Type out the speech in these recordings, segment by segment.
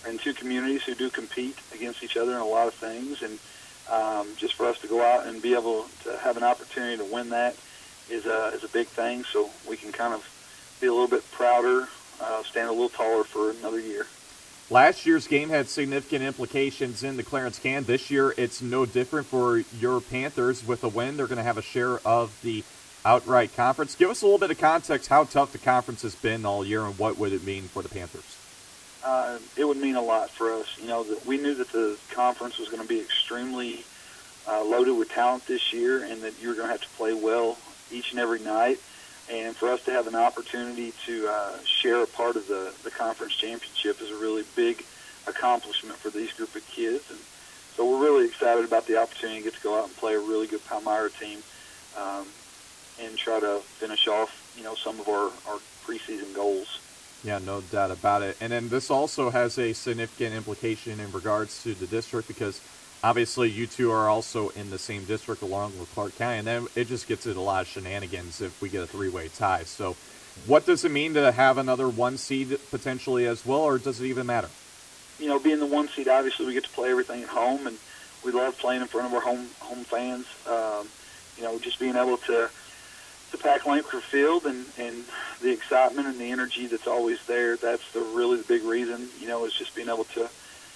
in two communities who do compete against each other in a lot of things, and just for us to go out and be able to have an opportunity to win that is a big thing, so we can kind of be a little bit prouder, stand a little taller for another year. Last year's game had significant implications in the Clarence Can. This year, it's no different for your Panthers. With a win, they're going to have a share of the outright conference. Give us a little bit of context how tough the conference has been all year, and what would it mean for the Panthers? It would mean a lot for us. We knew that the conference was going to be extremely loaded with talent this year, and that you were going to have to play well each and every night. And for us to have an opportunity to share a part of the conference championship is a really big accomplishment for these group of kids. And so we're really excited about the opportunity to get to go out and play a really good Palmyra team and try to finish off, some of our preseason goals. Yeah, no doubt about it. And then this also has a significant implication in regards to the district, because obviously you two are also in the same district along with Clark County, and then it just gets into a lot of shenanigans if we get a three-way tie. So what does it mean to have another one seed potentially as well, or does it even matter? Being the one seed, obviously we get to play everything at home, and we love playing in front of our home fans. Just being able to pack Lamker Field and the excitement and the energy that's always there, that's really the big reason, is just being able to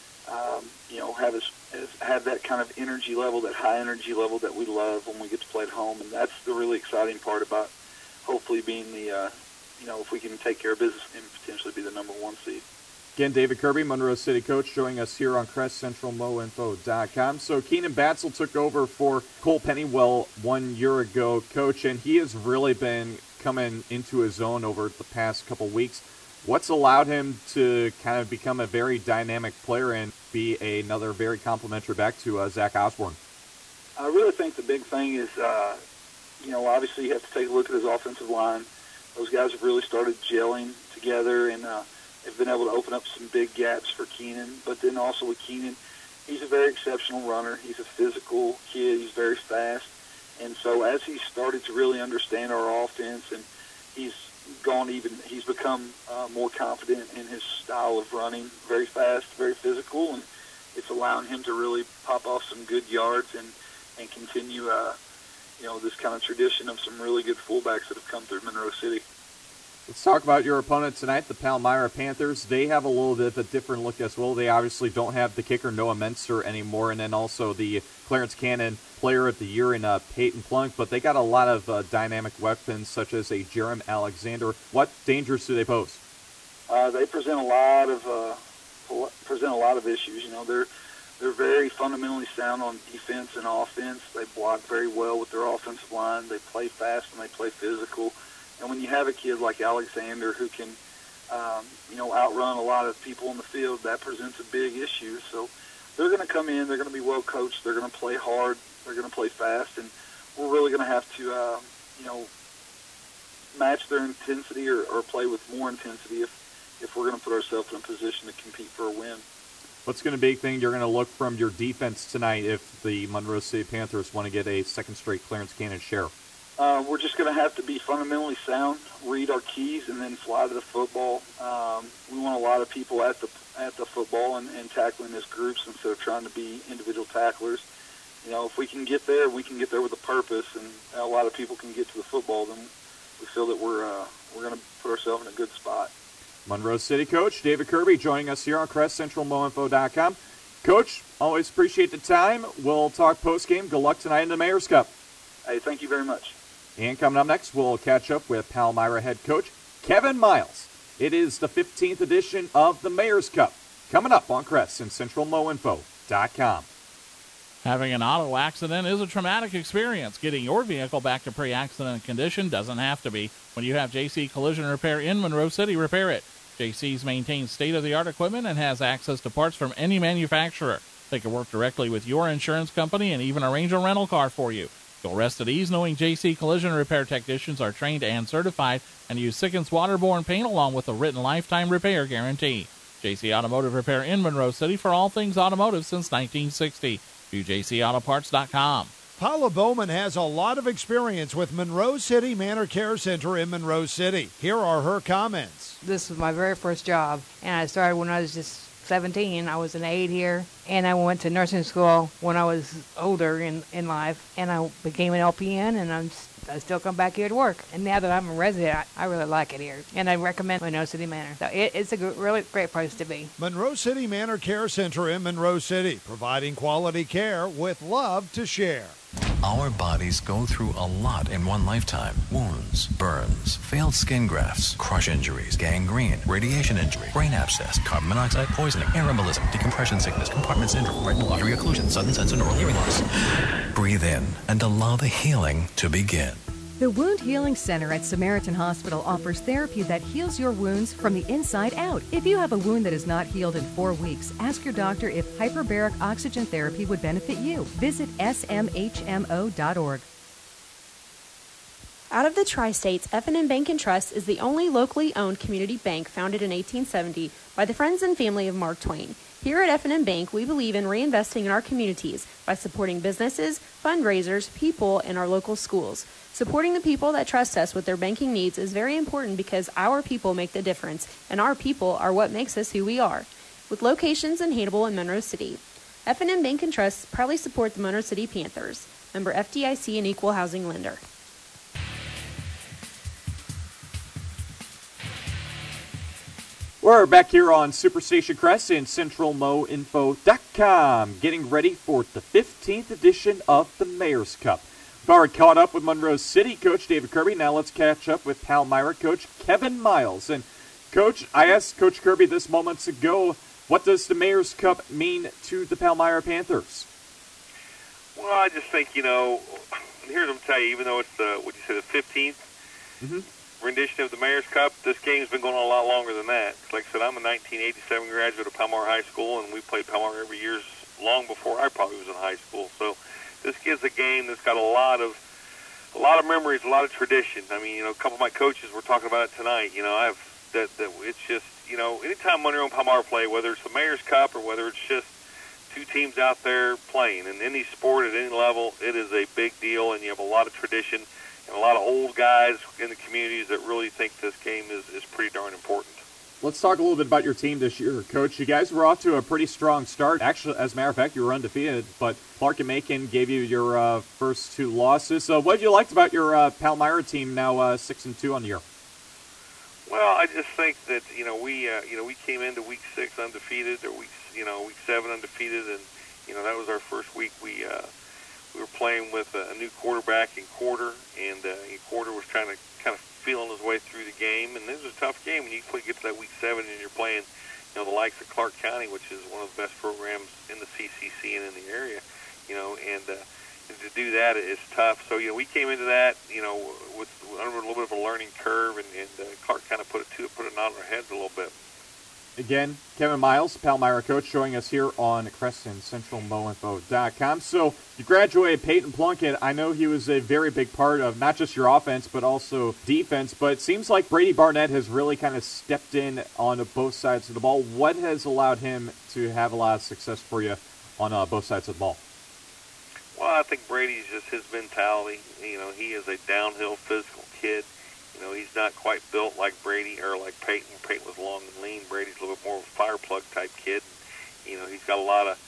have that kind of energy level, that high energy level that we love when we get to play at home. And that's the really exciting part about hopefully being the, if we can take care of business and potentially be the number one seed. Again, David Kirby, Monroe City coach, joining us here on CrestCentralMoInfo.com. So Keenan Batzel took over for Cole Pennywell 1 year ago, coach, and he has really been coming into his own over the past couple weeks. What's allowed him to kind of become a very dynamic player and be another very complimentary back to Zach Osborne? I really think the big thing is, obviously you have to take a look at his offensive line. Those guys have really started gelling together, and they've been able to open up some big gaps for Keenan. But then also with Keenan, he's a very exceptional runner. He's a physical kid. He's very fast. And so as he started to really understand our offense, and he's become more confident in his style of running, very fast, very physical, and it's allowing him to really pop off some good yards and continue, this kind of tradition of some really good fullbacks that have come through Monroe City. Let's talk about your opponent tonight, the Palmyra Panthers. They have a little bit of a different look as well. They obviously don't have the kicker Noah Menser anymore, and then also the Clarence Cannon Player of the Year in Peyton Plunk, but they got a lot of dynamic weapons such as a Jerem Alexander. What dangers do they pose? They present a lot of issues. They're very fundamentally sound on defense and offense. They block very well with their offensive line. They play fast and they play physical. And when you have a kid like Alexander who can, outrun a lot of people in the field, that presents a big issue. So they're going to come in. They're going to be well coached. They're going to play hard. They're going to play fast, and we're really going to have to, match their intensity or play with more intensity if we're going to put ourselves in a position to compete for a win. What's going to be a big thing you're going to look from your defense tonight if the Monroe City Panthers want to get a second straight Clarence Cannon share? We're just going to have to be fundamentally sound, read our keys, and then fly to the football. We want a lot of people at the football and tackling as groups instead of trying to be individual tacklers. If we can get there, we can get there with a purpose, and a lot of people can get to the football, then we feel that we're going to put ourselves in a good spot. Monroe City coach David Kirby joining us here on CrestCentralMoInfo.com. Coach, always appreciate the time. We'll talk post-game. Good luck tonight in the Mayor's Cup. Hey, thank you very much. And coming up next, we'll catch up with Palmyra head coach Kevin Miles. It is the 15th edition of the Mayor's Cup. Coming up on CrestCentralMoInfo.com. Having an auto accident is a traumatic experience. Getting your vehicle back to pre-accident condition doesn't have to be. When you have JC Collision Repair in Monroe City, repair it. JC's maintains state-of-the-art equipment and has access to parts from any manufacturer. They can work directly with your insurance company and even arrange a rental car for you. You'll rest at ease knowing JC Collision Repair technicians are trained and certified and use Sickens waterborne paint along with a written lifetime repair guarantee. JC Automotive Repair in Monroe City for all things automotive since 1960. View JCAutoparts.com. Paula Bowman has a lot of experience with Monroe City Manor Care Center in Monroe City. Here are her comments. This was my very first job, and I started when I was just 17. I was an aide here, and I went to nursing school when I was older in life, and I became an LPN, and I still come back here to work. And now that I'm a resident, I really like it here, and I recommend Monroe City Manor. So it's a really great place to be. Monroe City Manor Care Center in Monroe City, providing quality care with love to share. Our bodies go through a lot in one lifetime. Wounds, burns, failed skin grafts, crush injuries, gangrene, radiation injury, brain abscess, carbon monoxide poisoning, air embolism, decompression sickness, compartment syndrome, retinal artery occlusion, sudden sense of neural hearing loss. Breathe in and allow the healing to begin. The Wound Healing Center at Samaritan Hospital offers therapy that heals your wounds from the inside out. If you have a wound that is not healed in 4 weeks, ask your doctor if hyperbaric oxygen therapy would benefit you. Visit smhmo.org. Out of the Tri-States, F&M Bank & Trust is the only locally owned community bank founded in 1870 by the friends and family of Mark Twain. Here at F&M Bank, we believe in reinvesting in our communities by supporting businesses, fundraisers, people, and our local schools. Supporting the people that trust us with their banking needs is very important because our people make the difference, and our people are what makes us who we are. With locations in Hannibal and Monroe City, F&M Bank & Trust proudly support the Monroe City Panthers, member FDIC and equal housing lender. We're back here on Superstation Crest and CentralMoInfo.com, getting ready for the 15th edition of the Mayor's Cup. We've already caught up with Monroe City coach David Kirby. Now let's catch up with Palmyra coach Kevin Miles. And Coach, I asked Coach Kirby this moments ago, what does the Mayor's Cup mean to the Palmyra Panthers? Well, I just think, here's what I'm going to tell you, even though it's the 15th rendition of the Mayor's Cup, this game's been going on a lot longer than that. Like I said, I'm a 1987 graduate of Palmyra High School, and we played Palmyra every year long before I probably was in high school. So this gives a game that's got a lot of memories, a lot of tradition. I mean, a couple of my coaches were talking about it tonight. It's just, anytime Monroe and Palmyra play, whether it's the Mayor's Cup or whether it's just two teams out there playing, in any sport at any level, it is a big deal, and you have a lot of tradition and a lot of old guys in the communities that really think this game is pretty darn important. Let's talk a little bit about your team this year, Coach. You guys were off to a pretty strong start. Actually, as a matter of fact, you were undefeated, but Clark and Macon gave you your first 2 losses. So what have you liked about your Palmyra team now 6-2 on the year? Well, I just think that we came into week 6 undefeated, or week 7 undefeated, and that was our first week. We were playing with a new quarterback in Quarter, and Quarter was trying to kind of feeling his way through the game, and this was a tough game. When you get to that week 7 and you're playing, the likes of Clark County, which is one of the best programs in the CCC and in the area, and to do that is tough. So we came into that, with under a little bit of a learning curve, and Clark kind of put a knot on our heads a little bit. Again, Kevin Miles, Palmyra coach, showing us here on Crest and CentralMoInfo.com. So you graduated Peyton Plunkett. I know he was a very big part of not just your offense, but also defense. But it seems like Brady Barnett has really kind of stepped in on both sides of the ball. What has allowed him to have a lot of success for you on both sides of the ball? Well, I think Brady's just his mentality. He is a downhill physical kid. He's not quite built like Brady or like Peyton. Peyton was long and lean. Brady's a little bit more of a fire plug type kid. He's got a lot of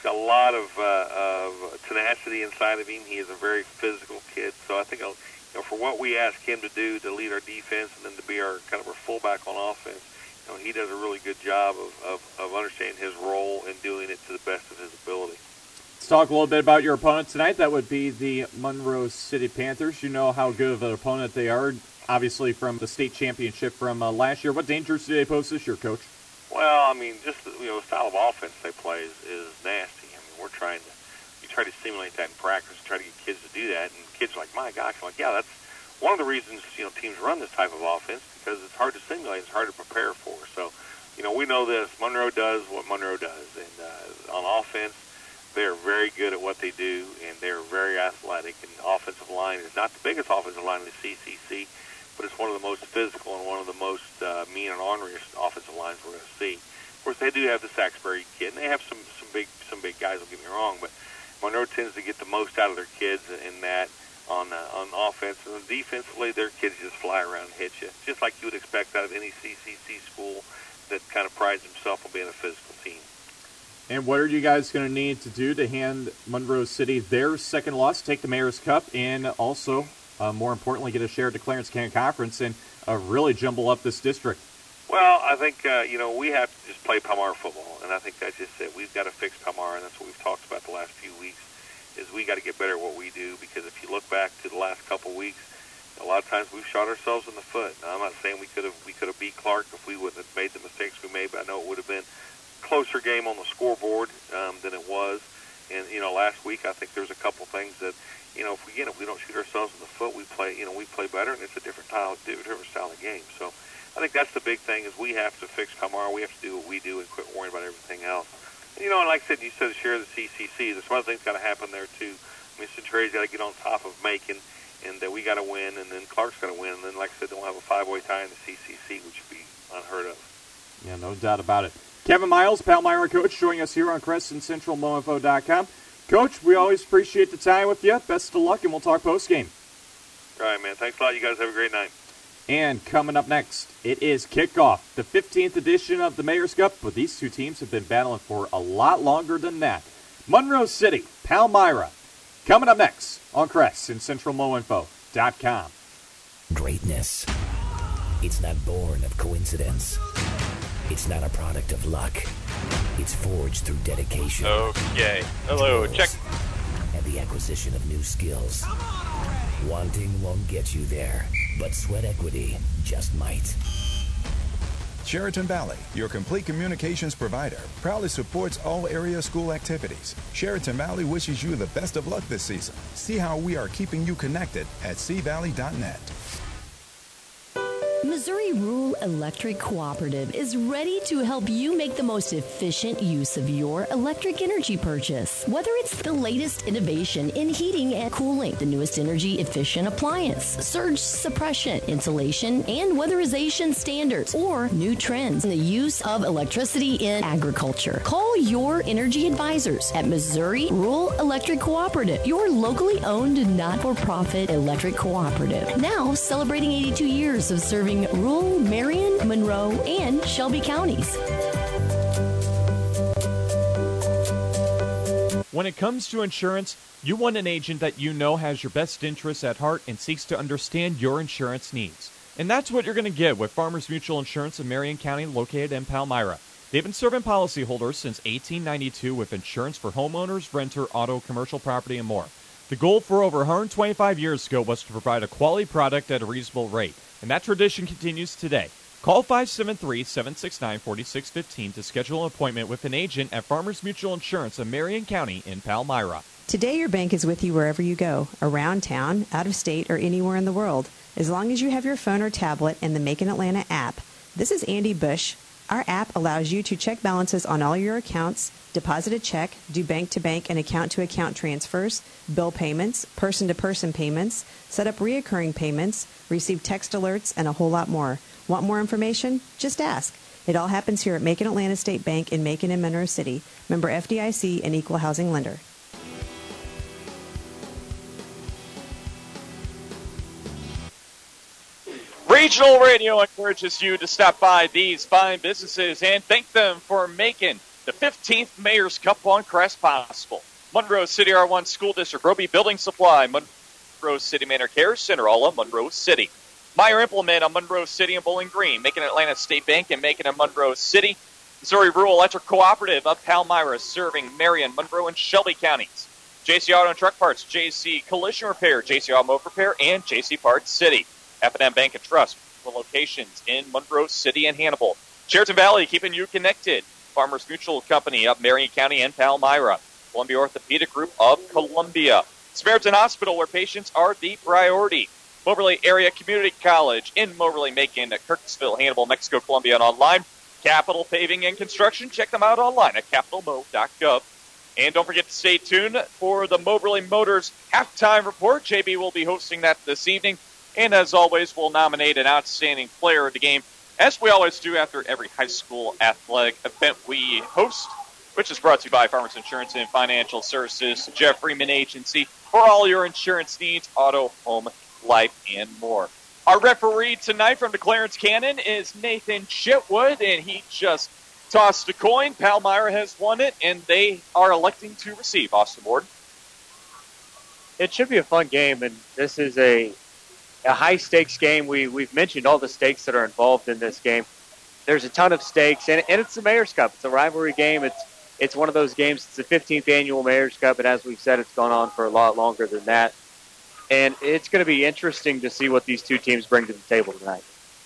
tenacity inside of him. He is a very physical kid. So I think for what we ask him to do, to lead our defense and then to be our kind of our fullback on offense, he does a really good job of understanding his role and doing it to the best of his ability. Let's talk a little bit about your opponent tonight. That would be the Monroe City Panthers. You know how good of an opponent they are, obviously from the state championship from last year. What dangers do they pose this year, Coach? Well, just the style of offense they play is nasty. We try to simulate that in practice, try to get kids to do that, and kids are like, my gosh, I'm like, yeah, that's one of the reasons teams run this type of offense, because it's hard to simulate, it's hard to prepare for. So, we know this. Monroe does what Monroe does, and on offense, they're very good at what they do, and they're very athletic. And the offensive line is not the biggest offensive line in the CCC, but it's one of the most physical and one of the most mean and orneriest offensive lines we're going to see. Of course, they do have the Saxbury kid, and they have some big guys. Don't get me wrong, but Monroe tends to get the most out of their kids in that on offense, and defensively, their kids just fly around and hit you, just like you would expect out of any CCC school. that kind of prides himself on being a physical team. And what are you guys going to need to do to hand Monroe City their second loss, take the Mayor's Cup, and also, more importantly, get a share of the Clarence County Conference and really jumble up this district? Well, I think, we have to just play Palmyra football, and I think that's just it. We've got to fix Palmyra, and that's what we've talked about the last few weeks, is we got to get better at what we do, because if you look back to the last couple weeks, a lot of times we've shot ourselves in the foot. Now, I'm not saying we could have beat Clark if we wouldn't have made the mistakes we made, but I know it would have been a closer game on the scoreboard than it was. And, last week I think there's a couple things that, if we don't shoot ourselves in the foot, we play better, and it's a different style of game. So I think that's the big thing, is we have to fix Palmyra. We have to do what we do and quit worrying about everything else. And, and like I said, you said share the CCC. There's some other things got to happen there, too. I mean, Centurion's got to get on top of Macon, and we got to win, and then Clark's got to win. And then, like I said, they'll have a 5-way tie in the CCC, which would be unheard of. Yeah, no doubt about it. Kevin Miles, Palmyra coach, joining us here on CrescentCentralMoInfo.com. Coach, we always appreciate the time with you. Best of luck, and we'll talk postgame. All right, man. Thanks a lot. You guys have a great night. And coming up next, it is kickoff, the 15th edition of the Mayor's Cup, but these two teams have been battling for a lot longer than that. Monroe City, Palmyra, coming up next on CrescentCentralMoInfo.com. Greatness. It's not born of coincidence. It's not a product of luck. It's forged through dedication. Okay. Hello. Check. And the acquisition of new skills. Wanting won't get you there, but sweat equity just might. Sheraton Valley, your complete communications provider, proudly supports all area school activities. Sheraton Valley wishes you the best of luck this season. See how we are keeping you connected at cvalley.net. Missouri Rural Electric Cooperative is ready to help you make the most efficient use of your electric energy purchase. Whether it's the latest innovation in heating and cooling, the newest energy-efficient appliance, surge suppression, insulation, and weatherization standards, or new trends in the use of electricity in agriculture, call your energy advisors at Missouri Rural Electric Cooperative, your locally owned not-for-profit electric cooperative. Now celebrating 82 years of serving rural Marion, Monroe, and Shelby counties. When it comes to insurance, you want an agent that you know has your best interests at heart and seeks to understand your insurance needs. And that's what you're going to get with Farmers Mutual Insurance in Marion County, located in Palmyra. They've been serving policyholders since 1892 with insurance for homeowners, renter, auto, commercial property, and more. The goal for over 125 years ago was to provide a quality product at a reasonable rate, and that tradition continues today. Call 573-769-4615 to schedule an appointment with an agent at Farmers Mutual Insurance in Marion County in Palmyra. Today, your bank is with you wherever you go, around town, out of state, or anywhere in the world. As long as you have your phone or tablet and the Macon Atlanta app. This is Andy Bush. Our app allows you to check balances on all your accounts, deposit a check, do bank-to-bank and account-to-account transfers, bill payments, person-to-person payments, set up reoccurring payments, receive text alerts, and a whole lot more. Want more information? Just ask. It all happens here at Macon Atlanta State Bank in Macon and Monroe City. Member FDIC and equal housing lender. Regional Radio encourages you to stop by these fine businesses and thank them for making the 15th Mayor's Cup on Crest possible. Monroe City R1 School District, Roby Building Supply, Monroe City Manor Care Center, all of Monroe City. Meyer Implement on Monroe City and Bowling Green, Macon Atlanta State Bank and Macon and Monroe City. Missouri Rural Electric Cooperative of Palmyra, serving Marion, Monroe, and Shelby counties. JC Auto and Truck Parts, JC Collision Repair, JC Automotive Repair, and JC Parts City. F&M Bank and Trust, with locations in Monroe City and Hannibal. Sheraton Valley, keeping you connected. Farmers Mutual Company of Marion County and Palmyra. Columbia Orthopedic Group of Columbia. Samaritan Hospital, where patients are the priority. Moberly Area Community College in Moberly, Macon, Kirksville, Hannibal, Mexico, Columbia, and online. Capital Paving and Construction. Check them out online at capitalmo.gov. And don't forget to stay tuned for the Moberly Motors Halftime Report. JB will be hosting that this evening. And as always, we'll nominate an outstanding player of the game, as we always do after every high school athletic event we host, which is brought to you by Farmers Insurance and Financial Services, Jeff Freeman Agency, for all your insurance needs, auto, home, life, and more. Our referee tonight from the Clarence Cannon is Nathan Chitwood, and he just tossed a coin. Palmyra has won it, and they are electing to receive. Austin Ward. It should be a fun game, and this is a high-stakes game. We've mentioned all the stakes that are involved in this game. There's a ton of stakes, and it's the Mayor's Cup. It's a rivalry game. It's one of those games. It's the 15th annual Mayor's Cup, and as we've said, it's gone on for a lot longer than that. And it's going to be interesting to see what these two teams bring to the table tonight.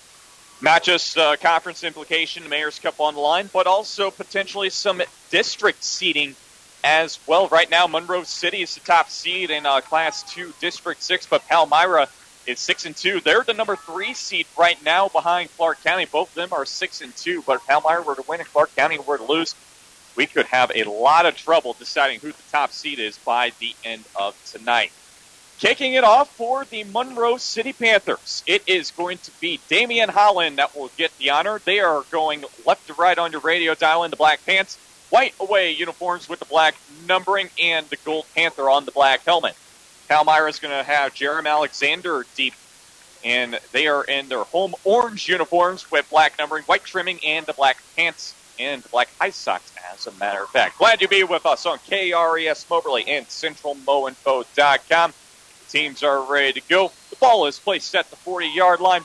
Not just conference implication, Mayor's Cup on the line, but also potentially some district seeding as well. Right now, Monroe City is the top seed in Class 2 District 6, but Palmyra is 6-2. They're the number 3 seed right now behind Clark County. Both of them are 6-2, but if Palmyra were to win and Clark County were to lose, we could have a lot of trouble deciding who the top seed is by the end of tonight. Kicking it off for the Monroe City Panthers, it is going to be Damian Holland that will get the honor. They are going left to right on your radio dial in the black pants, white away uniforms with the black numbering, and the gold panther on the black helmet. Palmyra is going to have Jeremy Alexander deep, and they are in their home orange uniforms with black numbering, white trimming, and the black pants and the black high socks, as a matter of fact. Glad to be with us on KRES Moberly and CentralMowInfo.com. Teams are ready to go. The ball is placed at the 40-yard line,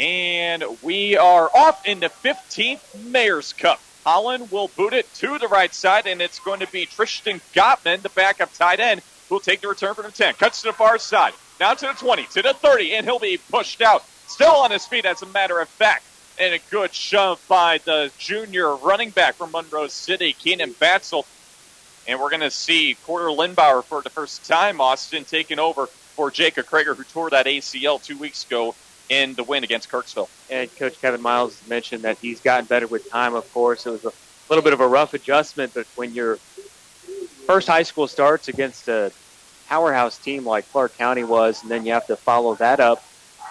and we are off in the 15th Mayor's Cup. Holland will boot it to the right side, and it's going to be Tristan Gottman, the backup tight end, who will take the return from the 10. Cuts to the far side. Now to the 20, to the 30, and he'll be pushed out. Still on his feet, as a matter of fact. And a good shove by the junior running back from Monroe City, Keenan Batzel. And we're going to see Porter Lindbauer for the first time, Austin, taking over for Jacob Krager, who tore that ACL 2 weeks ago in the win against Kirksville. And Coach Kevin Miles mentioned that he's gotten better with time, of course. It was a little bit of a rough adjustment, but when your first high school starts against a powerhouse team like Clark County was, and then you have to follow that up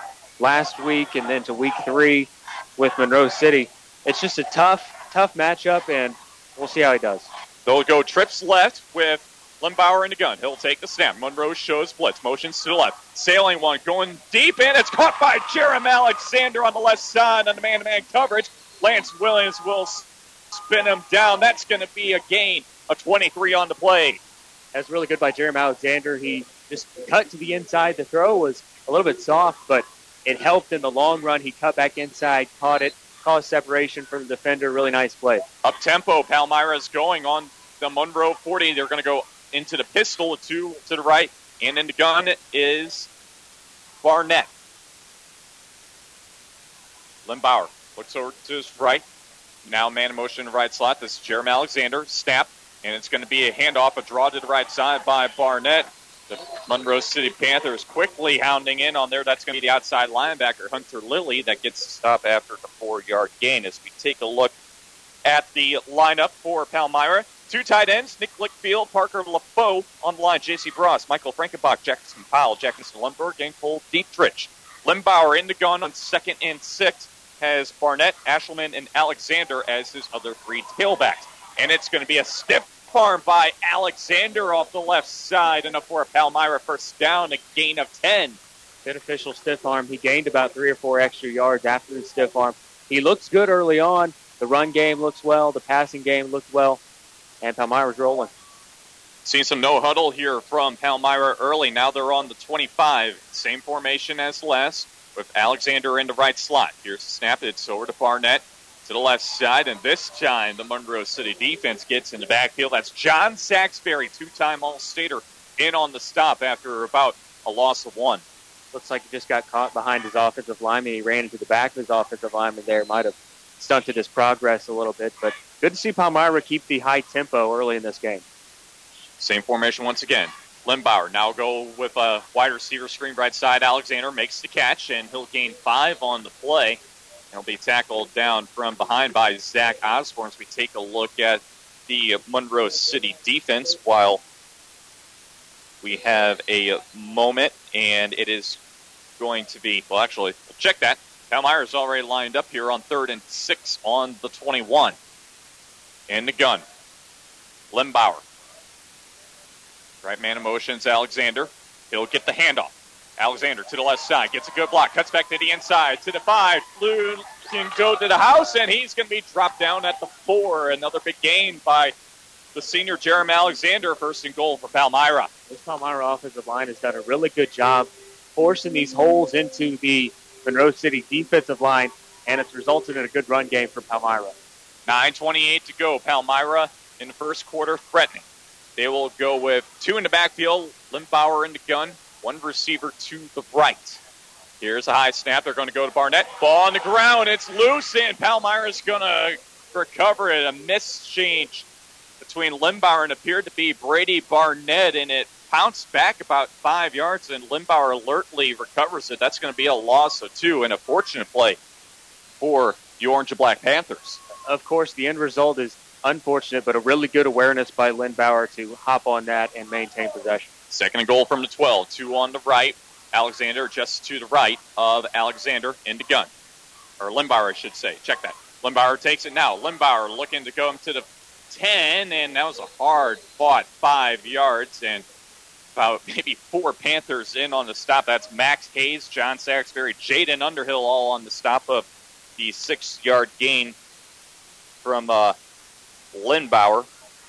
last week and then to week 3 with Monroe City, it's just a tough matchup, and we'll see how he does. They'll go trips left with Lindbauer in the gun. He'll take the snap. Monroe shows blitz. Motions to the left. Sailing one. Going deep in. It's caught by Jeremy Alexander on the left side on the man-to-man coverage. Lance Williams will spin him down. That's going to be a gain of 23 on the play. That's really good by Jeremy Alexander. He just cut to the inside. The throw was a little bit soft, but it helped in the long run. He cut back inside, caught it, caused separation from the defender. Really nice play. Up-tempo. Palmyra's going on the Monroe 40. They're going to go into the pistol, 2 to the right, and in the gun is Barnett. Lindbauer looks over to his right. Now man in motion in the right slot. This is Jeremy Alexander. Snap, and it's going to be a handoff, a draw to the right side by Barnett. The Monroe City Panthers quickly hounding in on there. That's going to be the outside linebacker, Hunter Lilly, that gets the stop after the 4-yard gain. As we take a look at the lineup for Palmyra, 2 tight ends, Nick Lickfield, Parker LaFoe on the line, J.C. Bross, Michael Frankenbach, Jackson Powell, Jackson Lundberg, and Cole Dietrich. Lindbauer in the gun on 2nd and 6 has Barnett, Ashelman, and Alexander as his other 3 tailbacks. And it's going to be a stiff arm by Alexander off the left side, and for a Palmyra first down, a gain of 10. Beneficial stiff arm. He gained about 3 or 4 extra yards after the stiff arm. He looks good early on. The run game looks well. The passing game looked well. And Palmyra's rolling. Seen some no-huddle here from Palmyra early. Now they're on the 25. Same formation as last with Alexander in the right slot. Here's the snap. It's over to Barnett to the left side. And this time the Monroe City defense gets in the backfield. That's John Saxberry, 2-time All-Stater, in on the stop after about a loss of 1. Looks like he just got caught behind his offensive lineman. He ran into the back of his offensive lineman there. Might have stunted his progress a little bit, but good to see Palmyra keep the high tempo early in this game. Same formation once again. Lindbauer now go with a wide receiver screen right side. Alexander makes the catch, and he'll gain 5 on the play. He'll be tackled down from behind by Zach Osborne as we take a look at the Monroe City defense while we have a moment, and it is going to be, well, actually, we'll check that. Palmyra's already lined up here on 3rd and 6 on the 21. In the gun, Lindbauer. Right man in motion is Alexander. He'll get the handoff. Alexander to the left side, gets a good block, cuts back to the inside, to the 5. Lou can go to the house, and he's going to be dropped down at the 4. Another big gain by the senior Jeremy Alexander, first and goal for Palmyra. This Palmyra offensive line has done a really good job forcing these holes into the Monroe City defensive line, and it's resulted in a good run game for Palmyra. 9:28 to go. Palmyra in the first quarter threatening. They will go with 2 in the backfield, Limbauer in the gun, 1 receiver to the right. Here's a high snap. They're going to go to Barnett. Ball on the ground. It's loose, and Palmyra's going to recover it. A mischange between Limbauer and appeared to be Brady Barnett, and it bounced back about 5 yards, and Limbauer alertly recovers it. That's going to be a loss of 2, and a fortunate play for the Orange and Black Panthers. Of course, the end result is unfortunate, but a really good awareness by Limbauer to hop on that and maintain possession. Second and goal from the 12. 2 on the right. Alexander just to the right of Alexander in the gun. Or Limbauer, I should say. Check that. Limbauer takes it now. Limbauer looking to go to the 10, and that was a hard-fought 5 yards, and about maybe 4 Panthers in on the stop. That's Max Hayes, John Saxberry, Jaden Underhill all on the stop of the 6-yard gain from Limbauer.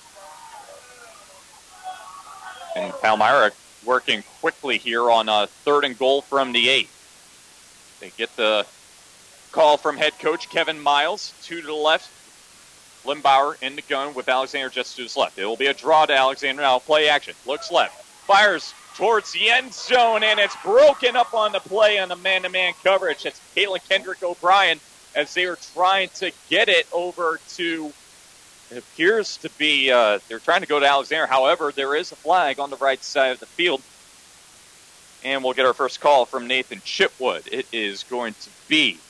And Palmyra working quickly here on a 3rd and goal from the 8. They get the call from head coach Kevin Miles, 2 to the left. Limbauer in the gun with Alexander just to his left. It will be a draw to Alexander now. Play action. Looks left. Fires towards the end zone, and it's broken up on the play on the man-to-man coverage. It's Caitlin Kendrick O'Brien as they were trying to get it over to, it appears to be, they're trying to go to Alexander. However, there is a flag on the right side of the field. And we'll get our first call from Nathan Chipwood. It is going to be,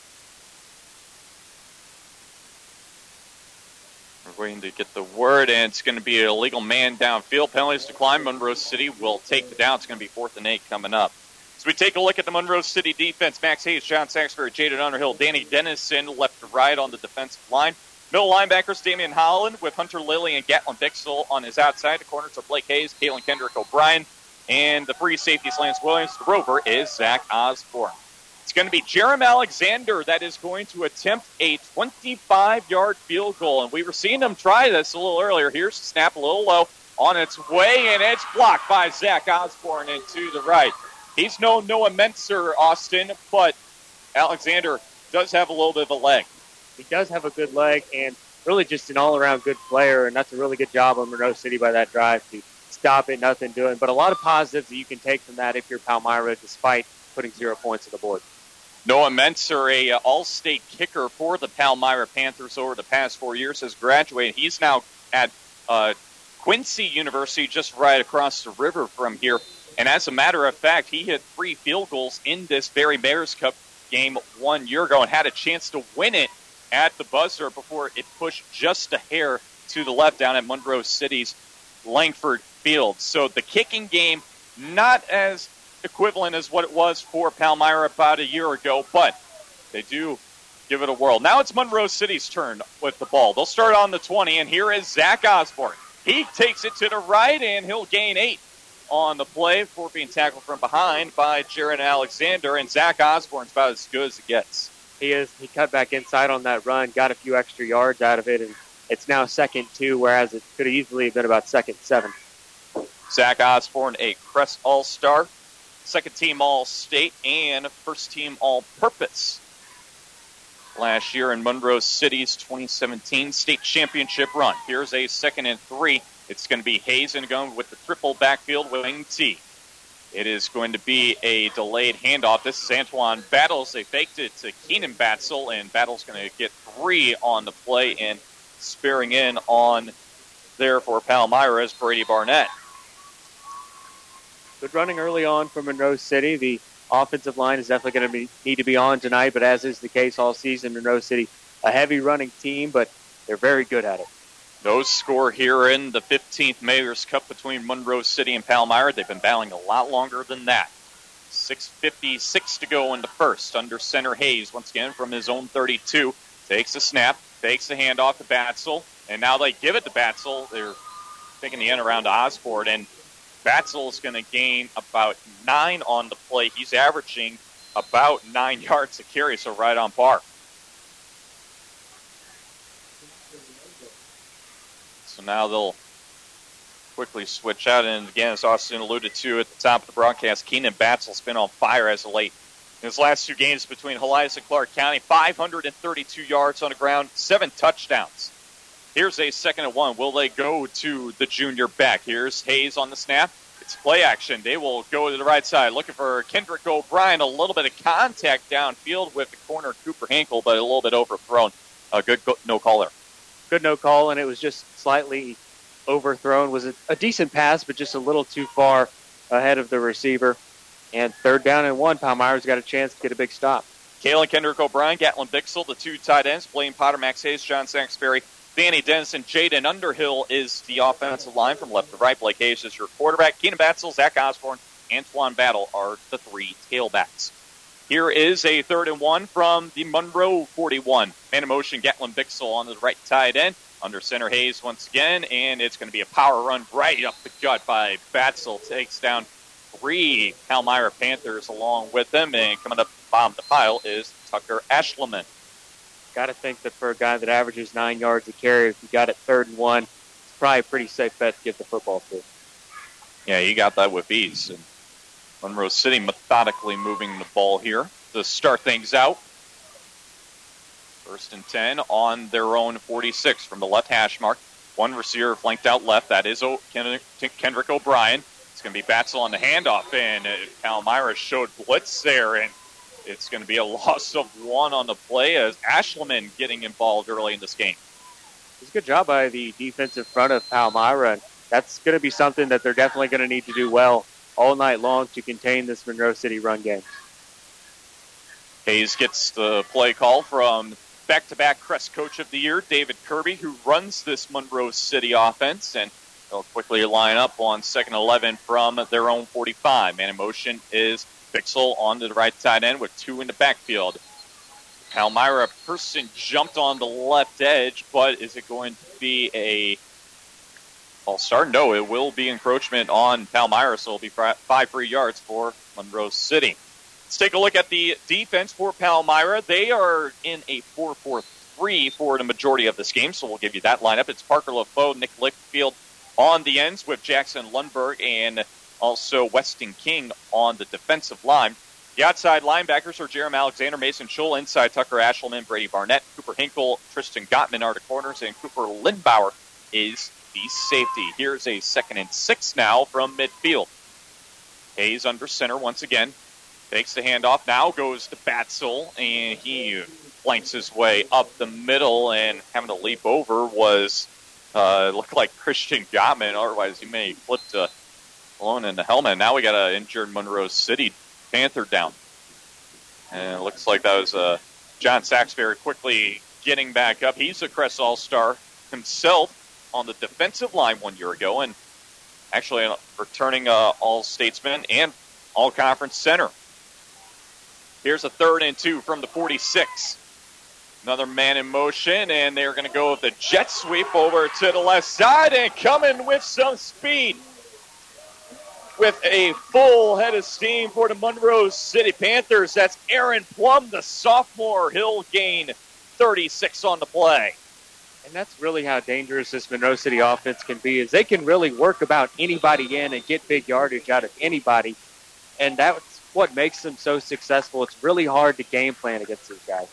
we're waiting to get the word, and it's going to be an illegal man downfield. Penalties decline. Monroe City will take the down. It's going to be 4th and 8 coming up. So we take a look at the Monroe City defense. Max Hayes, John Saxberry, Jaden Underhill, Danny Dennison left to right on the defensive line. Middle linebackers, Damian Holland with Hunter Lilly and Gatlin Bixel on his outside. The corners are Blake Hayes, Caitlin Kendrick O'Brien, and the free safeties, Lance Williams. The rover is Zach Osborne. It's going to be Jerem Alexander that is going to attempt a 25-yard field goal. And we were seeing him try this a little earlier. Here's the snap a little low on its way, and it's blocked by Zach Osborne and to the right. He's no Noah Mentzer, Austin, but Alexander does have a little bit of a leg. He does have a good leg and really just an all-around good player, and that's a really good job on Monroe City by that drive to stop it, nothing doing. But a lot of positives that you can take from that if you're Palmyra, despite putting 0 points on the board. Noah Mentzer, a all-state kicker for the Palmyra Panthers over the past 4 years, has graduated. He's now at Quincy University, just right across the river from here. And as a matter of fact, he hit 3 field goals in this very Mayor's Cup game 1 year ago and had a chance to win it at the buzzer before it pushed just a hair to the left down at Monroe City's Langford Field. So the kicking game, not as equivalent as what it was for Palmyra about a year ago, but they do give it a whirl. Now it's Monroe City's turn with the ball. They'll start on the 20, and here is Zach Osborne. He takes it to the right, and he'll gain 8 on the play for being tackled from behind by Jaron Alexander, and Zach Osborne's about as good as it gets. He is. He cut back inside on that run, got a few extra yards out of it, and it's now 2nd 2, whereas it could have easily have been about 2nd 7. Zach Osborne, a Crest All-Star, 2nd team All-State, and 1st team All-Purpose last year in Monroe City's 2017 state championship run. Here's a 2nd and 3. It's going to be Hayes and going with the triple backfield wing T. It is going to be a delayed handoff. This is Antoine Battles. They faked it to Keenan Batzel, and Battles going to get 3 on the play, and sparing in on there for Palmyra is Brady Barnett. Good running early on for Monroe City. The offensive line is definitely going to need to be on tonight, but as is the case all season, Monroe City, a heavy running team, but they're very good at it. No score here in the 15th Mayor's Cup between Monroe City and Palmyra. They've been battling a lot longer than that. 6:56 to go in the first. Under center Hayes, once again from his own 32, takes the snap, fakes the handoff to Batzel, and now they give it to Batzel. They're taking the end around to Osborne, and Batzel's going to gain about 9 on the play. He's averaging about 9 yards a carry, so right on par. So now they'll quickly switch out. And again, as Austin alluded to at the top of the broadcast, Keenan Batzel's been on fire as of late. In his last 2 games between Helias and Clark County, 532 yards on the ground, 7 touchdowns. Here's a 2nd and 1. Will they go to the junior back? Here's Hayes on the snap. It's play action. They will go to the right side, looking for Kendrick O'Brien. A little bit of contact downfield with the corner, Cooper Hinkle, but a little bit overthrown. A good no call there. Good no call, and it was just slightly overthrown. Was a decent pass, but just a little too far ahead of the receiver. And 3rd down and 1. Palmyra's got a chance to get a big stop. Kalen Kendrick O'Brien, Gatlin Bixel, the 2 tight ends. Blaine Potter, Max Hayes, John Saxberry, Danny Dennison, Jaden Underhill is the offensive line from left to right. Blake Hayes is your quarterback. Keenan Batzel, Zach Osborne, Antoine Battle are the 3 tailbacks. Here is a 3rd and 1 from the Monroe 41. Man in motion, Gatlin Bixel on the right tight end. Under center, Hayes once again, and it's going to be a power run right up the gut by Batzel. Takes down 3 Palmyra Panthers along with them, and coming up bottom of the pile is Tucker Ashleman. Got to think that for a guy that averages 9 yards a carry, if you got it 3rd and 1, it's probably a pretty safe bet to give the football to. Yeah, you got that with ease. And Monroe City methodically moving the ball here to start things out. 1st and 10 on their own 46 from the left hash mark. 1 receiver flanked out left. That is Kendrick O'Brien. It's going to be Batzel on the handoff, and Palmyra showed blitz there, and it's going to be a loss of 1 on the play as Ashleman getting involved early in this game. It's a good job by the defensive front of Palmyra, and that's going to be something that they're definitely going to need to do well all night long to contain this Monroe City run game. Hayes gets the play call from back-to-back Crest Coach of the Year, David Kirby, who runs this Monroe City offense, and they'll quickly line up on 2nd and 11 from their own 45. Man in motion is Bixel on the right tight end with 2 in the backfield. Palmyra person jumped on the left edge, but is it going to be a false start? No, it will be encroachment on Palmyra, so it'll be 5 free yards for Monroe City. Let's take a look at the defense for Palmyra. They are in a 4-4-3 for the majority of this game, so we'll give you that lineup. It's Parker LaFoe, Nick Lickfield on the ends with Jackson Lundberg and also Weston King on the defensive line. The outside linebackers are Jeremy Alexander, Mason Scholl, inside Tucker Ashleman, Brady Barnett, Cooper Hinkle, Tristan Gottman are the corners, and Cooper Lindbauer is the safety. Here's a 2nd and 6 now from midfield. Hayes under center once again. Takes the handoff, now goes to Batzel, and he flanks his way up the middle, and having to leap over was looked like Christian Gottman. Otherwise, he may have flipped alone in the helmet. Now we got an injured Monroe City Panther down. And it looks like that was John Saxberry quickly getting back up. He's a Crest All-Star himself on the defensive line 1 year ago, and actually a returning All-Statesman and All-Conference center. Here's a 3rd and 2 from the 46. Another man in motion, and they're going to go with the jet sweep over to the left side and coming with some speed. With a full head of steam for the Monroe City Panthers, that's Aaron Plum, the sophomore. He'll gain 36 on the play. And that's really how dangerous this Monroe City offense can be, is they can really work about anybody in and get big yardage out of anybody. And that's what makes them so successful. It's really hard to game plan against these guys.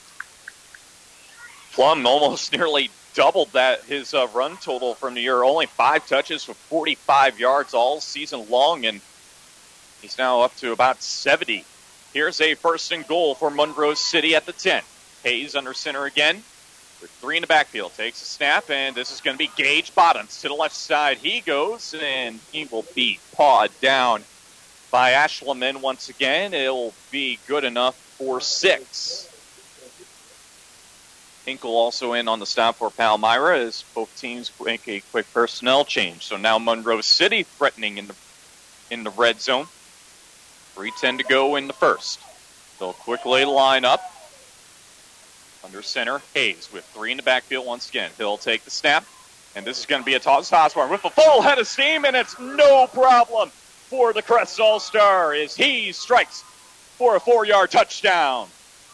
Plum almost nearly doubled his run total from the year. Only 5 touches for 45 yards all season long, and he's now up to about 70. Here's a 1st and goal for Monroe City at the 10. Hayes under center again with 3 in the backfield. Takes a snap, and this is going to be Gage Bottoms. To the left side he goes, and he will be pawed down by Ashleman once again. It'll be good enough for 6. Hinkle also in on the stop for Palmyra as both teams make a quick personnel change. So now Monroe City threatening in the red zone. 3:10 to go in the 1st. They'll quickly line up. Under center, Hayes with 3 in the backfield once again. He'll take the snap, And this is going to be a toss. Osborne with a full head of steam, and it's no problem for the Crest All-Star as he strikes for a 4-yard touchdown.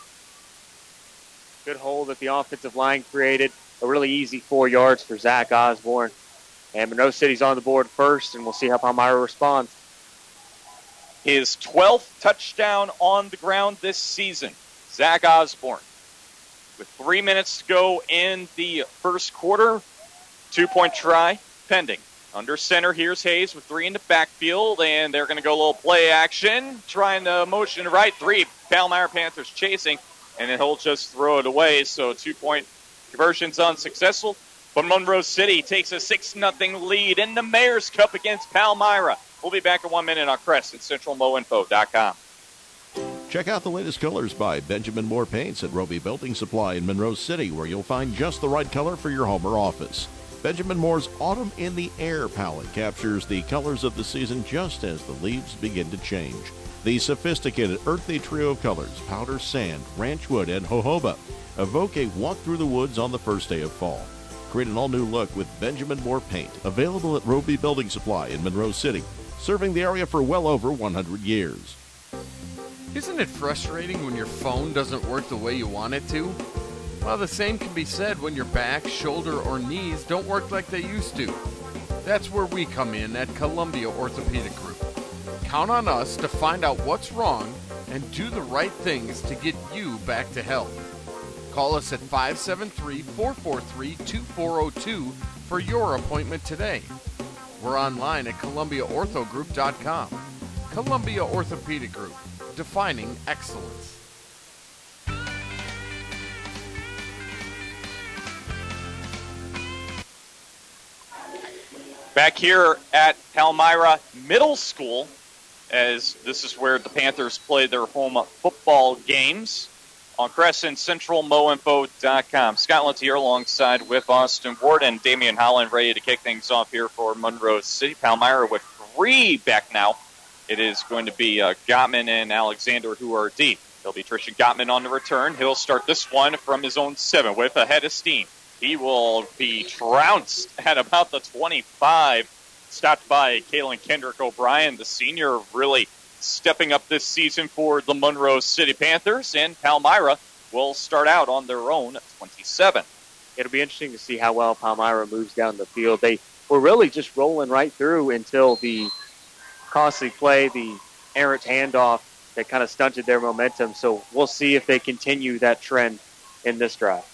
Good hole that the offensive line created. A really easy 4 yards for Zach Osborne. And Monroe City's on the board first, and we'll see how Palmyra responds. His 12th touchdown on the ground this season. Zach Osborne. With 3 minutes to go in the first quarter, 2-point try pending. Under center, here's Hayes with 3 in the backfield, and they're going to go a little play action, trying to motion to right. 3 Palmyra Panthers chasing, and then he'll just throw it away. So 2-point conversion's unsuccessful. But Monroe City takes a 6-0 lead in the Mayor's Cup against Palmyra. We'll be back in 1 minute on Crest and CentralMoInfo.com. Check out the latest colors by Benjamin Moore Paints at Roby Building Supply in Monroe City, where you'll find just the right color for your home or office. Benjamin Moore's Autumn in the Air palette captures the colors of the season just as the leaves begin to change. The sophisticated earthy trio of colors, powder sand, ranch wood, and jojoba, evoke a walk through the woods on the first day of fall. Create an all-new look with Benjamin Moore Paint, available at Roby Building Supply in Monroe City, serving the area for well over 100 years. Isn't it frustrating when your phone doesn't work the way you want it to? Well, the same can be said when your back, shoulder, or knees don't work like they used to. That's where we come in at Columbia Orthopedic Group. Count on us to find out what's wrong and do the right things to get you back to health. Call us at 573-443-2402 for your appointment today. We're online at ColumbiaOrthoGroup.com. Columbia Orthopedic Group, defining excellence. Back here at Palmyra Middle School, as this is where the Panthers play their home football games, on Crescent CentralMoInfo.com. Scott Lentz here alongside with Austin Ward and Damian Holland ready to kick things off here for Monroe City. Palmyra with 3 back now. It is going to be Gottman and Alexander who are deep. It'll be Trishan Gottman on the return. He'll start this one from his own 7 with a head of steam. He will be trounced at about the 25. Stopped by Kalen Kendrick O'Brien, the senior, really stepping up this season for the Monroe City Panthers. And Palmyra will start out on their own 27. It'll be interesting to see how well Palmyra moves down the field. They were really just rolling right through until the costly play, the errant handoff that kind of stunted their momentum. So we'll see if they continue that trend in this drive.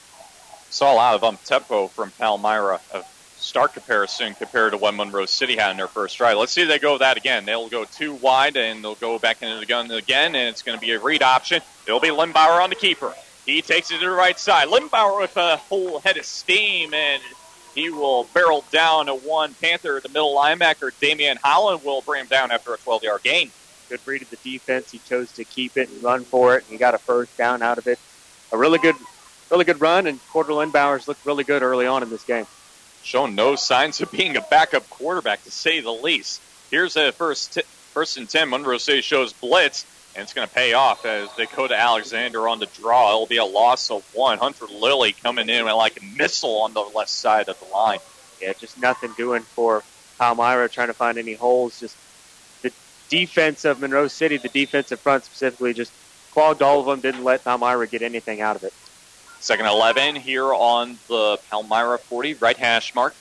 Saw a lot of tempo from Palmyra, a stark comparison compared to what Monroe City had in their first drive. Let's see if they go with that again. They'll go 2 wide, and they'll go back into the gun again, and it's going to be a read option. It'll be Limbauer on the keeper. He takes it to the right side. Limbauer with a whole head of steam, and he will barrel down a 1 Panther. The middle linebacker, Damian Holland, will bring him down after a 12-yard gain. Good read of the defense. He chose to keep it and run for it, and he got a first down out of it. A really good run, and Porter Limbauer's looked really good early on in this game. Shown no signs of being a backup quarterback, to say the least. Here's a first and 10. Monroe City shows blitz, and it's going to pay off as they go to Alexander on the draw. It'll be a loss of 1. Hunter Lilly coming in like a missile on the left side of the line. Yeah, just nothing doing for Palmyra, trying to find any holes. Just the defense of Monroe City, the defensive front specifically, just clogged all of them, didn't let Palmyra get anything out of it. 2nd and 11 here on the Palmyra 40, right hash mark.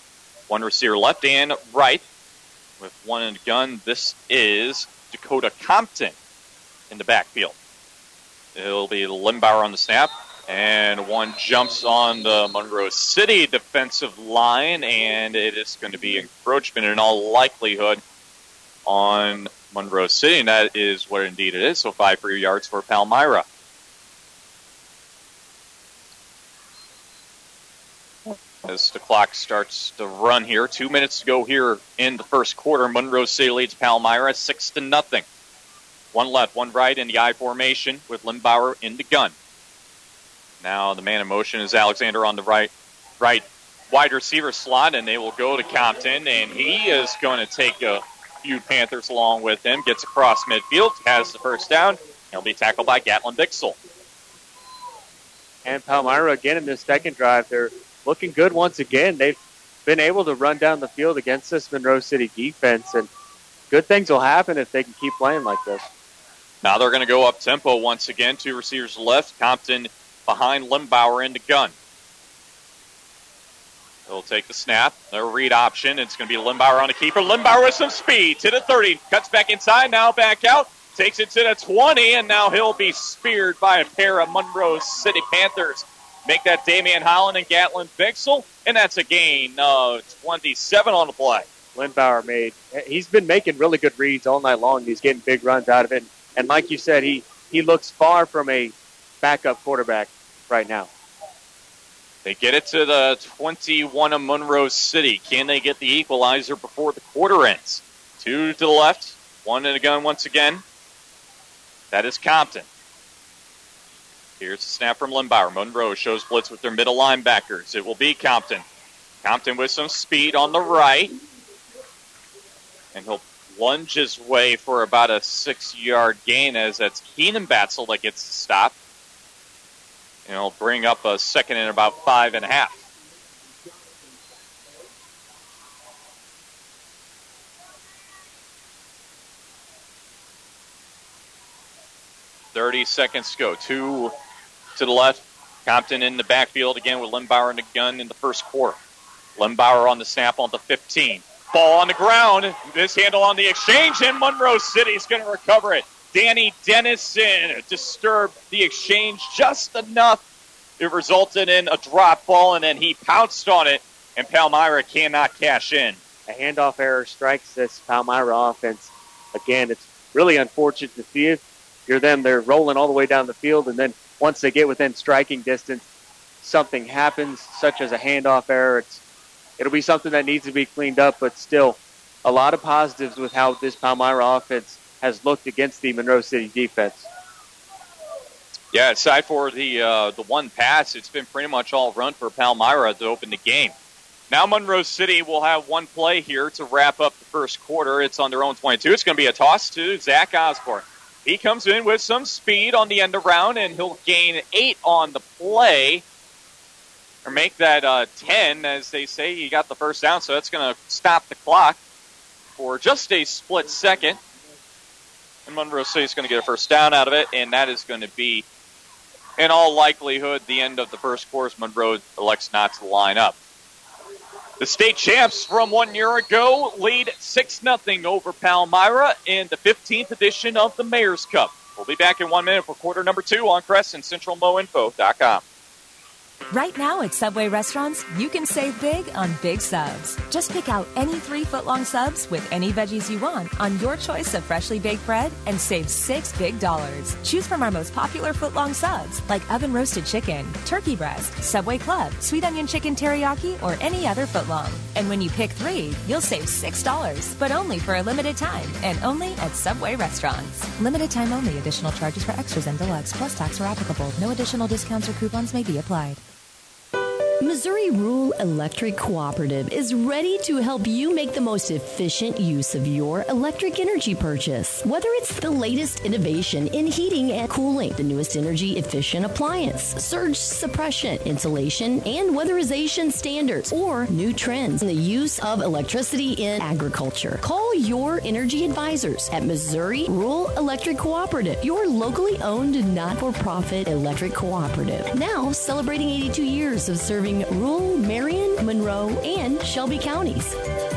1 receiver left and right with 1 in the gun. This is Dakota Compton in the backfield. It'll be Limbauer on the snap, and 1 jumps on the Monroe City defensive line, and it is going to be encroachment in all likelihood on Monroe City, and that is what indeed it is. So 5 free yards for Palmyra. As the clock starts to run here, 2 minutes to go here in the first quarter. Monroe City leads Palmyra 6-0. 1 left, 1 right in the I formation with Limbauer in the gun. Now the man in motion is Alexander on the right wide receiver slot, and they will go to Compton, and he is going to take a few Panthers along with him. Gets across midfield, has the first down. He'll be tackled by Gatlin Bixel. And Palmyra again in this second drive, they're looking good once again. They've been able to run down the field against this Monroe City defense, and good things will happen if they can keep playing like this. Now they're going to go up tempo once again. 2 receivers left. Compton behind Limbauer into gun. They'll take the snap. Their read option. It's going to be Limbauer on the keeper. Limbauer with some speed to the 30. Cuts back inside. Now back out. Takes it to the 20. And now he'll be speared by a pair of Monroe City Panthers. Make that Damian Holland and Gatlin Bixel. And that's a gain of 27 on the play. Limbauer he's been making really good reads all night long. He's getting big runs out of it. And like you said, he looks far from a backup quarterback right now. They get it to the 21 of Monroe City. Can they get the equalizer before the quarter ends? 2 to the left, 1 in the gun once again. That is Compton. Here's the snap from Limbauer. Monroe shows blitz with their middle linebackers. It will be Compton. Compton with some speed on the right. And he'll lunge his way for about a 6-yard gain as that's Keenan Batzel that gets the stop. And he'll bring up a second and about 5.5. .30 seconds to go. 2 to the left. Compton in the backfield again with Limbauer in the gun in the first quarter. Limbauer on the snap on the 15. Ball on the ground. Mishandle on the exchange, and Monroe City's going to recover it. Danny Dennison disturbed the exchange just enough. It resulted in a drop ball, and then he pounced on it, and Palmyra cannot cash in. A handoff error strikes this Palmyra offense. Again, it's really unfortunate to see it. You're them, they're rolling all the way down the field, and then once they get within striking distance, something happens, such as a handoff error. It'll be something that needs to be cleaned up, but still a lot of positives with how this Palmyra offense has looked against the Monroe City defense. Yeah, aside for the one pass, it's been pretty much all run for Palmyra to open the game. Now Monroe City will have one play here to wrap up the first quarter. It's on their own 22. It's going to be a toss to Zach Osborne. He comes in with some speed on the end around, and he'll gain 8 on the play. Or make that 10, as they say. He got the first down, so that's going to stop the clock for just a split second. And Monroe City's going to get a first down out of it, and that is going to be, in all likelihood, the end of the first quarter. Monroe elects not to line up. The state champs from 1 year ago lead 6-0 over Palmyra in the 15th edition of the Mayor's Cup. We'll be back in 1 minute for quarter number 2 on CrescentCentralMoInfo.com. Right now at Subway restaurants, you can save big on big subs. Just pick out any 3-foot-long subs with any veggies you want on your choice of freshly baked bread and save $6 big. Choose from our most popular foot-long subs like oven roasted chicken, turkey breast, Subway Club, sweet onion chicken teriyaki, or any other footlong. And when you pick 3, you'll save $6, but only for a limited time and only at Subway restaurants. Limited time only. Additional charges for extras and deluxe plus tax are applicable. No additional discounts or coupons may be applied. Missouri Rural Electric Cooperative is ready to help you make the most efficient use of your electric energy purchase. Whether it's the latest innovation in heating and cooling, the newest energy efficient appliance, surge suppression, insulation, and weatherization standards, or new trends in the use of electricity in agriculture, call your energy advisors at Missouri Rural Electric Cooperative, your locally owned not-for-profit electric cooperative. Now celebrating 82 years of serving rural Marion, Monroe, and Shelby counties.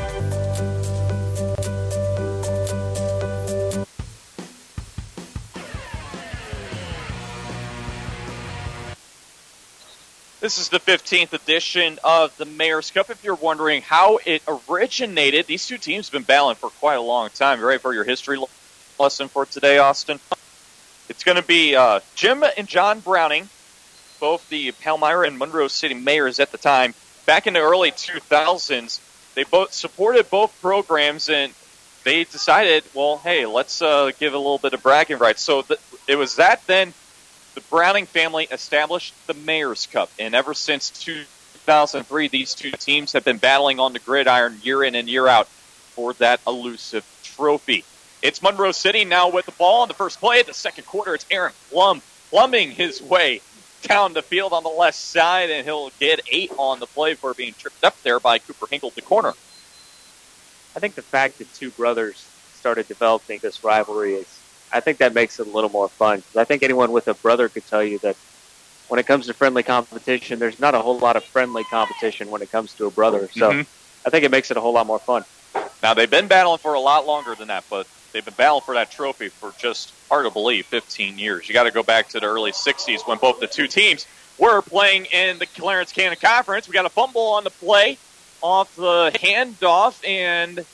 This is the 15th edition of the Mayor's Cup. If you're wondering how it originated, these two teams have been battling for quite a long time. You ready for your history lesson for today, Austin? It's going to be Jim and John Browning, both the Palmyra and Monroe City mayors at the time. Back in the early 2000s, they both supported both programs, and they decided, well, hey, let's give a little bit of bragging rights. So it was that then the Browning family established the Mayor's Cup, and ever since 2003, these two teams have been battling on the gridiron year in and year out for that elusive trophy. It's Monroe City now with the ball on the first play of the second quarter. It's Aaron Plum plumbing his way down the field on the left side, and he'll get 8 on the play for being tripped up there by Cooper Hinkle, the corner. I think the fact that two brothers started developing this rivalry I think that makes it a little more fun. 'Cause I think anyone with a brother could tell you that when it comes to friendly competition, there's not a whole lot of friendly competition when it comes to a brother. So I think it makes it a whole lot more fun. Now, they've been battling for a lot longer than that, but they've been battling for that trophy for just, hard to believe, 15 years. You got to go back to the early 60s when both the two teams were playing in the Clarence Cannon Conference. We got a fumble on the play off the handoff, and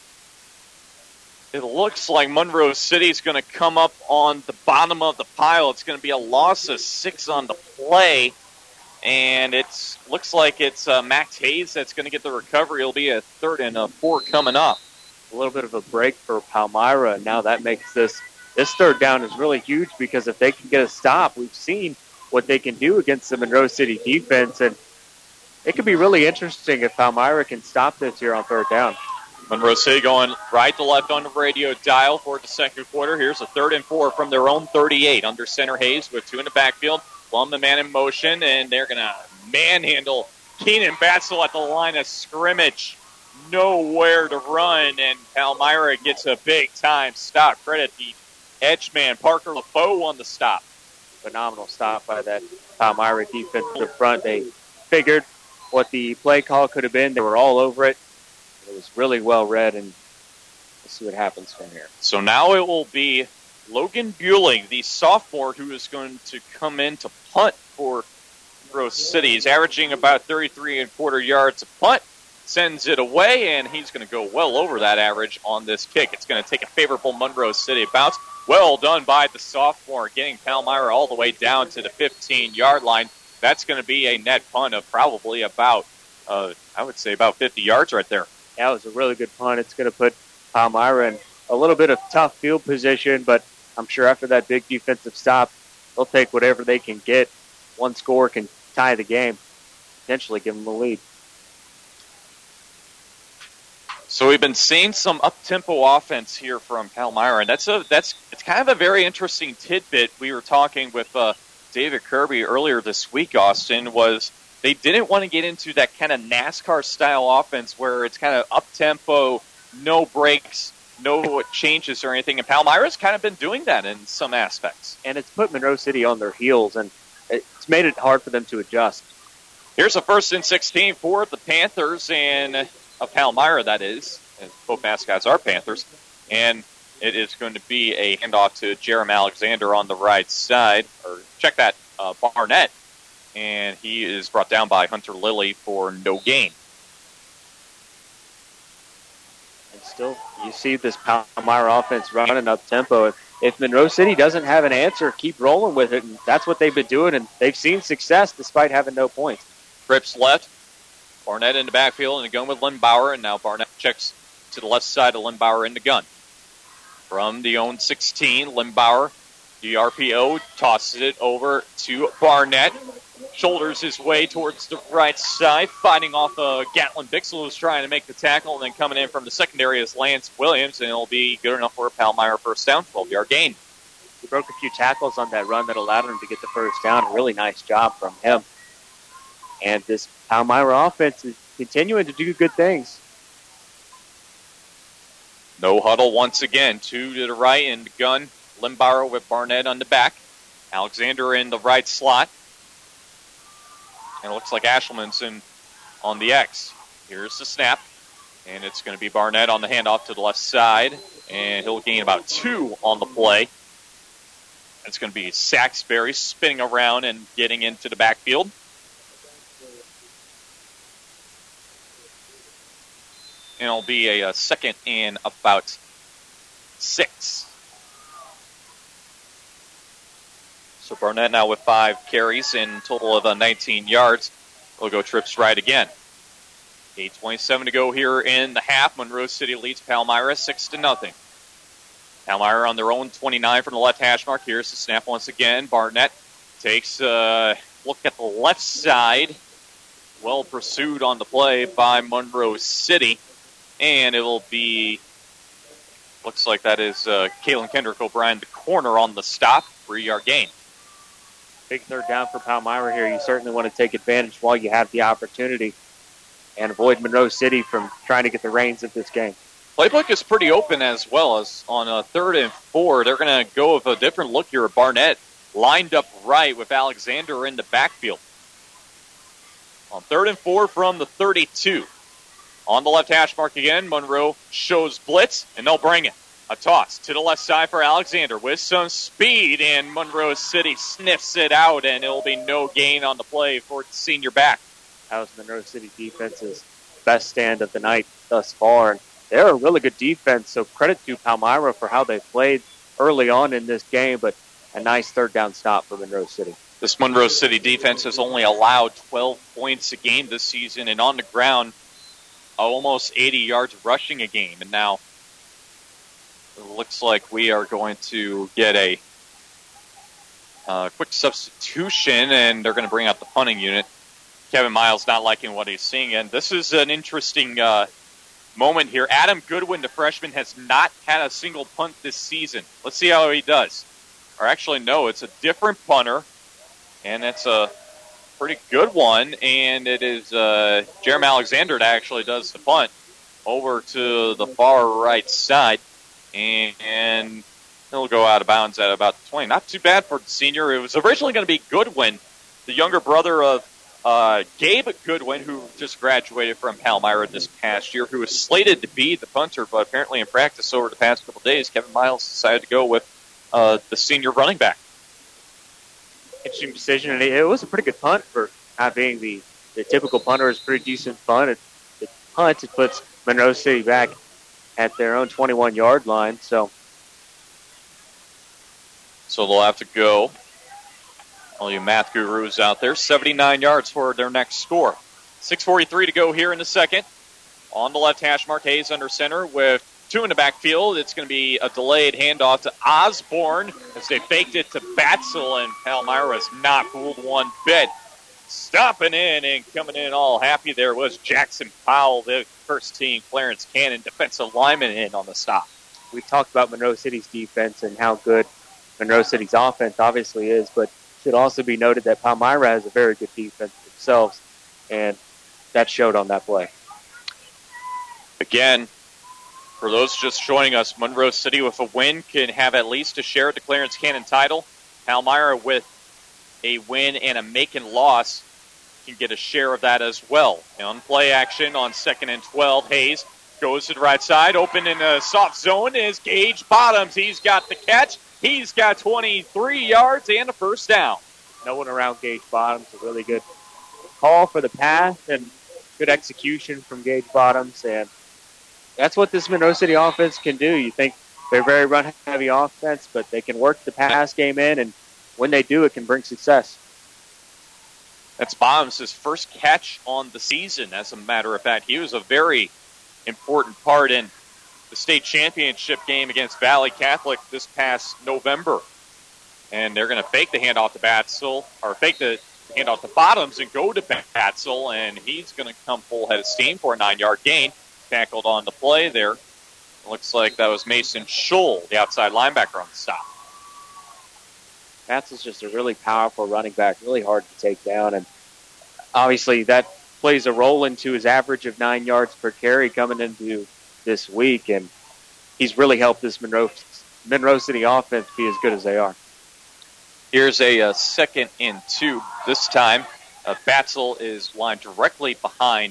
it looks like Monroe City's going to come up on the bottom of the pile. It's going to be a loss of 6 on the play, and it looks like it's Max Hayes that's going to get the recovery. It'll be a 3rd and 4 coming up. A little bit of a break for Palmyra, and now that makes this 3rd down is really huge because if they can get a stop, we've seen what they can do against the Monroe City defense, and it could be really interesting if Palmyra can stop this here on 3rd down. Monroe City going right to left on the radio dial for the second quarter. Here's a 3rd and 4 from their own 38. Under center Hayes with 2 in the backfield. Plum the man in motion, and they're going to manhandle Keenan Batzel at the line of scrimmage. Nowhere to run, and Palmyra gets a big-time stop. Credit the edge man, Parker LeBeau, on the stop. Phenomenal stop by that Palmyra defensive front. They figured what the play call could have been. They were all over it. It was really well read, and we'll see what happens from here. So now it will be Logan Bueling, the sophomore, who is going to come in to punt for Monroe City. He's averaging about 33 1/4 yards a punt, sends it away, and he's going to go well over that average on this kick. It's going to take a favorable Monroe City bounce. Well done by the sophomore, getting Palmyra all the way down to the 15-yard line. That's going to be a net punt of probably about, I would say, about 50 yards right there. That was a really good punt. It's going to put Palmyra in a little bit of tough field position, but I'm sure after that big defensive stop, they'll take whatever they can get. One score can tie the game, potentially give them the lead. So we've been seeing some up-tempo offense here from Palmyra, and it's kind of a very interesting tidbit. We were talking with David Kirby earlier this week, Austin, was they didn't want to get into that kind of NASCAR-style offense where it's kind of up-tempo, no breaks, no changes or anything, and Palmyra's kind of been doing that in some aspects. And it's put Monroe City on their heels, and it's made it hard for them to adjust. Here's a 1st and 16 for the Panthers, and Palmyra, that is, and both mascots are Panthers, and it is going to be a handoff to Jerem Alexander on the right side, or check that, Barnett, and he is brought down by Hunter Lilly for no gain. And still, you see this Palmyra offense running up tempo. If Monroe City doesn't have an answer, keep rolling with it, and that's what they've been doing, and they've seen success despite having no points. Trips left, Barnett in the backfield and a gun with Lindbauer, and now Barnett checks to the left side of Lindbauer in the gun. From the own 16, Lindbauer, the RPO, tosses it over to Barnett. Shoulders his way towards the right side, fighting off Gatlin Bixel, who's trying to make the tackle, and then coming in from the secondary is Lance Williams, and it'll be good enough for a Palmyra first down, 12-yard gain. He broke a few tackles on that run that allowed him to get the first down. A really nice job from him. And this Palmyra offense is continuing to do good things. No huddle once again. 2 to the right in the gun. Lindbauer with Barnett on the back. Alexander in the right slot. And it looks like Ashelman's on the X. Here's the snap. And it's going to be Barnett on the handoff to the left side. And he'll gain about 2 on the play. It's going to be Saxberry spinning around and getting into the backfield. And it'll be a 2nd and about 6. So Barnett now with 5 carries in total of 19 yards. We'll go trips right again. 8:27 to go here in the half. Monroe City leads Palmyra 6-0. Palmyra on their own 29 from the left hash mark. Here's the snap once again. Barnett takes a look at the left side. Well pursued on the play by Monroe City. And it will be, looks like that is Kalen Kendrick O'Brien, the corner on the stop, 3-yard gain. Big third down for Palmyra here. You certainly want to take advantage while you have the opportunity and avoid Monroe City from trying to get the reins of this game. Playbook is pretty open as well. As on a 3rd and 4, they're going to go with a different look here. Barnett lined up right with Alexander in the backfield. On 3rd and 4 from the 32. On the left hash mark again, Monroe shows blitz, and they'll bring it. A toss to the left side for Alexander with some speed, and Monroe City sniffs it out, and it'll be no gain on the play for the senior back. That was Monroe City defense's best stand of the night thus far. And they're a really good defense, so credit to Palmyra for how they played early on in this game, but a nice third down stop for Monroe City. This Monroe City defense has only allowed 12 points a game this season, and on the ground, almost 80 yards rushing a game. And now it looks like we are going to get a quick substitution, and they're going to bring out the punting unit. Kevin Miles not liking what he's seeing, and this is an interesting moment here. Adam Goodwin, the freshman, has not had a single punt this season. Let's see how he does. Or actually, no, it's a different punter, and it's a pretty good one, and it is Jeremy Alexander that actually does the punt over to the far right side, and he'll go out of bounds at about 20. Not too bad for the senior. It was originally going to be Goodwin, the younger brother of Gabe Goodwin, who just graduated from Palmyra this past year, who was slated to be the punter, but apparently in practice over the past couple days, Kevin Miles decided to go with the senior running back. Interesting decision, and it was a pretty good punt for not being the typical punter. It's a pretty decent punt. It puts Monroe City back at their own 21-yard line. So they'll have to go. All you math gurus out there, 79 yards for their next score. 6:43 to go here in the second. On the left hash mark, Hayes under center with 2 in the backfield. It's going to be a delayed handoff to Osborne as they faked it to Batzel, and Palmyra's not fooled one bit. Stopping in and coming in all happy there was Jackson Powell, the first team Clarence Cannon defensive lineman, in on the stop. We talked about Monroe City's defense and how good Monroe City's offense obviously is, but should also be noted that Palmyra has a very good defense themselves, and that showed on that play. Again, for those just joining us, Monroe City with a win can have at least a share of the Clarence Cannon title. Palmyra with a win and a make-and loss can get a share of that as well. On play action on 2nd and 12, Hayes goes to the right side. Open in the soft zone is Gage Bottoms. He's got the catch. He's got 23 yards and a first down. No one around Gage Bottoms. A really good call for the pass and good execution from Gage Bottoms. And that's what this Monroe City offense can do. You think they're a very run-heavy offense, but they can work the pass game in, and when they do, it can bring success. That's Bottoms' first catch on the season, as a matter of fact. He was a very important part in the state championship game against Valley Catholic this past November. And they're going to fake the handoff to Batzel, or fake the handoff to Bottoms and go to Batzel, and he's going to come full head of steam for a 9-yard gain. Tackled on the play there. It looks like that was Mason Scholl, the outside linebacker, on the stop. Batzel's just a really powerful running back, really hard to take down, and obviously that plays a role into his average of 9 yards per carry coming into this week, and he's really helped this Monroe City offense be as good as they are. Here's a 2nd and 2. This time, Batzel is lined directly behind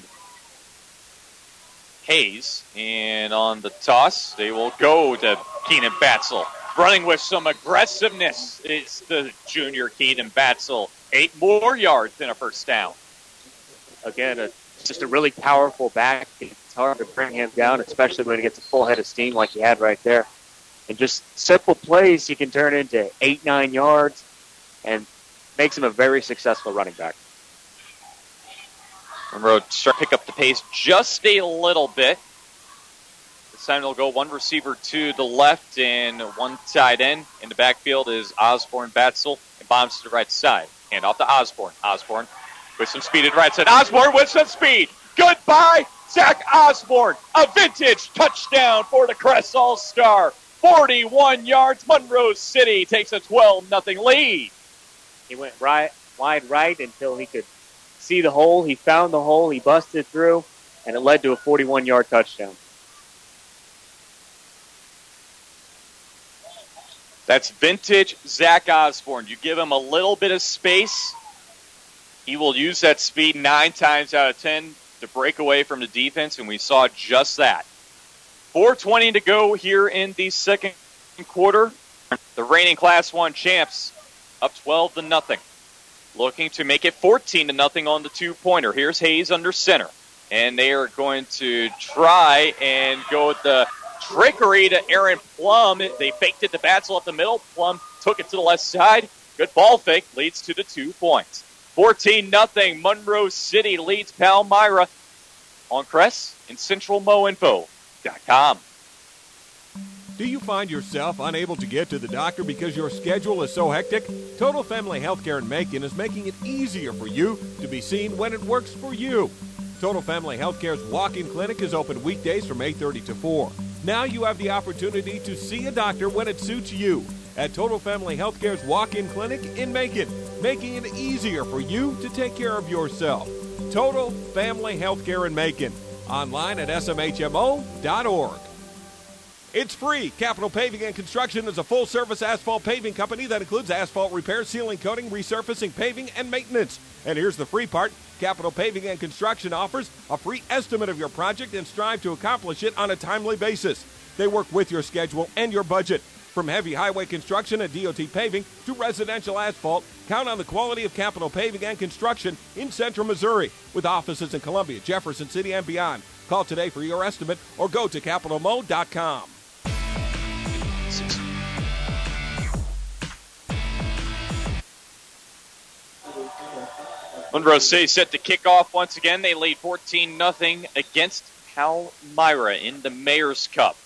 Hayes, and on the toss, they will go to Keenan Batzel. Running with some aggressiveness is the junior Keenan Batzel. 8 more yards than a first down. Again, just a really powerful back. It's hard to bring him down, especially when he gets a full head of steam like he had right there. And just simple plays he can turn into 8-9 yards and makes him a very successful running back. Monroe start to pick up the pace just a little bit. This time they'll go one receiver to the left and one tight end. In the backfield is Osborne, Batzel, and Bombs to the right side. Hand off to Osborne. Osborne with some speed to the right side. Osborne with some speed. Goodbye, Zach Osborne. A vintage touchdown for the Crest All-Star. 41 yards. Monroe City takes a 12-0 lead. He went wide right until he could see the hole. He found the hole. He busted through, and it led to a 41-yard touchdown. That's vintage Zach Osborne. You give him a little bit of space, he will use that speed 9 times out of 10 to break away from the defense, and we saw just that. 4:20 to go here in the second quarter. The reigning Class 1 champs up 12-0. Looking to make it 14-0 on the two-pointer. Here's Hayes under center. And they are going to try and go with the trickery to Aaron Plum. They faked it to Batzel up the middle. Plum took it to the left side. Good ball fake leads to the 2 points. 14-0. Monroe City leads Palmyra on Crest and CentralMoInfo.com. Do you find yourself unable to get to the doctor because your schedule is so hectic? Total Family Healthcare in Macon is making it easier for you to be seen when it works for you. Total Family Healthcare's walk-in clinic is open weekdays from 8:30 to 4. Now you have the opportunity to see a doctor when it suits you at Total Family Healthcare's walk-in clinic in Macon, making it easier for you to take care of yourself. Total Family Healthcare in Macon. Online at smhmo.org. It's free. Capital Paving and Construction is a full-service asphalt paving company that includes asphalt repair, sealing, coating, resurfacing, paving, and maintenance. And here's the free part. Capital Paving and Construction offers a free estimate of your project and strive to accomplish it on a timely basis. They work with your schedule and your budget. From heavy highway construction and DOT paving to residential asphalt, count on the quality of Capital Paving and Construction in Central Missouri, with offices in Columbia, Jefferson City, and beyond. Call today for your estimate or go to capitalmo.com. Monroe City set to kick off once again. They lead 14-0 against Palmyra in the Mayor's Cup.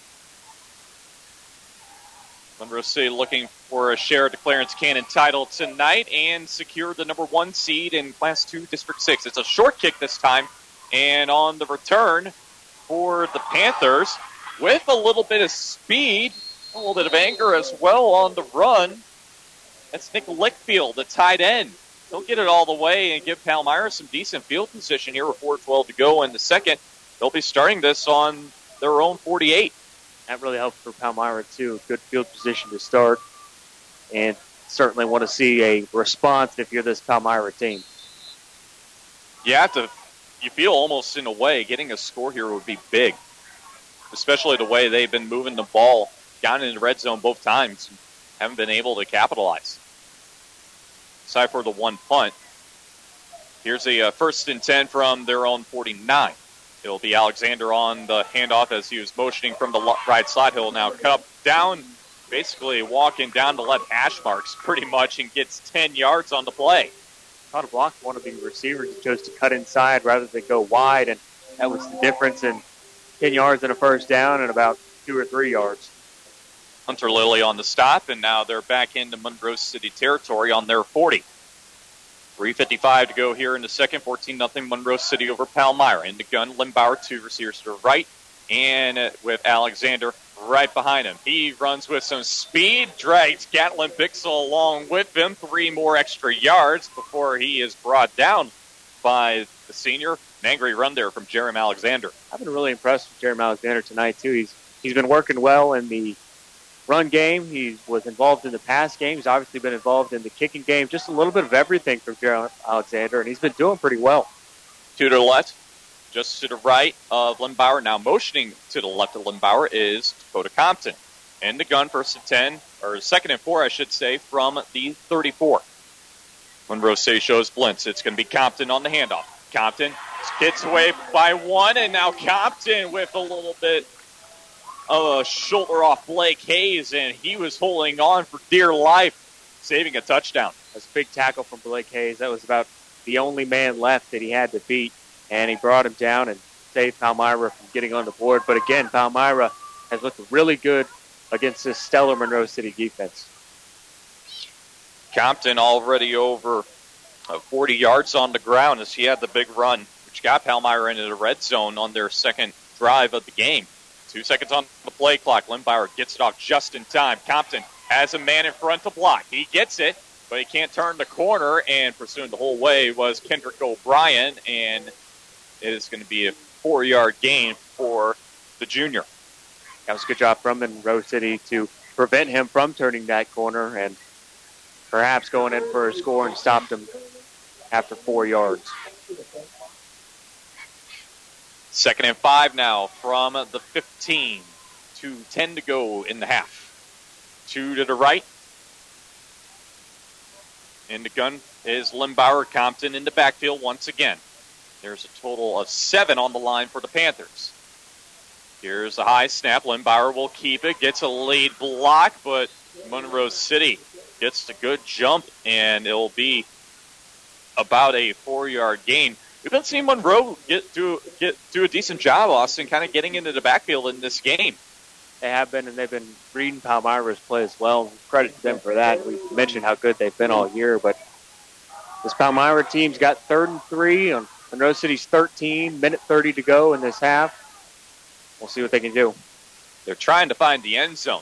Monroe City looking for a share of the Clarence Cannon title tonight and secure the number 1 seed in Class 2 District 6. It's a short kick this time, and on the return for the Panthers with a little bit of speed, a little bit of anger as well on the run. That's Nick Lickfield, the tight end. They'll get it all the way and give Palmyra some decent field position here with 4:12 to go in the second. They'll be starting this on their own 48. That really helps for Palmyra, too. Good field position to start. And certainly want to see a response if you're this Palmyra team. You feel almost in a way getting a score here would be big, especially the way they've been moving the ball down in the red zone both times. Haven't been able to capitalize. Aside for the 1 punt. Here's a 1st and 10 from their own 49. It'll be Alexander on the handoff as he was motioning from the right side. He'll now cut down, basically walking down the left hash marks pretty much, and gets 10 yards on the play. Caught a block one of the receivers. He chose to cut inside rather than go wide, and that was the difference in 10 yards and a first down and about 2 or 3 yards. Hunter Lilly on the stop, and now they're back into Monroe City territory on their 40. 3:55 to go here in the second. 14-0 Monroe City over Palmyra. In the gun, Limbauer, 2 receivers to the right, and with Alexander right behind him. He runs with some speed, drags Gatlin Bixel along with him. 3 more extra yards before he is brought down by the senior. An angry run there from Jeremy Alexander. I've been really impressed with Jeremy Alexander tonight, too. He's been working well in the run game. He was involved in the pass game. He's obviously been involved in the kicking game. Just a little bit of everything from Jeremy Alexander, and he's been doing pretty well. 2 to the left, just to the right of Limbauer. Now motioning to the left of Limbauer is Dakota Compton. And the gun, 1st and 10, or 2nd and 4, I should say, from the 34. Monroe City shows Blintz. It's going to be Compton on the handoff. Compton gets away by 1, and now Compton with a little bit of a shoulder off Blake Hayes, and he was holding on for dear life, saving a touchdown. That's a big tackle from Blake Hayes. That was about the only man left that he had to beat, and he brought him down and saved Palmyra from getting on the board. But again, Palmyra has looked really good against this stellar Monroe City defense. Compton already over 40 yards on the ground as he had the big run, which got Palmyra into the red zone on their second drive of the game. 2 seconds on the play clock. Limbauer gets it off just in time. Compton has a man in front to block. He gets it, but he can't turn the corner, and pursuing the whole way was Kendrick O'Brien, and it is going to be a 4-yard gain for the junior. That was a good job from Monroe City to prevent him from turning that corner and perhaps going in for a score and stopped him after 4 yards. 2nd and 5 now from the 15. 2:10 to go in the half. 2 to the right. In the gun is Limbauer. Compton in the backfield once again. There's a total of 7 on the line for the Panthers. Here's a high snap. Limbauer will keep it. Gets a lead block, but Monroe City gets the good jump, and it'll be about a 4-yard gain. We've been seeing Monroe do a decent job, Austin, kind of getting into the backfield in this game. They have been, and they've been reading Palmyra's play as well. Credit to them for that. We've mentioned how good they've been all year, but this Palmyra team's got 3rd and 3 on Monroe City's 13, minute 30 to go in this half. We'll see what they can do. They're trying to find the end zone.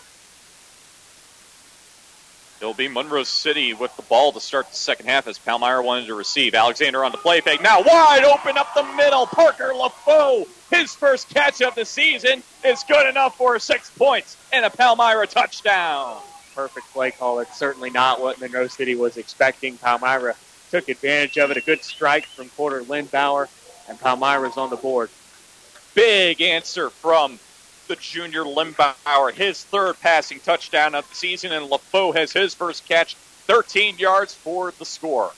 It'll be Monroe City with the ball to start the second half as Palmyra wanted to receive. Alexander on the play fake. Now wide open up the middle. Parker LaFoe, his first catch of the season, is good enough for 6 points and a Palmyra touchdown. Perfect play call. It's certainly not what Monroe City was expecting. Palmyra took advantage of it. A good strike from Porter Lindbauer, and Palmyra's on the board. Big answer from the junior Limbauer, his 3rd passing touchdown of the season, and LaFoe has his first catch, 13 yards for the score.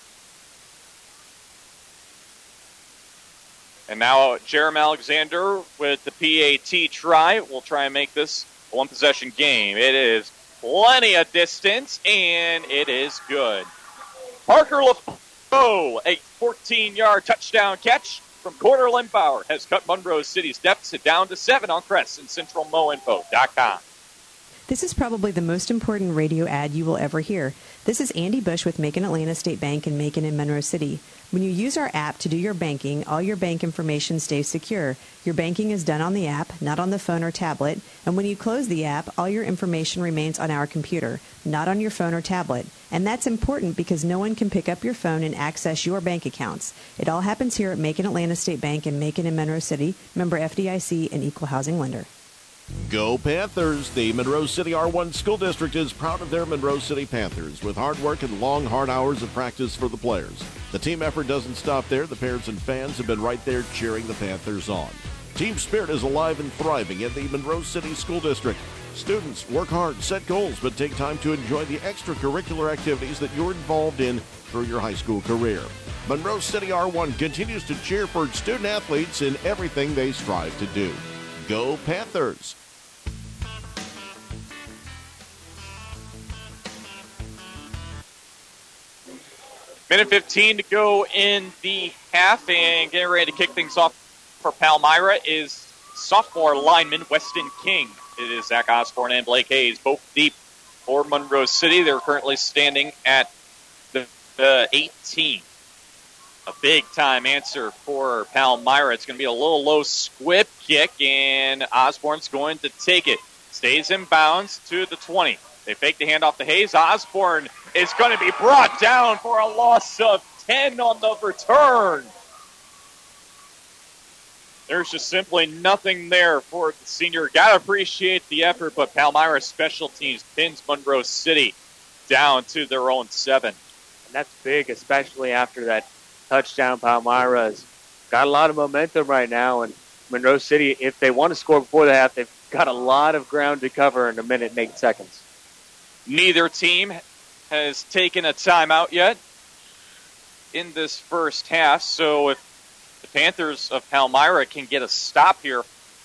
And now Jerem Alexander with the PAT try. We'll try and make this a one-possession game. It is plenty of distance, and it is good. Parker LaFoe, a 14-yard touchdown catch from Porter Limbauer, has cut Monroe City's deficit down to 7 on CrescentCentralMoInfo.com. This is probably the most important radio ad you will ever hear. This is Andy Bush with Macon Atlanta State Bank in Macon and Monroe City. When you use our app to do your banking, all your bank information stays secure. Your banking is done on the app, not on the phone or tablet. And when you close the app, all your information remains on our computer, not on your phone or tablet. And that's important because no one can pick up your phone and access your bank accounts. It all happens here at Macon Atlanta State Bank in Macon and Monroe City, member FDIC and equal housing lender. Go Panthers! The Monroe City R1 School District is proud of their Monroe City Panthers with hard work and long, hard hours of practice for the players. The team effort doesn't stop there. The parents and fans have been right there cheering the Panthers on. Team spirit is alive and thriving in the Monroe City School District. Students work hard, set goals, but take time to enjoy the extracurricular activities that you're involved in through your high school career. Monroe City R1 continues to cheer for student athletes in everything they strive to do. Go Panthers! Minute 15 to go in the half, and getting ready to kick things off for Palmyra is sophomore lineman Weston King. It is Zach Osborne and Blake Hayes, both deep for Monroe City. They're currently standing at the 18. A big-time answer for Palmyra. It's going to be a little low squib kick, and Osborne's going to take it. Stays in bounds to the 20. They fake the handoff to Hayes. Osborne is going to be brought down for a loss of 10 on the return. There's just simply nothing there for the senior. Got to appreciate the effort, but Palmyra special teams pins Monroe City down to their own 7. And that's big, especially after that touchdown. Palmyra's got a lot of momentum right now, and Monroe City, if they want to score before the half, they've got a lot of ground to cover in a minute and 8 seconds. Neither team has taken a timeout yet in this first half, so if the Panthers of Palmyra can get a stop here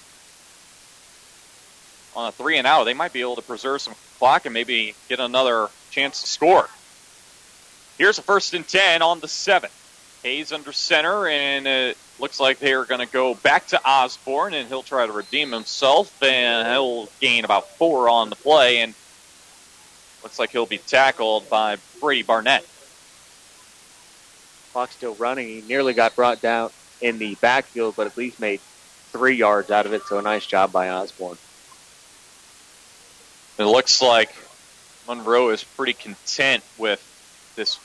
on a 3-and-out, they might be able to preserve some clock and maybe get another chance to score. Here's a 1st and 10 on the 7. Hayes under center, and it looks like they are going to go back to Osborne, and he'll try to redeem himself, and he'll gain about 4 on the play, and looks like he'll be tackled by Brady Barnett. Clock still running. He nearly got brought down in the backfield, but at least made 3 yards out of it, so a nice job by Osborne. It looks like Monroe is pretty content with this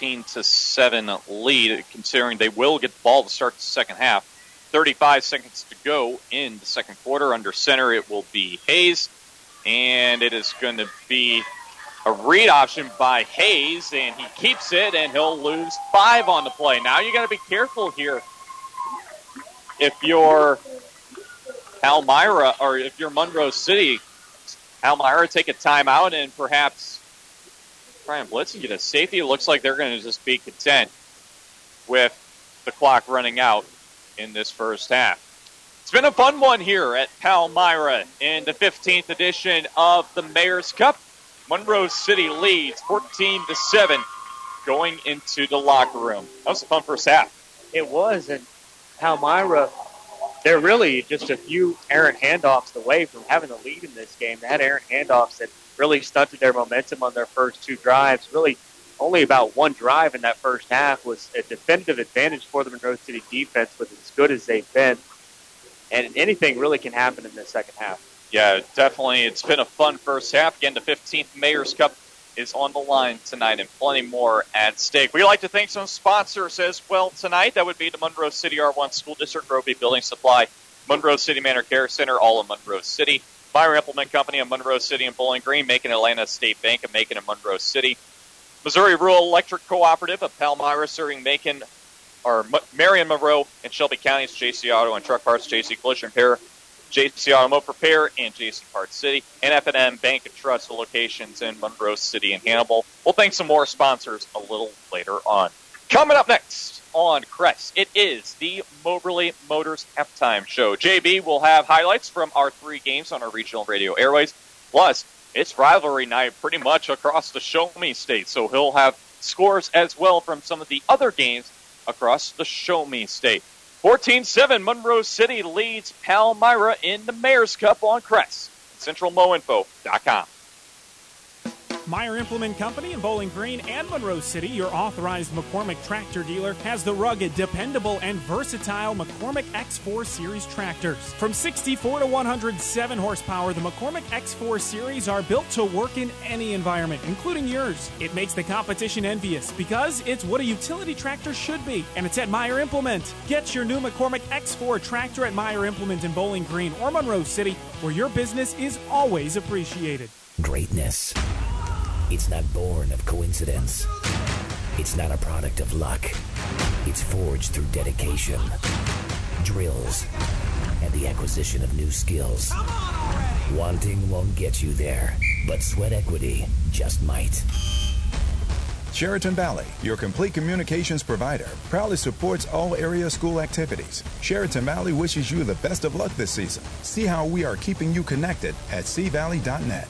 14-7 lead, considering they will get the ball to start the second half. 35 seconds to go in the second quarter. Under center, it will be Hayes, and it is going to be a read option by Hayes, and he keeps it, and he'll lose 5 on the play. Now you got to be careful here. If you're Palmyra, or if you're Monroe City, Palmyra take a timeout and perhaps try and blitz and get a safety. It looks like they're going to just be content with the clock running out in this first half. It's been a fun one here at Palmyra in the 15th edition of the Mayor's Cup. Monroe City leads 14-7 going into the locker room. That was a fun first half. It was, and Palmyra, they're really just a few errant handoffs away from having the lead in this game. They had errant handoffs that really stunted their momentum on their first 2 drives. Really, only about 1 drive in that first half was a definitive advantage for the Monroe City defense with as good as they've been. And anything really can happen in the second half. Yeah, definitely. It's been a fun first half. Again, the 15th Mayor's Cup is on the line tonight and plenty more at stake. We'd like to thank some sponsors as well tonight. That would be the Monroe City R1 School District, Roby Building Supply, Monroe City Manor Care Center, all in Monroe City, Myra Implement Company of Monroe City and Bowling Green, Macon Atlanta State Bank of Macon and Monroe City, Missouri Rural Electric Cooperative of Palmyra, serving Macon, or Marion, Monroe, and Shelby counties, JC Auto and Truck Parts, JC Collision Repair, JC Automotive Repair, and JC Parts City, and F&M Bank and Trust locations in Monroe City and Hannibal. We'll thank some more sponsors a little later on. Coming up next on Crest, it is the Moberly Motors Halftime Show. JB will have highlights from our 3 games on our regional radio airways. Plus, it's rivalry night pretty much across the Show Me State, so he'll have scores as well from some of the other games across the Show Me State. 14-7, Monroe City leads Palmyra in the Mayor's Cup on Crest. CentralMoInfo.com. Meyer Implement Company in Bowling Green and Monroe City, your authorized McCormick tractor dealer, has the rugged, dependable, and versatile McCormick X4 Series tractors. From 64 to 107 horsepower, the McCormick X4 Series are built to work in any environment, including yours. It makes the competition envious because it's what a utility tractor should be, and it's at Meyer Implement. Get your new McCormick X4 tractor at Meyer Implement in Bowling Green or Monroe City, where your business is always appreciated. Greatness. It's not born of coincidence. It's not a product of luck. It's forged through dedication, drills, and the acquisition of new skills. Wanting won't get you there, but sweat equity just might. Sheraton Valley, your complete communications provider, proudly supports all area school activities. Sheraton Valley wishes you the best of luck this season. See how we are keeping you connected at cvalley.net.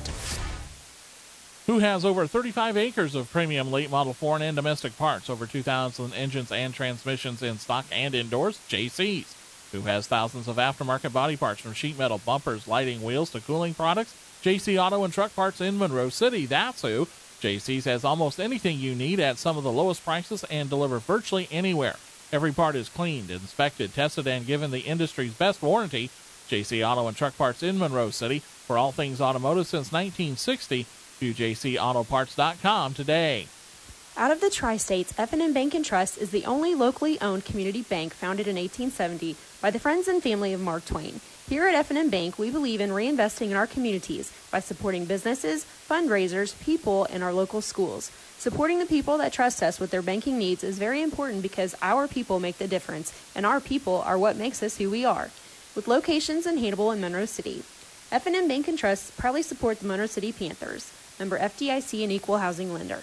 Who has over 35 acres of premium late model foreign and domestic parts, over 2,000 engines and transmissions in stock and indoors? JC's. Who has thousands of aftermarket body parts, from sheet metal, bumpers, lighting, wheels to cooling products? JC Auto and Truck Parts in Monroe City. That's who. JC's has almost anything you need at some of the lowest prices and deliver virtually anywhere. Every part is cleaned, inspected, tested, and given the industry's best warranty. JC Auto and Truck Parts in Monroe City. For all things automotive since 1960, view jcautoparts.com today. Out of the Tri-States, F&M Bank and Trust is the only locally owned community bank founded in 1870 by the friends and family of Mark Twain. Here at F&M Bank, we believe in reinvesting in our communities by supporting businesses, fundraisers, people, and our local schools. Supporting the people that trust us with their banking needs is very important because our people make the difference, and our people are what makes us who we are. With locations in Hannibal and Monroe City, F&M Bank and Trust proudly support the Monroe City Panthers. Member FDIC and Equal Housing Lender.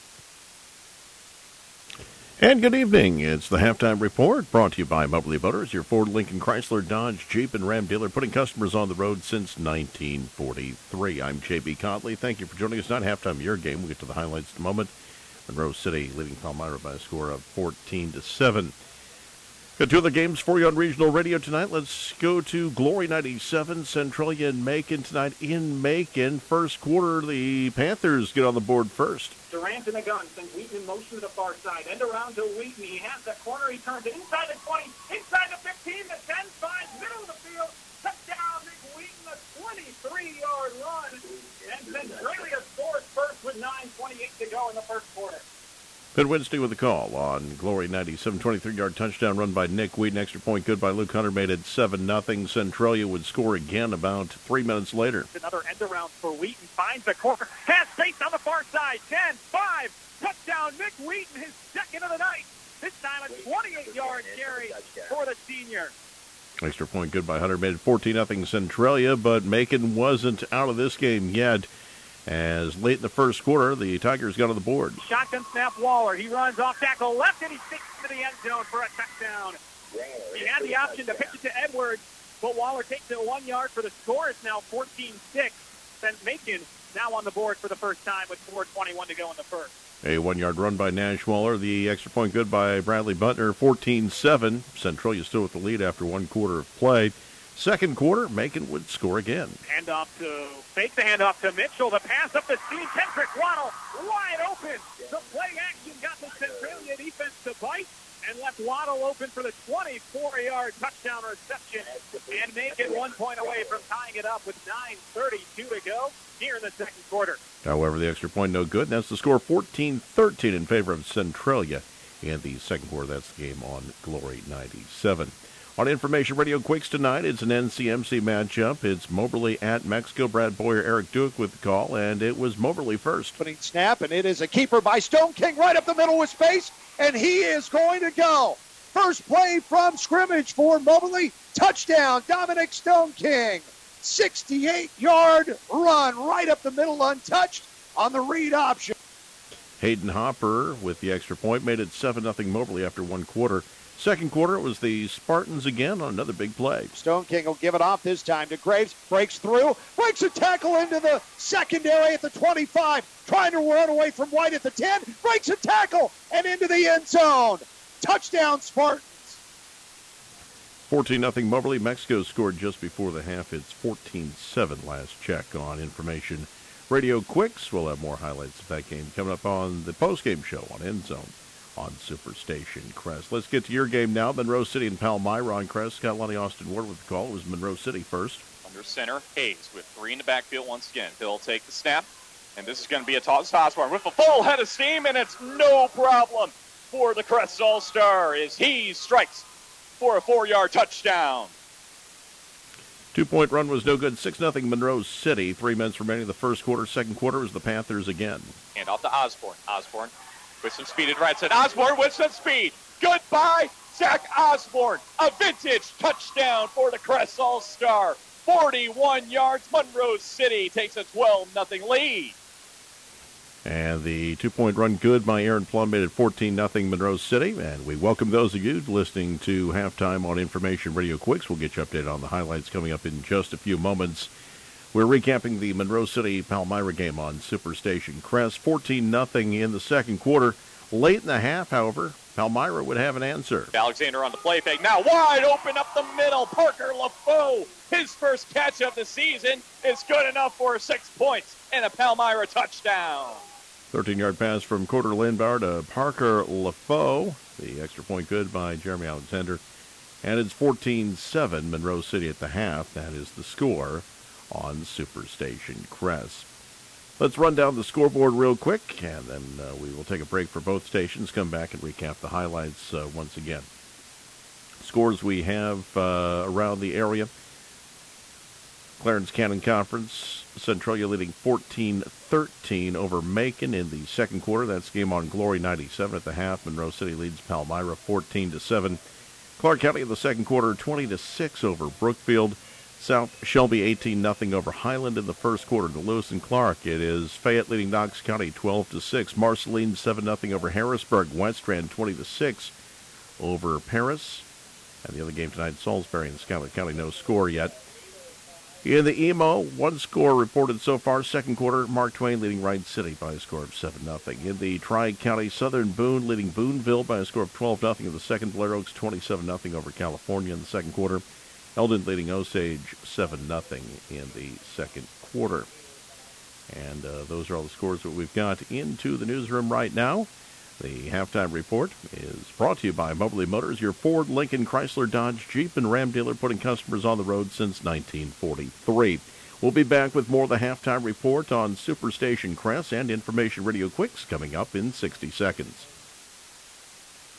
And good evening. It's the Halftime Report brought to you by Moberly Motors, your Ford, Lincoln, Chrysler, Dodge, Jeep, and Ram dealer, putting customers on the road since 1943. I'm J.B. Conley. Thank you for joining us. Not halftime your game. We'll get to the highlights in a moment. Monroe City leading Palmyra by a score of 14-7. Got 2 other games for you on regional radio tonight. Let's go to Glory 97, Centralia and Macon tonight in Macon. First quarter, the Panthers get on the board first. Durant in the gun sends Wheaton in motion to the far side. End around to Wheaton. He has the corner. He turns it inside the 20, inside the 15, the 10, 5, middle of the field. Touchdown, Nick Wheaton, a 23-yard run. And Centralia scores first with 9:28 to go in the first quarter. Ben Wednesday with the call on Glory 97. 23-yard touchdown run by Nick Wheaton. Extra point good by Luke Hunter made it 7-0. Centralia would score again about 3 minutes later. Another end around for Wheaton. Finds the corner. Has space on the far side. 10, 5. Touchdown, Nick Wheaton, his second of the night. This time a 28-yard carry for the senior. Extra point good by Hunter made it 14-0 Centralia, but Macon wasn't out of this game yet. As late in the first quarter, the Tigers got on the board. Shotgun snap, Waller. He runs off tackle left, and he sticks to the end zone for a touchdown. He had the option to pitch it to Edwards, but Waller takes it 1 yard for the score. It's now 14-6. Then Macon now on the board for the first time with 4:21 to go in the first. A 1 yard run by Nash Waller. The extra point good by Bradley Butner. 14-7. Centralia still with the lead after 1 quarter of play. Second quarter, Macon would score again. Fake the handoff to Mitchell. The pass up the seam. Kendrick Waddle wide open. The play action got the Centralia defense to bite and left Waddle open for the 24-yard touchdown reception. And Macon 1 point away from tying it up with 9:32 to go here in the second quarter. However, the extra point no good. And that's the score 14-13 in favor of Centralia in the second quarter. That's the game on Glory 97. On Information Radio Quicks tonight, it's an NCMC matchup. It's Moberly at Mexico. Brad Boyer, Eric Duke with the call, and it was Moberly first. Snap, and it is a keeper by Stone King right up the middle with space, and he is going to go. First play from scrimmage for Moberly. Touchdown, Dominic Stone King. 68-yard run right up the middle untouched on the read option. Hayden Hopper with the extra point made it 7-0 Moberly after 1 quarter. Second quarter, it was the Spartans again on another big play. Stone King will give it off this time to Graves. Breaks through. Breaks a tackle into the secondary at the 25. Trying to run away from White at the 10. Breaks a tackle and into the end zone. Touchdown, Spartans. 14-0 Moberly. Mexico scored just before the half. It's 14-7 last check on Information Radio Quicks. We'll have more highlights of that game coming up on the postgame show on End Zone on Superstation Crest. Let's get to your game now. Monroe City and Palmyra on Crest. Scott Lonnie Austin Ward with the call. It was Monroe City first. Under center, Hayes with 3 in the backfield once again. He'll take the snap, and this is going to be a toss to Osborne with a full head of steam, and it's no problem for the Crest All-Star as he strikes for a 4-yard touchdown. 2-point run was no good. 6-0 Monroe City. 3 minutes remaining in the first quarter. Second quarter was the Panthers again. Hand off to Osborne. Osborne with some speed at right side. Osborne with some speed. Goodbye, Zach Osborne. A vintage touchdown for the Crest All-Star. 41 yards. Monroe City takes a 12-0 lead. And the 2-point run good by Aaron Plum made it 14-0 Monroe City. And we welcome those of you listening to Halftime on Information Radio Quicks. We'll get you updated on the highlights coming up in just a few moments. We're recapping the Monroe City-Palmyra game on Superstation Crest. 14-0 in the second quarter. Late in the half, however, Palmyra would have an answer. Alexander on the play fake. Now wide open up the middle. Parker LaFoe, his first catch of the season, is good enough for 6 points and a Palmyra touchdown. 13-yard pass from Carter Lindbauer to Parker LaFoe. The extra point good by Jeremy Alexander. And it's 14-7 Monroe City at the half. That is the score on Superstation Crest. Let's run down the scoreboard real quick, and then we will take a break for both stations, come back and recap the highlights once again. Scores we have around the area. Clarence Cannon Conference, Centralia leading 14-13 over Macon in the second quarter. That's game on Glory 97 at the half. Monroe City leads Palmyra 14-7. Clark County in the second quarter 20-6 over Brookfield. South Shelby 18-0 over Highland in the first quarter to Lewis and Clark. It is Fayette leading Knox County 12-6. Marceline 7-0 over Harrisburg. West Rand 20-6 over Paris. And the other game tonight, Salisbury and Schuyler County, no score yet. In the Emo, 1 score reported so far. Second quarter, Mark Twain leading Wright City by a score of 7-0. In the Tri-County, Southern Boone leading Booneville by a score of 12-0 in the second. Blair Oaks 27-0 over California in the second quarter. Eldon leading Osage 7-0 in the second quarter. And those are all the scores that we've got into the newsroom right now. The halftime report is brought to you by Moberly Motors, your Ford, Lincoln, Chrysler, Dodge, Jeep, and Ram dealer, putting customers on the road since 1943. We'll be back with more of the halftime report on Superstation Crest and Information Radio Quicks coming up in 60 seconds.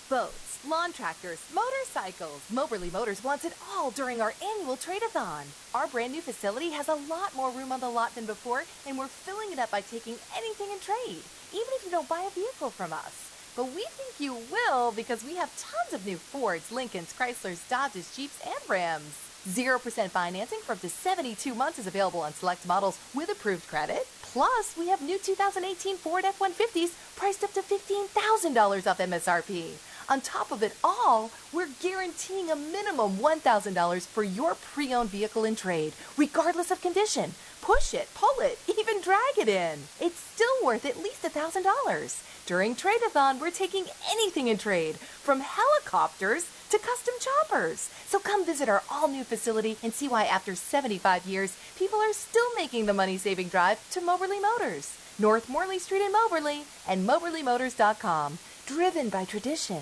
Boats, lawn tractors, motorcycles. Moberly Motors wants it all during our annual trade-a-thon. Our brand new facility has a lot more room on the lot than before, and we're filling it up by taking anything in trade, even if you don't buy a vehicle from us. But we think you will because we have tons of new Fords, Lincolns, Chryslers, Dodges, Jeeps, and Rams. 0% financing for up to 72 months is available on select models with approved credit. Plus, we have new 2018 Ford F-150s priced up to $15,000 off MSRP. On top of it all, we're guaranteeing a minimum $1,000 for your pre-owned vehicle in trade, regardless of condition. Push it, pull it, even drag it in. It's still worth at least $1,000. During Trade-a-thon, we're taking anything in trade, from helicopters to custom choppers. So come visit our all-new facility and see why after 75 years, people are still making the money-saving drive to Moberly Motors. North Morley Street in Moberly and MoberlyMotors.com. Driven by tradition.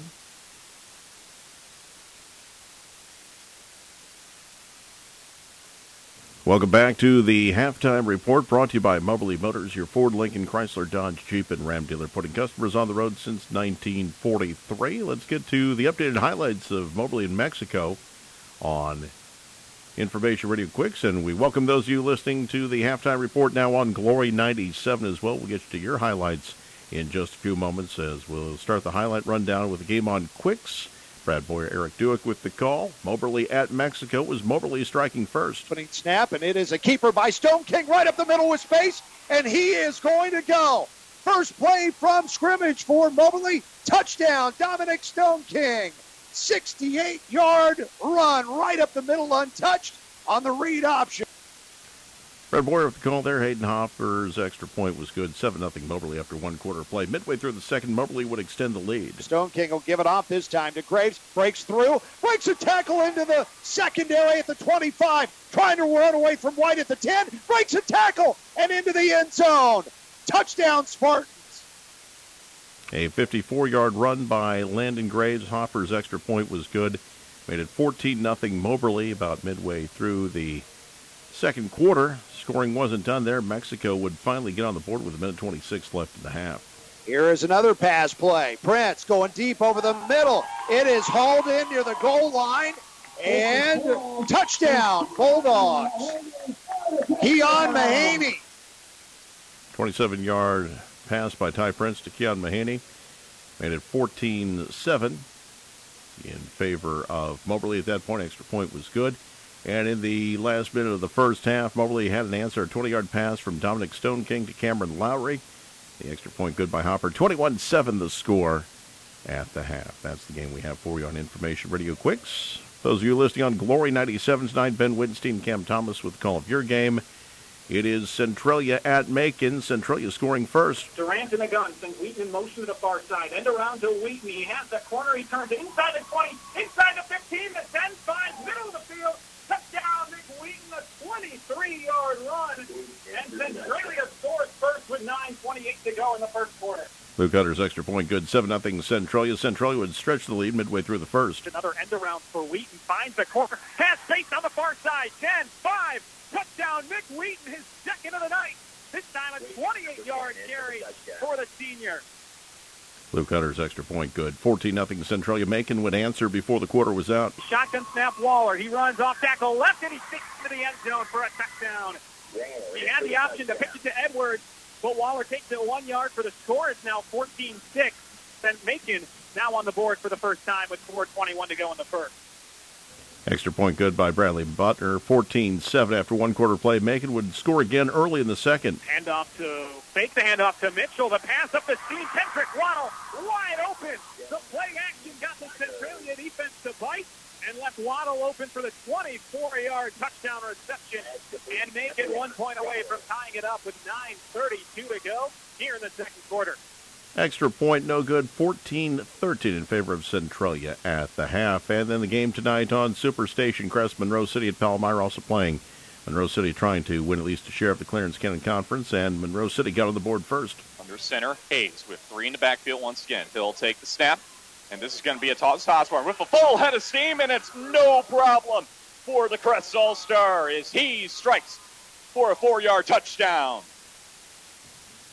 Welcome back to the Halftime Report, brought to you by Moberly Motors, your Ford, Lincoln, Chrysler, Dodge, Jeep, and Ram dealer, putting customers on the road since 1943. Let's get to the updated highlights of Moberly and Mexico on Information Radio Quicks, and we welcome those of you listening to the Halftime Report now on Glory 97 as well. We'll get you to your highlights in just a few moments as we'll start the highlight rundown with the game on Quicks. Brad Boyer, Eric Duick with the call. Moberly at Mexico. Was Moberly striking first? Opening snap, and it is a keeper by Stone King right up the middle with space, and he is going to go. First play from scrimmage for Moberly. Touchdown, Dominic Stone King. 68-yard run right up the middle, untouched on the read option. Brad Boyer with the call there. Hayden Hoffer's extra point was good. 7-0 Moberly after one quarter play. Midway through the second, Moberly would extend the lead. Stone King will give it off this time to Graves. Breaks through. Breaks a tackle into the secondary at the 25. Trying to run away from White at the 10. Breaks a tackle and into the end zone. Touchdown, Spartans. A 54-yard run by Landon Graves. Hoffer's extra point was good. Made it 14-0 Moberly about midway through the second quarter. Scoring wasn't done there. Mexico would finally get on the board with a minute 26 left in the half. Here is another pass play. Prince going deep over the middle. It is hauled in near the goal line. And touchdown, Bulldogs. Keon Mahaney. 27-yard pass by Ty Prince to Keon Mahaney. Made it 14-7 in favor of Moberly at that point. Extra point was good. And in the last minute of the first half, Moberly had an answer, a 20-yard pass from Dominic Stone King to Cameron Lowry. The extra point good by Hopper. 21-7 the score at the half. That's the game we have for you on Information Radio Quicks. Those of you listening on Glory 97 tonight, Ben Wittgenstein, Cam Thomas with the call of your game. It is Centralia at Macon. Centralia scoring first. Durant in the gun, sends Wheaton in motion to the far side. End around to Wheaton. He has the corner. He turns inside the 20, inside the 15, the 10, 5, middle of the field. Touchdown, Nick Wheaton, a 23-yard run. And Centralia scores first with 9:28 to go in the first quarter. Luke Hunter's extra point good. 7-0 Centralia. Centralia would stretch the lead midway through the first. Another end around for Wheaton. Finds the corner. Has space on the far side. 10, 5. Touchdown, Nick Wheaton, his second of the night. This time a 28-yard carry for the senior. Luke Hunter's extra point good. 14-0 Centralia. Macon would answer before the quarter was out. Shotgun snap Waller. He runs off tackle left, and he sticks into the end zone for a touchdown. He had the option to pitch it to Edwards, but Waller takes it 1 yard for the score. It's now 14-6. Then Macon now on the board for the first time with 4:21 to go in the first. Extra point good by Bradley Butler. 14-7 after one quarter play. Macon would score again early in the second. Fake the handoff to Mitchell. The pass up the seam. Kendrick Waddle wide open. The play action got the Centralia defense to bite and left Waddle open for the 24-yard touchdown reception. And Macon 1 point away from tying it up with 9:32 to go here in the second quarter. Extra point, no good. 14-13 in favor of Centralia at the half. And then the game tonight on Superstation Crest, Monroe City at Palmyra also playing. Monroe City trying to win at least a share of the Clarence County Conference, and Monroe City got on the board first. Under center, Hayes with three in the backfield once again. He'll take the snap, and this is going to be a toss one with a full head of steam, and it's no problem for the Crest All-Star as he strikes for a 4-yard touchdown.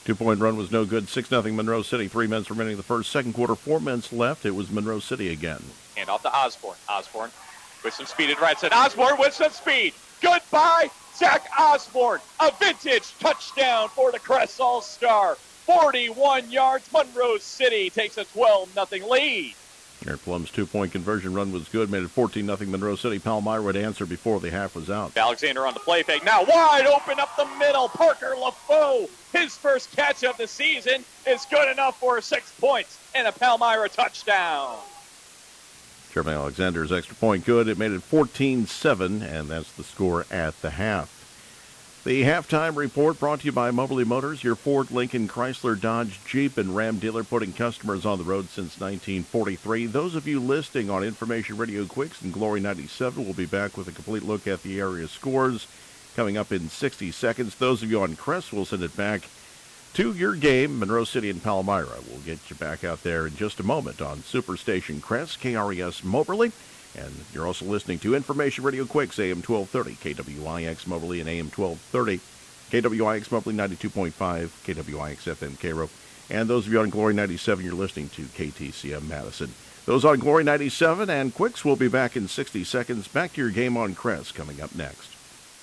2-point run was no good. 6-0 Monroe City. 3 minutes remaining in the first. Second quarter, 4 minutes left. It was Monroe City again. Hand off to Osborne. Osborne with some speed at right side. Osborne with some speed. Goodbye, Zach Osborne. A vintage touchdown for the Crest All-Star. 41 yards. Monroe City takes a 12-0 lead. Garrett Plum's 2-point conversion run was good. Made it 14-0 Monroe City. Palmyra would answer before the half was out. Alexander on the play fake. Now wide open up the middle. Parker LaFoe. His first catch of the season is good enough for 6 points and a Palmyra touchdown. Jeremy Alexander's extra point good. It made it 14-7, and that's the score at the half. The halftime report brought to you by Moberly Motors, your Ford, Lincoln, Chrysler, Dodge, Jeep, and Ram dealer, putting customers on the road since 1943. Those of you listening on Information Radio Quicks and Glory 97 will be back with a complete look at the area scores coming up in 60 seconds. Those of you on Crest will send it back to your game, Monroe City and Palmyra. We'll get you back out there in just a moment on Superstation Crest, KRES Moberly. And you're also listening to Information Radio Quicks, AM 1230, KWIX Moberly, and AM 1230, KWIX Moberly 92.5, KWIX FM Cairo. And those of you on Glory 97, you're listening to KTCM Madison. Those on Glory 97 and Quicks will be back in 60 seconds. Back to your game on Crest coming up next.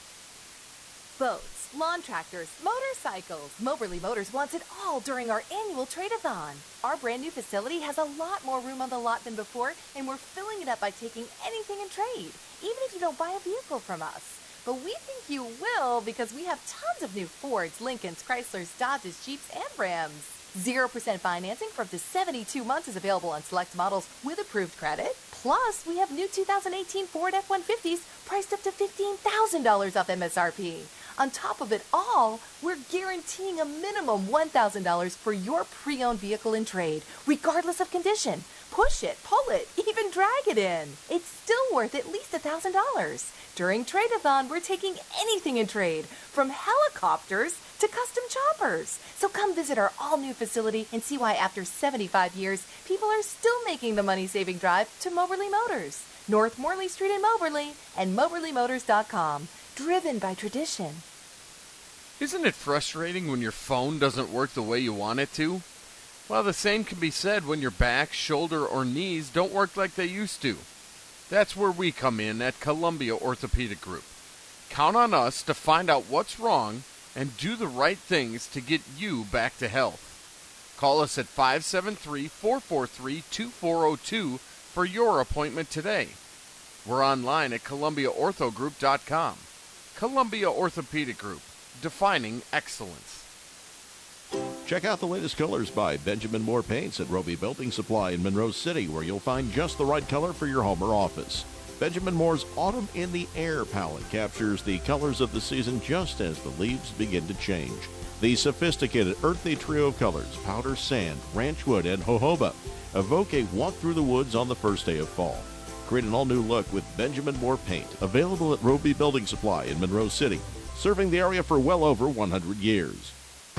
Boats, lawn tractors, motorcycles. Moberly Motors wants it all during our annual trade-a-thon. Our brand new facility has a lot more room on the lot than before, and we're filling it up by taking anything in trade, even if you don't buy a vehicle from us. But we think you will because we have tons of new Fords, Lincolns, Chryslers, Dodges, Jeeps, and Rams. 0% financing for up to 72 months is available on select models with approved credit. Plus, we have new 2018 Ford F-150s priced up to $15,000 off MSRP. On top of it all, we're guaranteeing a minimum $1,000 for your pre-owned vehicle in trade, regardless of condition. Push it, pull it, even drag it in. It's still worth at least $1,000. During Trade-a-thon, we're taking anything in trade, from helicopters to custom choppers. So come visit our all-new facility and see why after 75 years, people are still making the money-saving drive to Moberly Motors. North Morley Street in Moberly and MoberlyMotors.com. Driven by tradition. Isn't it frustrating when your phone doesn't work the way you want it to? Well, the same can be said when your back, shoulder, or knees don't work like they used to. That's where we come in at Columbia Orthopedic Group. Count on us to find out what's wrong and do the right things to get you back to health. Call us at 573-443-2402 for your appointment today. We're online at ColumbiaOrthogroup.com. Columbia Orthopedic Group, defining excellence. Check out the latest colors by Benjamin Moore Paints at Roby Building Supply in Monroe City, where you'll find just the right color for your home or office. Benjamin Moore's Autumn in the Air palette captures the colors of the season just as the leaves begin to change. The sophisticated earthy trio of colors, powder sand, ranch wood, and jojoba, evoke a walk through the woods on the first day of fall. Create an all-new look with Benjamin Moore Paint, available at Roby Building Supply in Monroe City, serving the area for well over 100 years.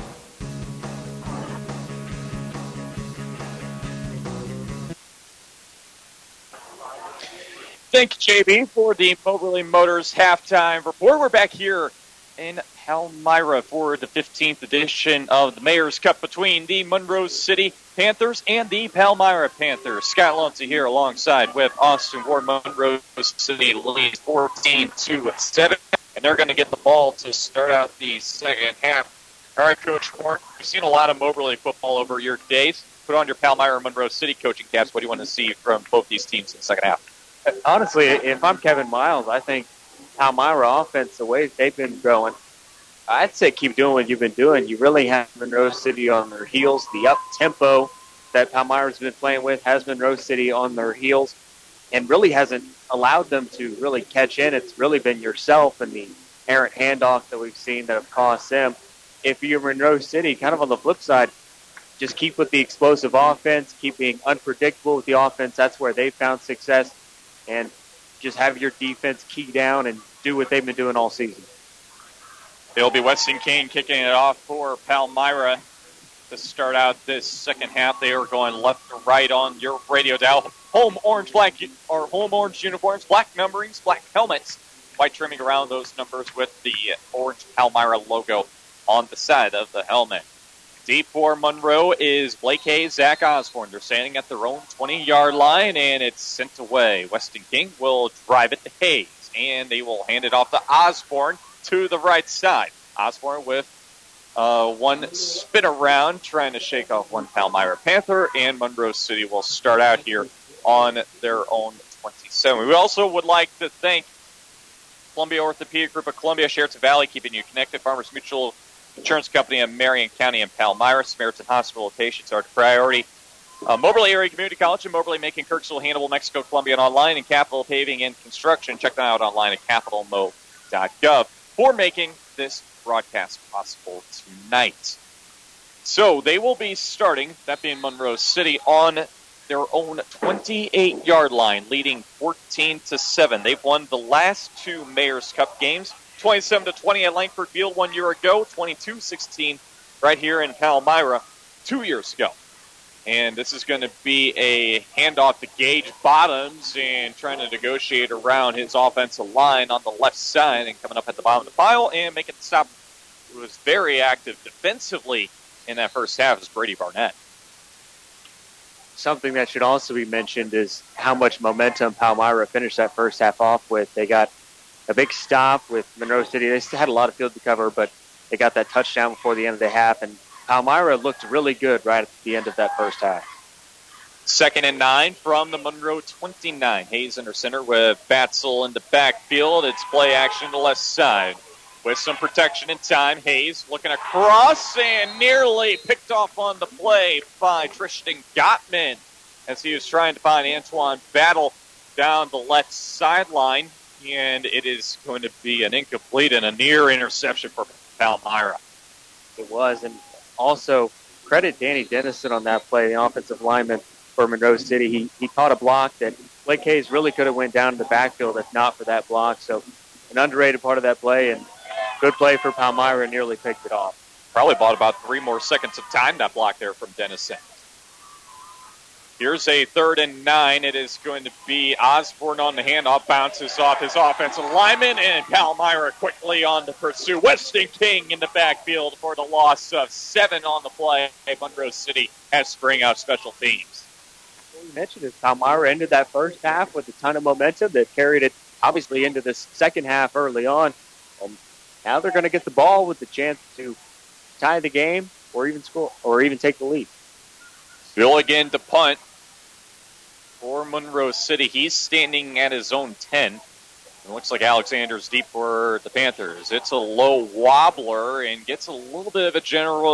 Thank you, JB, for the Moberly Motors halftime report. We're back here in Palmyra for the 15th edition of the Mayor's Cup between the Monroe City Panthers and the Palmyra Panthers. Scott Lonzi here alongside with Austin Ward. Monroe City leads 14-7, and they're going to get the ball to start out the second half. All right, Coach Ward, we've seen a lot of Moberly football over your days. Put on your Palmyra Monroe City coaching caps. What do you want to see from both these teams in the second half? Honestly, if I'm Kevin Miles, I think Palmyra offense, the way they've been growing, I'd say keep doing what you've been doing. You really have Monroe City on their heels. The up-tempo that Palmyra's been playing with has Monroe City on their heels and really hasn't allowed them to really catch in. It's really been yourself and the errant handoff that we've seen that have cost them. If you're Monroe City, kind of on the flip side, just keep with the explosive offense, keep being unpredictable with the offense. That's where they found success. And just have your defense key down and do what they've been doing all season. It'll be Weston Kane kicking it off for Palmyra to start out this second half. They are going left to right on your radio dial. Home orange uniforms, black numberings, black helmets, white trimming around those numbers with the orange Palmyra logo on the side of the helmet. Deep for Monroe is Blake Hayes, Zach Osborne. They're standing at their own 20-yard line, and it's sent away. Weston King will drive it to Hayes, and they will hand it off to Osborne to the right side. Osborne with one spin around, trying to shake off one Palmyra Panther, and Monroe City will start out here on their own 27. We also would like to thank Columbia Orthopedic Group of Columbia, Sheraton Valley, keeping you connected. Farmers Mutual Insurance Company in Marion County and Palmyra. Samaritan Hospital locations are the priority. Moberly Area Community College in Moberly, Macon, Kirksville, Hannibal, Mexico, Columbia, and online. And Capital Paving and Construction. Check them out online at capitalmo.gov for making this broadcast possible tonight. So they will be starting, that being Monroe City, on their own 28-yard line, leading 14-7. They've won the last two Mayor's Cup games, 27-20 at Langford Field 1 year ago, 22-16 right here in Palmyra 2 years ago. And this is going to be a handoff to Gage Bottoms and trying to negotiate around his offensive line on the left side, and coming up at the bottom of the pile and making the stop. Who was very active defensively in that first half is Brady Barnett. Something that should also be mentioned is how much momentum Palmyra finished that first half off with. They got a big stop with Monroe City. They still had a lot of field to cover, but they got that touchdown before the end of the half, and Palmyra looked really good right at the end of that first half. 2nd and 9 from the Monroe 29. Hayes under center with Batzel in the backfield. It's play action to the left side. With some protection in time, Hayes looking across and nearly picked off on the play by Tristan Gottman as he was trying to find Antoine Battle down the left sideline. And it is going to be an incomplete and a near interception for Palmyra. It was, and also credit Danny Dennison on that play, the offensive lineman for Monroe City. He caught a block that Blake Hayes really could have went down in the backfield if not for that block. So an underrated part of that play, and good play for Palmyra, nearly picked it off. Probably bought about 3 more seconds of time, that block there from Dennison. Here's a 3rd and 9. It is going to be Osborne on the handoff, bounces off his offensive lineman, and Palmyra quickly on the pursuit. Weston King in the backfield for the loss of 7 on the play. Monroe City has to bring out special teams. What we mentioned is Palmyra ended that first half with a ton of momentum that carried it obviously into this second half early on. Now they're going to get the ball with the chance to tie the game or even score or even take the lead. Bill again to punt for Monroe City. He's standing at his own 10. It looks like Alexander's deep for the Panthers. It's a low wobbler and gets a little bit of a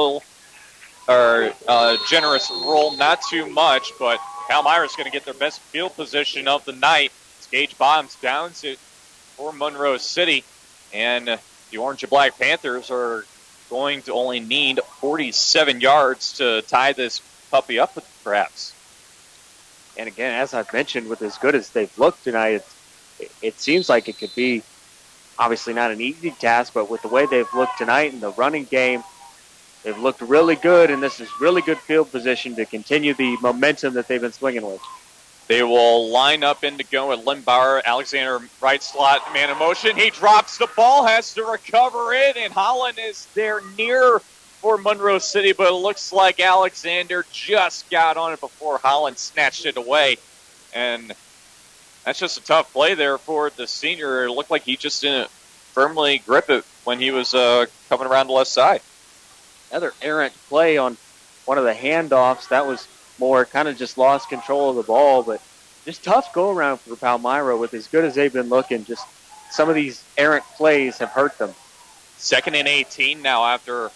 generous roll. Not too much, but Palmyra's going to get their best field position of the night. It's Gage Bottoms downs it for Monroe City. And the Orange and Black Panthers are going to only need 47 yards to tie this puppy up, perhaps. And again, as I've mentioned, with as good as they've looked tonight, it seems like it could be obviously not an easy task, but with the way they've looked tonight in the running game, they've looked really good, and this is really good field position to continue the momentum that they've been swinging with. They will line up in to go with Limbauer. Alexander right slot, man in motion. He drops the ball, has to recover it, and Holland is there near for Monroe City, but it looks like Alexander just got on it before Holland snatched it away. And that's just a tough play there for the senior. It looked like he just didn't firmly grip it when he was coming around the left side. Another errant play on one of the handoffs. That was more kind of just lost control of the ball, but just tough go-around for Palmyra with as good as they've been looking. Just some of these errant plays have hurt them. 2nd and 18 now after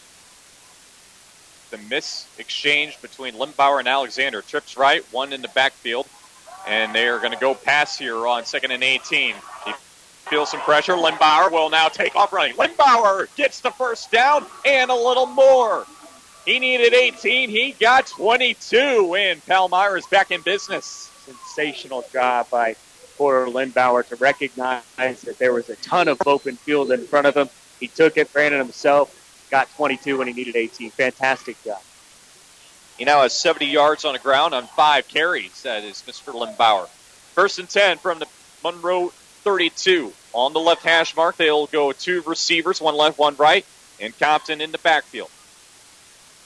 the mis-exchange between Limbauer and Alexander. Trips right, one in the backfield, and they are going to go pass here on 2nd and 18. He feels some pressure. Limbauer will now take off running. Limbauer gets the first down and a little more. He needed 18. He got 22, and Palmyra's back in business. Sensational job by Porter Limbauer to recognize that there was a ton of open field in front of him. He took it, ran it himself, got 22 when he needed 18. Fantastic job. He now has 70 yards on the ground on 5 carries. That is Mr. Limbauer. 1st and 10 from the Monroe 32. On the left hash mark, they'll go 2 receivers, one left, one right, and Compton in the backfield.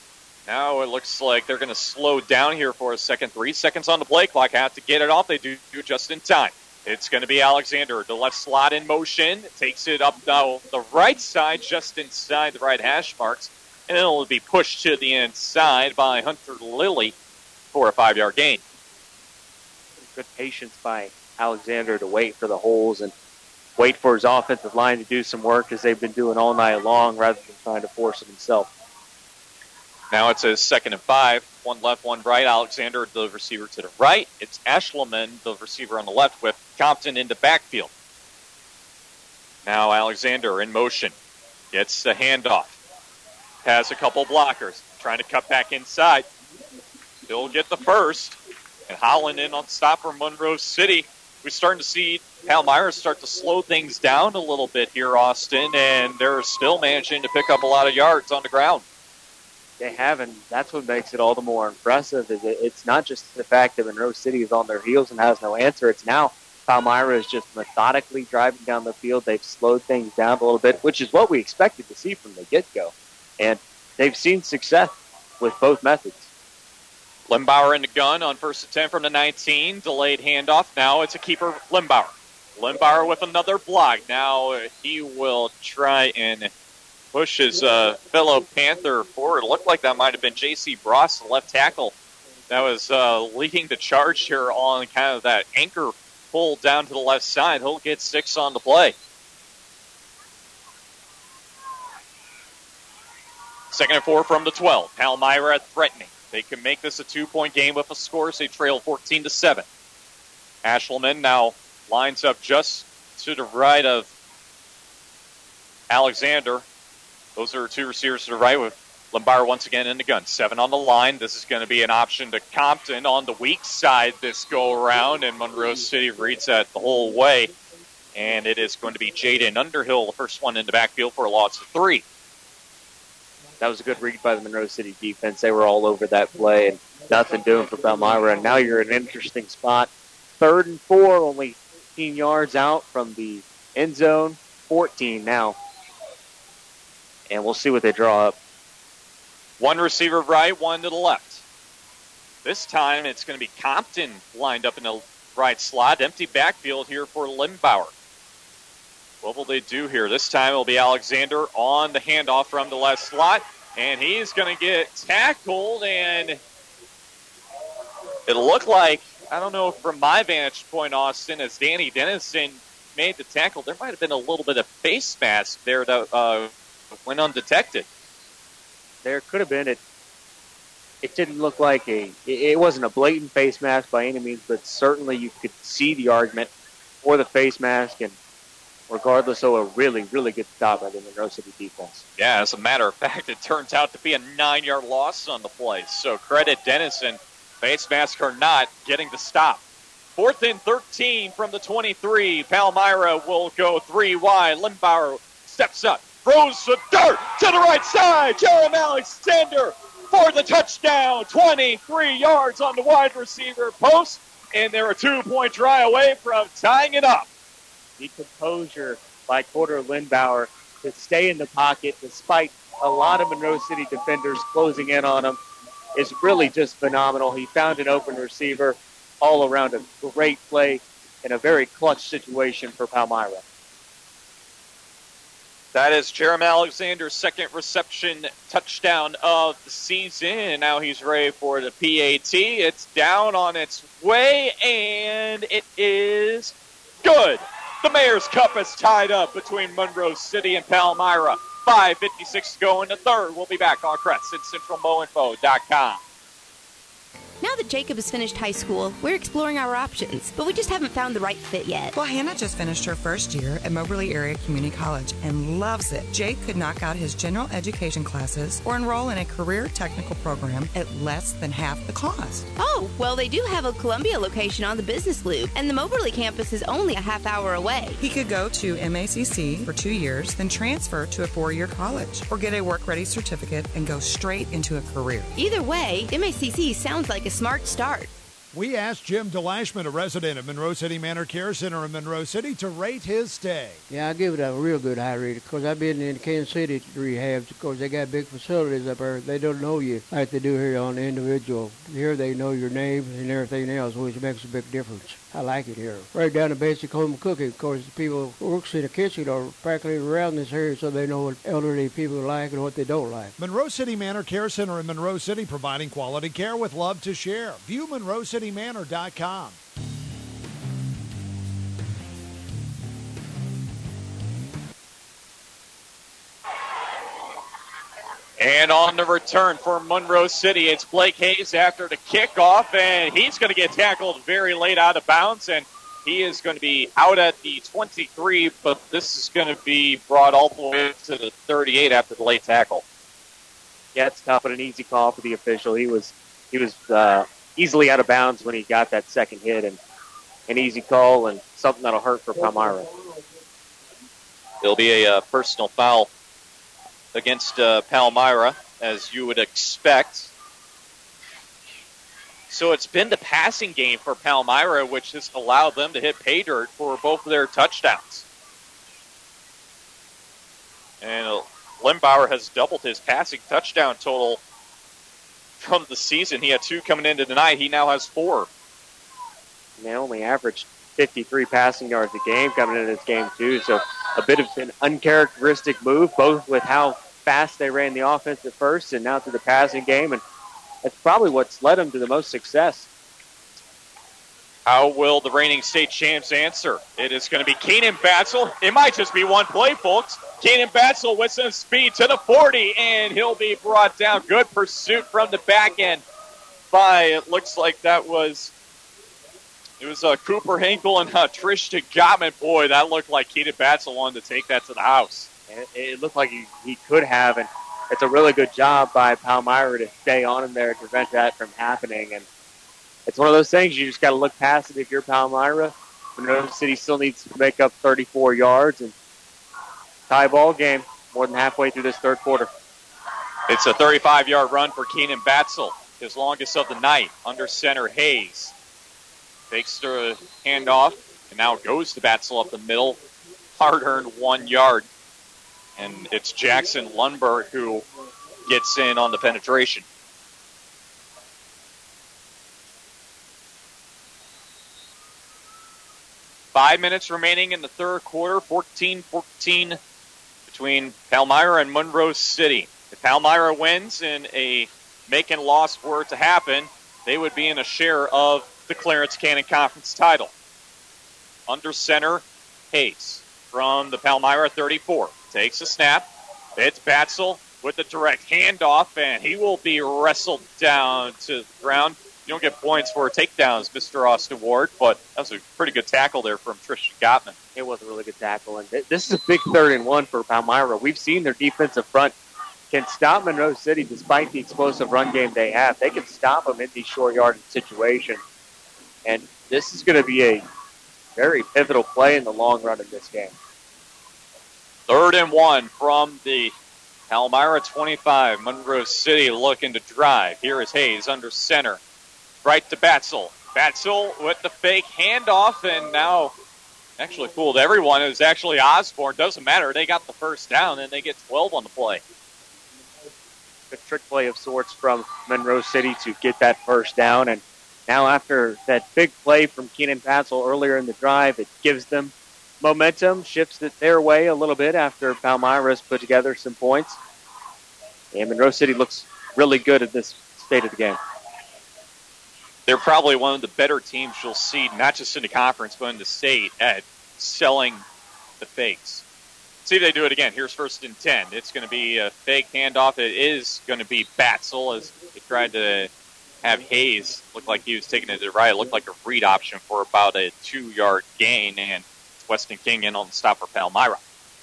Now it looks like they're going to slow down here for a second. 3 seconds on the play clock. Have to get it off. They do just in time. It's going to be Alexander. The left slot in motion. Takes it up now the right side, just inside the right hash marks. And it'll be pushed to the inside by Hunter Lilly for a 5-yard gain. Good patience by Alexander to wait for the holes and wait for his offensive line to do some work as they've been doing all night long rather than trying to force it himself. Now it's a 2nd and 5. 1 left, 1 right. Alexander, the receiver to the right. It's Ashleman, the receiver on the left, with Compton in the backfield. Now Alexander in motion. Gets the handoff. Has a couple blockers. Trying to cut back inside. He'll get the first. And Holland in on stop for Monroe City. We're starting to see Palmyra start to slow things down a little bit here, Austin, and they're still managing to pick up a lot of yards on the ground. They have, and that's what makes it all the more impressive. Is it's not just the fact that Monroe City is on their heels and has no answer. It's now Palmyra is just methodically driving down the field. They've slowed things down a little bit, which is what we expected to see from the get-go. And they've seen success with both methods. Limbauer in the gun on 1st and 10 from the 19. Delayed handoff. Now it's a keeper, Limbauer. Limbauer with another block. Now he will try and push his fellow Panther forward. It looked like that might have been J.C. Bross, the left tackle, that was leading the charge here on kind of that anchor pull down to the left side. He'll get 6 on the play. 2nd and 4 from the 12. Palmyra threatening. They can make this a 2-point game with a score as they trail 14-7. Ashleman now lines up just to the right of Alexander. Those are 2 receivers to the right with Limbauer once again in the gun. 7 on the line. This is going to be an option to Compton on the weak side this go-around, and Monroe City reads that the whole way. And it is going to be Jaden Underhill, the first one in the backfield for a loss of 3. That was a good read by the Monroe City defense. They were all over that play and nothing doing for Palmyra. And now you're in an interesting spot. 3rd and 4, only 15 yards out from the end zone. 14 now. And we'll see what they draw up. 1 receiver right, 1 to the left. This time it's going to be Compton lined up in the right slot. Empty backfield here for Limbauer. What will they do here? This time it'll be Alexander on the handoff from the left slot. And he's going to get tackled. And it looked like, I don't know from my vantage point, Austin, as Danny Dennison made the tackle, there might have been a little bit of face mask there that went undetected. There could have been. It didn't look like it wasn't a blatant face mask by any means, but certainly you could see the argument for the face mask, and regardless, a really, really good stop by the Monroe City defense. Yeah, as a matter of fact, it turns out to be a 9-yard loss on the play. So credit Dennison, face mask or not, getting the stop. 4th and 13 from the 23. Palmyra will go 3 wide. Limbauer steps up, throws the dart to the right side. Jeremy Alexander for the touchdown. 23 yards on the wide receiver post, and they're a 2-point try away from tying it up. The composure by Porter Limbauer to stay in the pocket despite a lot of Monroe City defenders closing in on him is really just phenomenal. He found an open receiver, all around a great play in a very clutch situation for Palmyra. That is Jeremy Alexander's 2nd reception touchdown of the season, and now he's ready for the PAT. It's down on its way, and it is good. The Mayor's Cup is tied up between Monroe City and Palmyra. 5:56 to go in the 3rd. We'll be back on Crest at CentralMowInfo.com. Now that Jacob has finished high school, we're exploring our options, but we just haven't found the right fit yet. Well, Hannah just finished her first year at Moberly Area Community College and loves it. Jake could knock out his general education classes or enroll in a career technical program at less than half the cost. Oh, well, they do have a Columbia location on the business loop, and the Moberly campus is only a half hour away. He could go to MACC for 2 years, then transfer to a 4-year college, or get a work-ready certificate and go straight into a career. Either way, MACC sounds like a smart start. We asked Jim DeLashman, a resident of Monroe City Manor Care Center in Monroe City, to rate his stay. Yeah, I give it a real good high rating because I've been in Kansas City rehabs because they got big facilities up there. They don't know you like they do here on the individual. Here they know your name and everything else, which makes a big difference. I like it here. Right down to basic home cooking. Of course, the people who work in the kitchen are practically around this area, so they know what elderly people like and what they don't like. Monroe City Manor Care Center in Monroe City, providing quality care with love to share. View MonroeCityManor.com. And on the return for Monroe City, it's Blake Hayes after the kickoff, and he's going to get tackled very late out of bounds, and he is going to be out at the 23, but this is going to be brought all the way to the 38 after the late tackle. Yeah, it's tough, but an easy call for the official. He was easily out of bounds when he got that second hit, and an easy call and something that'll hurt for Palmyra. There'll be a personal foul against Palmyra, as you would expect. So it's been the passing game for Palmyra, which has allowed them to hit pay dirt for both of their touchdowns. And Limbauer has doubled his passing touchdown total from the season. He had 2 coming into tonight. He now has 4. And they only averaged 53 passing yards a game coming into this game, too. So a bit of an uncharacteristic move, both with how fast they ran the offense at first and now through the passing game. And that's probably what's led them to the most success. How will the reigning state champs answer? It is going to be Keenan Batzel. It might just be one play, folks. Keenan Batzel with some speed to the 40, and he'll be brought down. Good pursuit from the back end by, it looks like it was Cooper Hinkle and Trishton Gottman. Boy, that looked like Keenan Batzel wanted to take that to the house. It looked like he could have, and it's a really good job by Palmyra to stay on him there to prevent that from happening. And it's one of those things you just got to look past it if you're Palmyra. Monroe City still needs to make up 34 yards and tie ball game more than halfway through this third quarter. It's a 35-yard run for Keenan Batzel, his longest of the night. Under center, Hayes takes the handoff and now goes to Batzel up the middle. Hard-earned 1 yard. And it's Jackson Lundberg who gets in on the penetration. Five minutes remaining in the third quarter, 14-14 between Palmyra and Monroe City. If Palmyra wins and a make and loss were to happen, they would be in a share of the Clarence Cannon Conference title. Under center, Hayes from the Palmyra 34. Takes a snap. It's Batzel with the direct handoff, and he will be wrestled down to the ground. You don't get points for takedowns, Mr. Austin Ward, but that was a pretty good tackle there from Trishton Gottman. It was a really good tackle, and this is a big 3rd and 1 for Palmyra. We've seen their defensive front can stop Monroe City despite the explosive run game they have. They can stop them in these short yardage situations, and this is going to be a very pivotal play in the long run in this game. 3rd and 1 from the Palmyra 25. Monroe City looking to drive. Here is Hayes under center. Right to Batzel. Batzel with the fake handoff, and now actually fooled everyone. It was actually Osborne. Doesn't matter. They got the first down, and they get 12 on the play. Good trick play of sorts from Monroe City to get that first down. And now after that big play from Keenan Batzel earlier in the drive, it gives them momentum, shifts it their way a little bit after Palmyra's put together some points. And Monroe City looks really good at this state of the game. They're probably one of the better teams you'll see, not just in the conference, but in the state, at selling the fakes. See if they do it again. Here's 1st and 10. It's going to be a fake handoff. It is going to be Batzel as they tried to have Hayes look like he was taking it to the right. It looked like a read option for about a 2-yard gain, and Weston King in on the stop for Palmyra.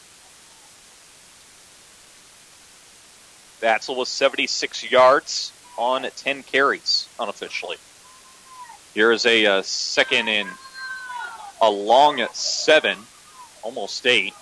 Batzel was 76 yards on 10 carries unofficially. Here is a 2nd and a long 7, almost 8,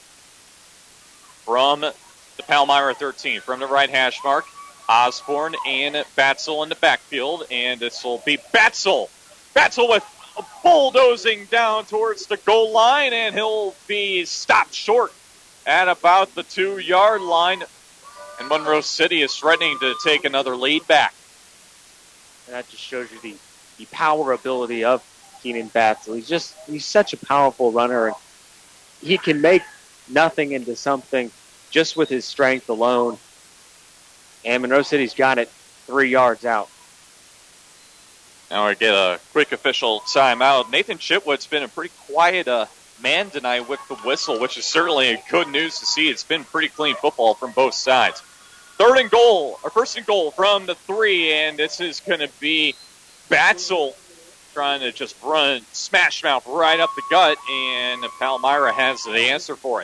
from the Palmyra 13. From the right hash mark, Osborne and Batzel in the backfield, and this will be Batzel Batzel with a bulldozing down towards the goal line, and he'll be stopped short at about the 2-yard line. And Monroe City is threatening to take another lead back. And that just shows you the power ability of Keenan Batzel. He's such a powerful runner, and he can make nothing into something just with his strength alone. And Monroe City's got it 3 yards out. Now we get a quick official timeout. Nathan Chitwood's been a pretty quiet man tonight with the whistle, which is certainly good news to see. It's been pretty clean football from both sides. First and goal from the 3, and this is going to be Batzel trying to just run smash mouth right up the gut, and Palmyra has the answer for it.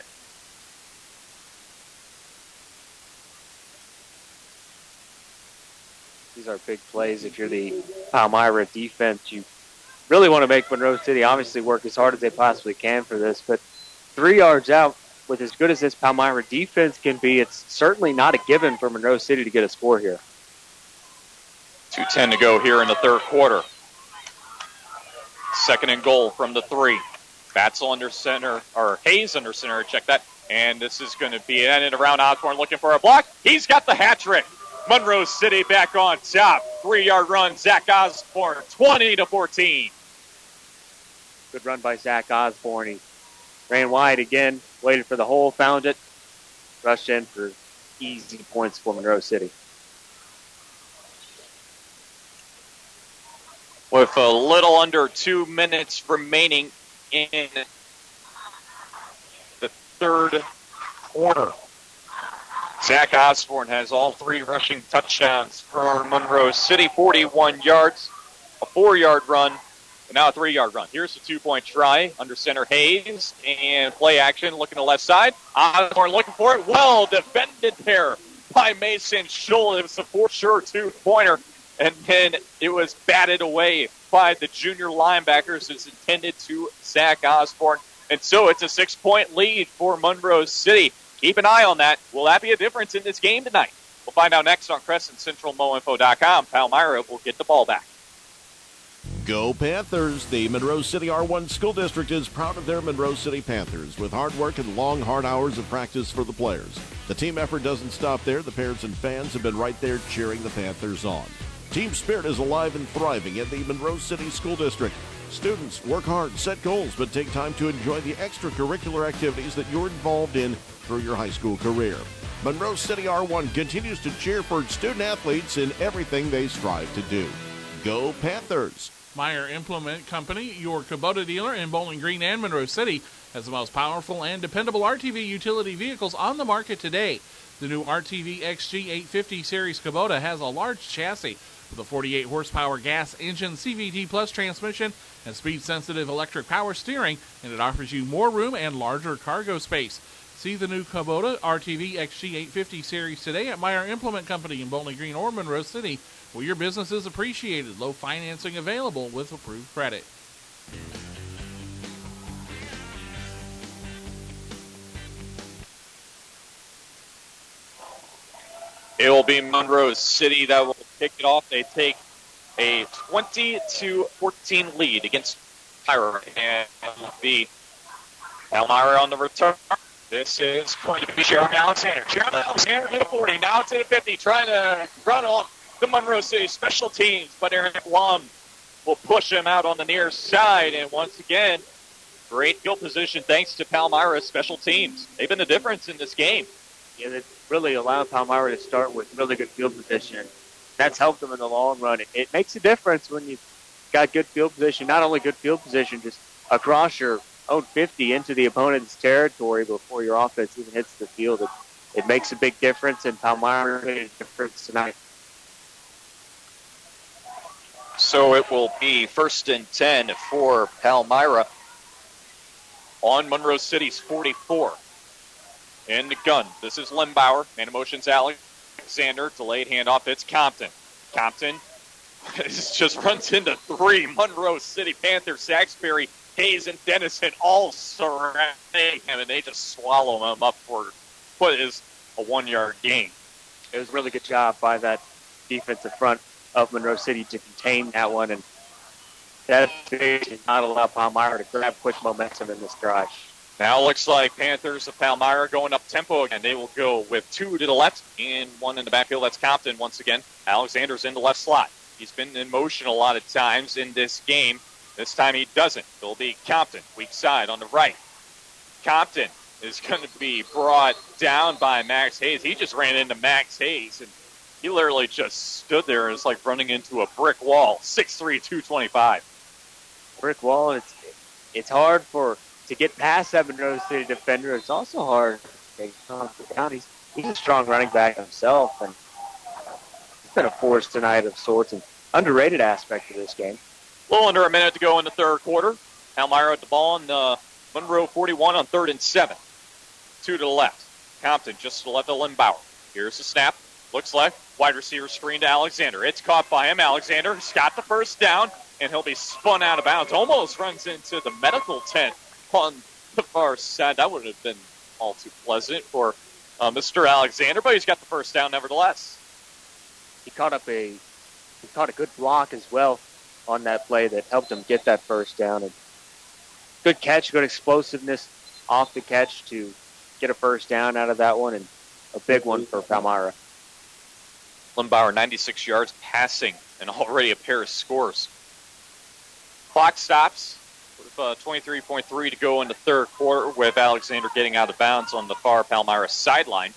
These are big plays. If you're the Palmyra defense, you really want to make Monroe City obviously work as hard as they possibly can for this. But 3 yards out, with as good as this Palmyra defense can be, it's certainly not a given for Monroe City to get a score here. 2:10 to go here in the third quarter. Second and goal from the 3. Batzel under center, or Hayes under center, check that. And this is going to be ended around Osborne looking for a block. He's got the hat trick. Monroe City back on top. 3-yard run, Zach Osborne, 20-14. Good run by Zach Osborne. He ran wide again, waited for the hole, found it, rushed in for easy points for Monroe City. With a little under 2 minutes remaining in the third quarter, Zach Osborne has all 3 rushing touchdowns for Monroe City, 41 yards, a 4-yard run, and now a 3-yard run. Here's the 2-point try under center Hayes, and play action looking to left side. Osborne looking for it. Well defended there by Mason Scholl. It was a for sure 2-pointer, and then it was batted away by the junior linebackers. It's intended to Zach Osborne, and so it's a 6-point lead for Monroe City. Keep an eye on that. Will that be a difference in this game tonight? We'll find out next on CrescentCentralMoInfo.com. Palmyra will get the ball back. Go Panthers! The Monroe City R1 School District is proud of their Monroe City Panthers with hard work and long, hard hours of practice for the players. The team effort doesn't stop there. The parents and fans have been right there cheering the Panthers on. Team spirit is alive and thriving at the Monroe City School District. Students work hard, set goals, but take time to enjoy the extracurricular activities that you're involved in through your high school career. Monroe City R1 continues to cheer for student athletes in everything they strive to do. Go Panthers! Meyer Implement Company, your Kubota dealer in Bowling Green and Monroe City, has the most powerful and dependable RTV utility vehicles on the market today. The new RTV XG 850 Series Kubota has a large chassis with a 48 horsepower gas engine, CVT Plus transmission, and speed-sensitive electric power steering, and it offers you more room and larger cargo space. See the new Kubota RTV XG 850 Series today at Meyer Implement Company in Bowling Green or Monroe City, where your business is appreciated. Low financing available with approved credit. It will be Monroe City that will kick it off. They take a 20-14 lead against Palmyra, and it will be Palmyra on the return. This is going to be Sharon Alexander. Sharon Alexander to the 40, now to the 50, trying to run off the Monroe City special teams, but Eric Lum will push him out on the near side, and once again, great field position thanks to Palmyra's special teams. They've been the difference in this game. Yeah, they really allowed Palmyra to start with really good field position. That's helped them in the long run. It makes a difference when you've got good field position, not only good field position, just across your own 50 into the opponent's territory before your offense even hits the field. It makes a big difference, and Palmyra made a difference tonight. So it will be 1st and 10 for Palmyra on Monroe City's 44. In the gun, this is Limbauer. Man of motions, Alexander. Delayed handoff, it's Compton. Compton just runs into 3 Monroe City Panthers. Saxbury, Hayes, and Dennison all surrounding him, and they just swallow him up for what is a 1-yard gain. It was a really good job by that defensive front of Monroe City to contain that one, and That did not allow Palmyra to grab quick momentum in this drive. Now it looks like Panthers of Palmyra going up tempo again. They will go with 2 to the left and 1 in the backfield. That's Compton once again. Alexander's in the left slot. He's been in motion a lot of times in this game. This time he doesn't. It'll be Compton, weak side on the right. Compton is going to be brought down by Max Hayes. He just ran into Max Hayes, and he literally just stood there. It's like running into a brick wall. 6'3", 225. Brick wall. It's hard to get past that Monroe City defender. It's also hard to take Thompson County. He's a strong running back himself, and it's been a force tonight of sorts, an underrated aspect of this game. A little under a minute to go in the third quarter. Palmyra at the ball on Monroe 41 on 3rd and 7. 2 to the left. Compton just to the left of Lindbauer. Here's the snap. Looks left. Wide receiver screen to Alexander. It's caught by him. Alexander's got the first down, and he'll be spun out of bounds. Almost runs into the medical tent on the far side. That wouldn't have been all too pleasant for Mr. Alexander, but he's got the first down nevertheless. He caught a good block as well on that play that helped him get that first down. And good catch, good explosiveness off the catch to get a first down out of that one, and a big one for Palmyra. Lindbauer 96 yards passing, and already a pair of scores. Clock stops with 23.3 to go in the third quarter, with Alexander getting out of bounds on the far Palmyra sideline.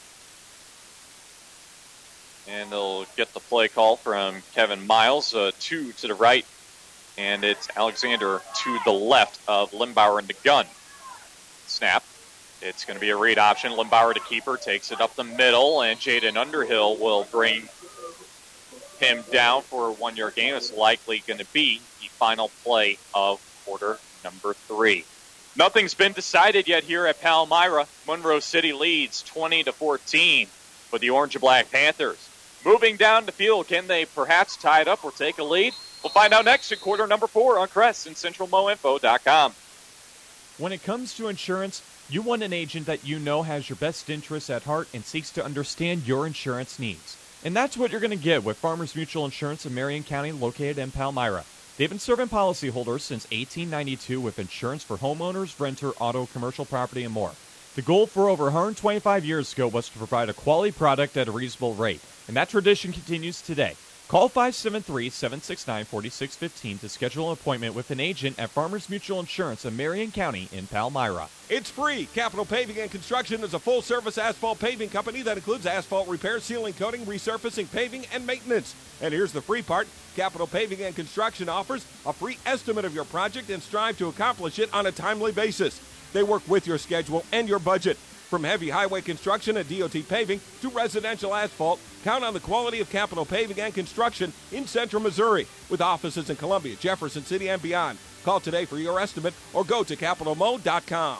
And they'll get the play call from Kevin Miles, 2 to the right, and it's Alexander to the left of Lindbauer in the gun. Snap. It's going to be a read option. Lindbauer to keeper, takes it up the middle, and Jaden Underhill will bring him down for a 1-yard gain. It's likely going to be the final play of quarter number 3. Nothing's been decided yet here at Palmyra. Monroe City leads 20-14 for the Orange and Black Panthers. Moving down the field, can they perhaps tie it up or take a lead? We'll find out next in quarter number 4 on Crest and CentralMoInfo.com. When it comes to insurance, you want an agent that you know has your best interests at heart and seeks to understand your insurance needs. And that's what you're going to get with Farmers Mutual Insurance of Marion County, located in Palmyra. They've been serving policyholders since 1892 with insurance for homeowners, renter, auto, commercial property, and more. The goal for over 125 years ago was to provide a quality product at a reasonable rate, and that tradition continues today. Call 573-769-4615 to schedule an appointment with an agent at Farmers Mutual Insurance of Marion County in Palmyra. It's free. Capital Paving and Construction is a full-service asphalt paving company that includes asphalt repair, sealing, coating, resurfacing, paving, and maintenance. And here's the free part. Capital Paving and Construction offers a free estimate of your project and strive to accomplish it on a timely basis. They work with your schedule and your budget. From heavy highway construction and DOT paving to residential asphalt, count on the quality of Capital Paving and Construction in Central Missouri, with offices in Columbia, Jefferson City, and beyond. Call today for your estimate or go to CapitalMo.com.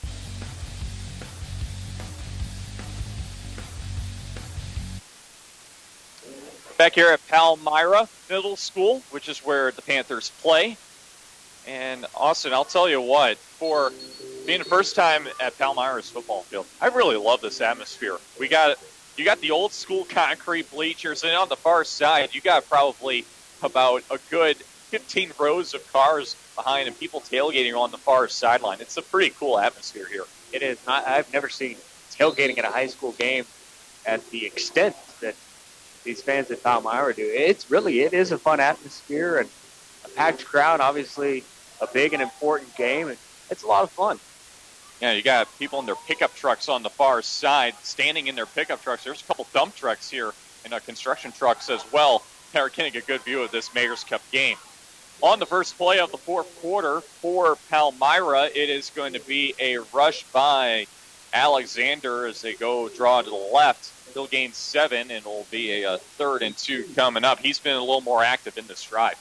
Back here at Palmyra Middle School, which is where the Panthers play. And Austin, I'll tell you what, for being the first time at Palmyra's football field, I really love this atmosphere. You got the old school concrete bleachers, and on the far side, you got probably about a good 15 rows of cars behind and people tailgating on the far sideline. It's a pretty cool atmosphere here. It is. I've never seen tailgating at a high school game at the extent that these fans at Palmyra do. It is a fun atmosphere and a packed crowd, obviously a big and important game, and it's a lot of fun. Yeah, you got people in their pickup trucks on the far side, standing in their pickup trucks. There's a couple dump trucks here and construction trucks as well. They're getting a good view of this Mayor's Cup game. On the first play of the fourth quarter for Palmyra, it is going to be a rush by Alexander as they go draw to the left. He'll gain 7, and it'll be a 3rd and 2 coming up. He's been a little more active in this drive.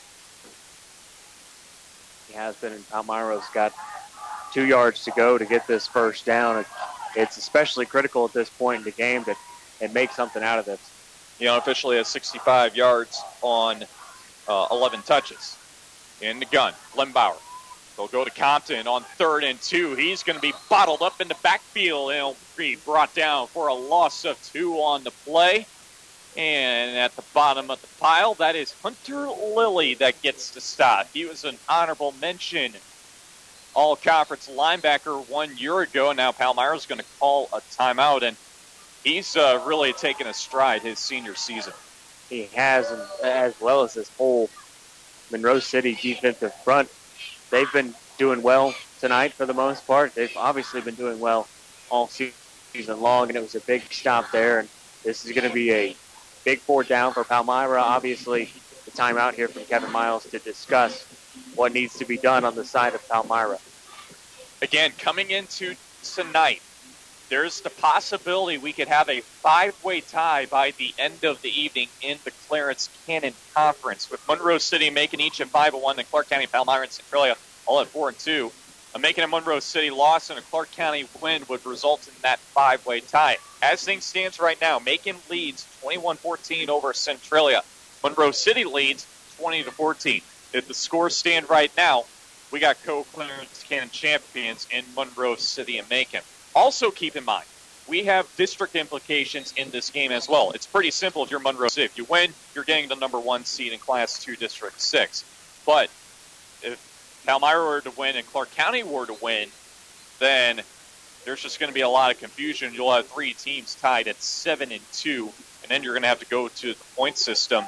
He has been, and Palmyra's got 2 yards to go to get this first down. It's especially critical at this point in the game and make something out of this. He unofficially has 65 yards on 11 touches. In the gun, Lindbauer. They'll go to Compton on 3rd and 2. He's going to be bottled up in the backfield, and he'll be brought down for a loss of 2 on the play. And at the bottom of the pile, that is Hunter Lilly that gets the stop. He was an honorable mention all-conference linebacker 1 year ago. Now Palmyra's going to call a timeout, and he's really taken a stride his senior season. He has, and as well as this whole Monroe City defensive front. They've been doing well tonight for the most part. They've obviously been doing well all season long, and it was a big stop there. And this is going to be a big 4th down for Palmyra. Obviously, the timeout here from Kevin Miles to discuss what needs to be done on the side of Palmyra. Again, coming into tonight, there's the possibility we could have a 5-way tie by the end of the evening in the Clarence Cannon Conference, with Monroe City making each at 5-1, and Clark County, Palmyra, and Centralia all at 4-2. A Macon and Monroe City loss and a Clark County win would result in that 5-way tie. As things stands right now, Macon leads 21-14 over Centralia. Monroe City leads 20-14. If the scores stand right now, we got co-Clarence Cannon champions in Monroe City and Macon. Also keep in mind, we have district implications in this game as well. It's pretty simple if you're Monroe City. If you win, you're getting the number 1 seed in Class 2 District 6. But if Palmyra were to win and Clark County were to win, then there's just going to be a lot of confusion. You'll have 3 teams tied at 7-2, and then you're going to have to go to the point system.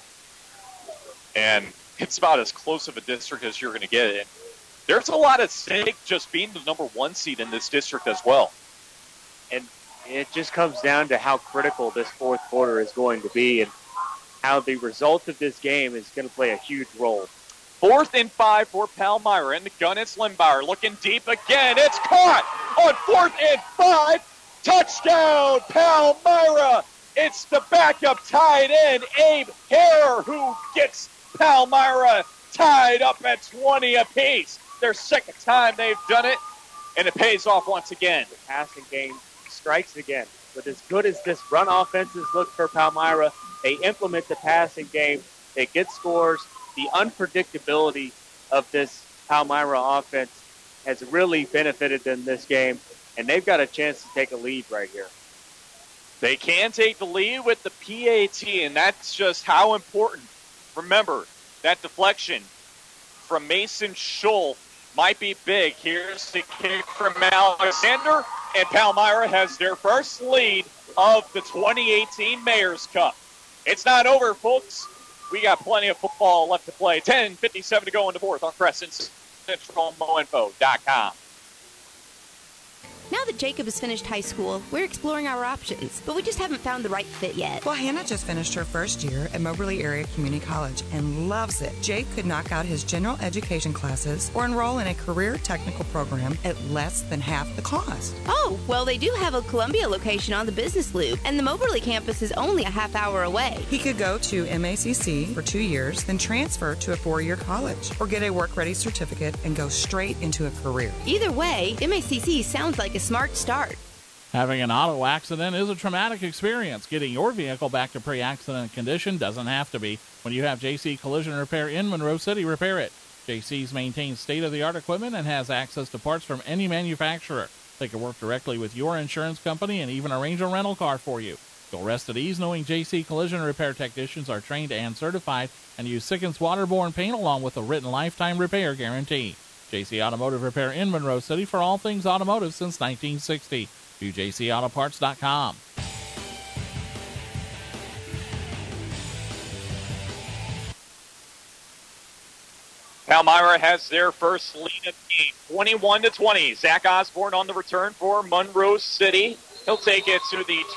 And it's about as close of a district as you're going to get. And there's a lot at stake just being the number 1 seed in this district as well. And it just comes down to how critical this 4th quarter is going to be and how the result of this game is going to play a huge role. 4th and 5 for Palmyra. In the gun, it's Limbauer looking deep again. It's caught on 4th and 5. Touchdown, Palmyra. It's the backup tight end, Abe Hare, who gets Palmyra tied up at 20 apiece. Their 2nd time they've done it, and it pays off once again. The passing game strikes again. But as good as this run offenses look for Palmyra, they implement the passing game. They get scores. The unpredictability of this Palmyra offense has really benefited them this game, and they've got a chance to take a lead right here. They can take the lead with the PAT, and that's just how important. Remember, that deflection from Mason Scholl might be big. Here's the kick from Alexander, and Palmyra has their first lead of the 2018 Mayor's Cup. It's not over, folks. We got plenty of football left to play. 10:57 to go in the 4th on CrescentCentralMoInfo.com. Now that Jacob has finished high school, we're exploring our options, but we just haven't found the right fit yet. Well, Hannah just finished her first year at Moberly Area Community College and loves it. Jake could knock out his general education classes or enroll in a career technical program at less than half the cost. Oh, well, they do have a Columbia location on the Business Loop, and the Moberly campus is only a half hour away. He could go to MACC for 2 years, then transfer to a 4-year college, or get a work-ready certificate and go straight into a career. Either way, MACC sounds like a smart start. Having an auto accident is a traumatic experience. Getting your vehicle back to pre-accident condition doesn't have to be. When you have JC Collision Repair in Monroe City, repair it. JC's maintains state-of-the-art equipment and has access to parts from any manufacturer. They can work directly with your insurance company and even arrange a rental car for you. You'll rest at ease knowing JC Collision Repair technicians are trained and certified and use Sickens waterborne paint along with a written lifetime repair guarantee. JC Automotive Repair in Monroe City for all things automotive since 1960. View jcautoparts.com. Palmyra has their first lead of the game, 21-20. Zach Osborne on the return for Monroe City. He'll take it to the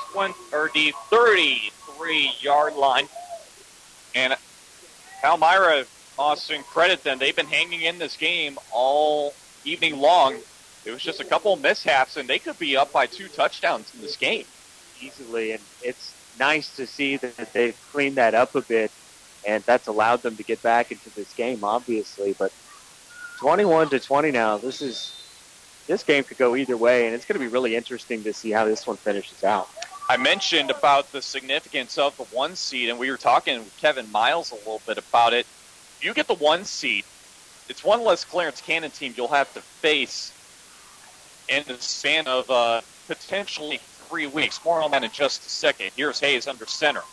33-yard line. And Palmyra, Austin, credit them. They've been hanging in this game all evening long. It was just a couple of mishaps, and they could be up by 2 touchdowns in this game. Easily, and it's nice to see that they've cleaned that up a bit, and that's allowed them to get back into this game, obviously. But 21-20 now, this game could go either way, and it's going to be really interesting to see how this one finishes out. I mentioned about the significance of the 1 seed, and we were talking with Kevin Miles a little bit about it. If you get the 1 seed, it's one less Clarence Cannon team you'll have to face in the span of potentially 3 weeks. More on that in just a second. Here's Hayes under center.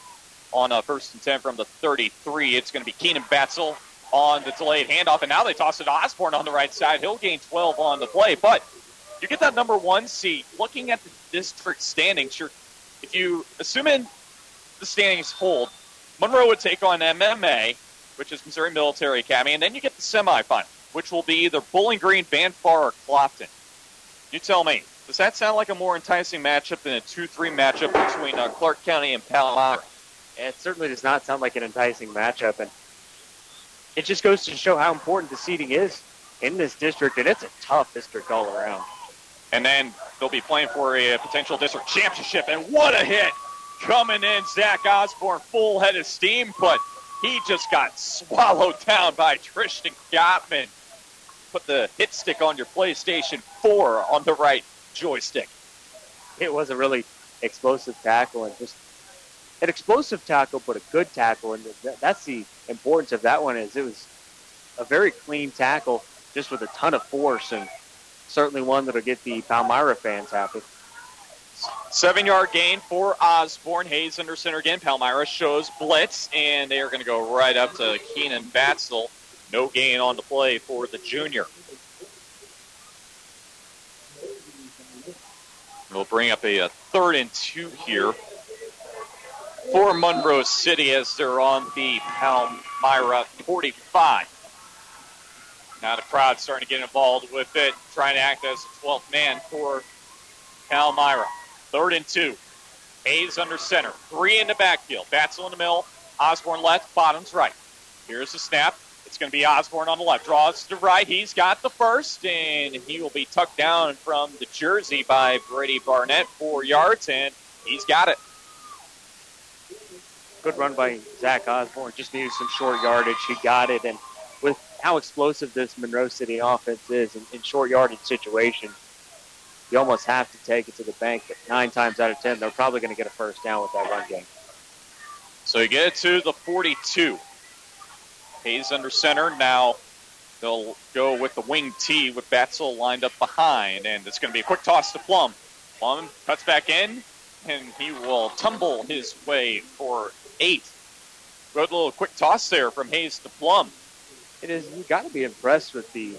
on a 1st and 10 from the 33. It's going to be Keenan Batzel on the delayed handoff, and now they toss it to Osborne on the right side. He'll gain 12 on the play, but you get that number 1 seed. Looking at the district standings, if you assuming the standings hold, Monroe would take on MMA, which is Missouri Military Academy, and then you get the semifinal, which will be either Bowling Green, Banfar, or Clopton. You tell me, does that sound like a more enticing matchup than a 2-3 matchup between Clark County and Palmyra? It certainly does not sound like an enticing matchup, and it just goes to show how important the seeding is in this district, and it's a tough district all around. And then they'll be playing for a potential district championship, and what a hit! Coming in, Zach Osborne, full head of steam, but he just got swallowed down by Tristan Gottman. Put the hit stick on your PlayStation 4 on the right joystick. It was a really explosive tackle, and just an explosive tackle, but a good tackle, and that's the importance of that one. Is it was a very clean tackle, just with a ton of force, and certainly one that'll get the Palmyra fans happy. 7-yard gain for Osborne. Hayes under center again. Palmyra shows blitz, and they are going to go right up to Keenan Batzel. No gain on the play for the junior. We'll bring up a 3rd and 2 here for Monroe City as they're on the Palmyra 45. Now the crowd starting to get involved with it, trying to act as the 12th man for Palmyra. 3rd and 2. Hayes under center. 3 in the backfield. Batzel in the middle. Osborne left. Bottoms right. Here's the snap. It's going to be Osborne on the left. Draws to the right. He's got the first, and he will be tucked down from the jersey by Brady Barnett. 4 yards, and he's got it. Good run by Zach Osborne. Just needed some short yardage. He got it, and with how explosive this Monroe City offense is in short yardage situations, you almost have to take it to the bank, but 9 times out of 10, they're probably going to get a first down with that run game. So you get it to the 42. Hayes under center. Now they'll go with the wing T with Batzel lined up behind, and it's going to be a quick toss to Plum. Plum cuts back in, and he will tumble his way for 8. Good little quick toss there from Hayes to Plum. It is. You got to be impressed with the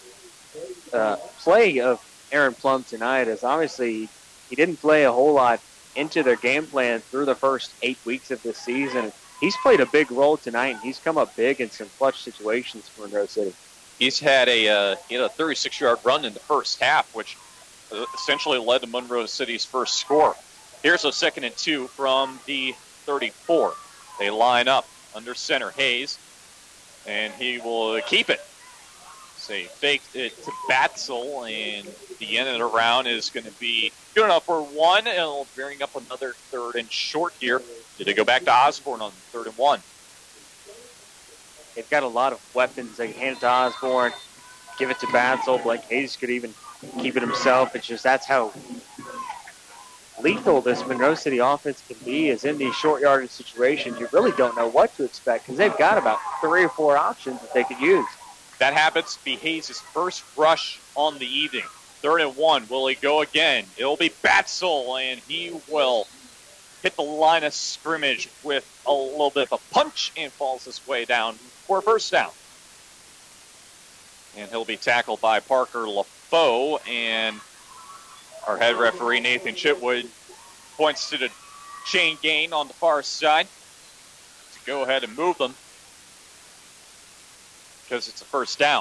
play of Aaron Plum tonight, as obviously he didn't play a whole lot into their game plan through the first 8 weeks of this season. He's played a big role tonight, and he's come up big in some clutch situations for Monroe City. He's had a 36-yard run in the first half, which essentially led to Monroe City's first score. Here's a 2nd and 2 from the 34. They line up under center. Hayes, and he will keep it. They faked it to Batzel, and the end of the round is going to be good enough for 1, and it'll bring up another 3rd and short here. Did they go back to Osborne on 3rd and 1? They've got a lot of weapons. They can hand it to Osborne, give it to Batzel. Blake Hayes could even keep it himself. It's just that's how lethal this Monroe City offense can be, is in these short yardage situations. You really don't know what to expect because they've got about 3 or 4 options that they could use. That happens to be Hayes' first rush on the evening. 3rd and 1. Will he go again? It'll be Batzel, and he will hit the line of scrimmage with a little bit of a punch and falls his way down for a first down. And he'll be tackled by Parker LaFoe, and our head referee, Nathan Chitwood, points to the chain gain on the far side to go ahead and move them, because it's a first down.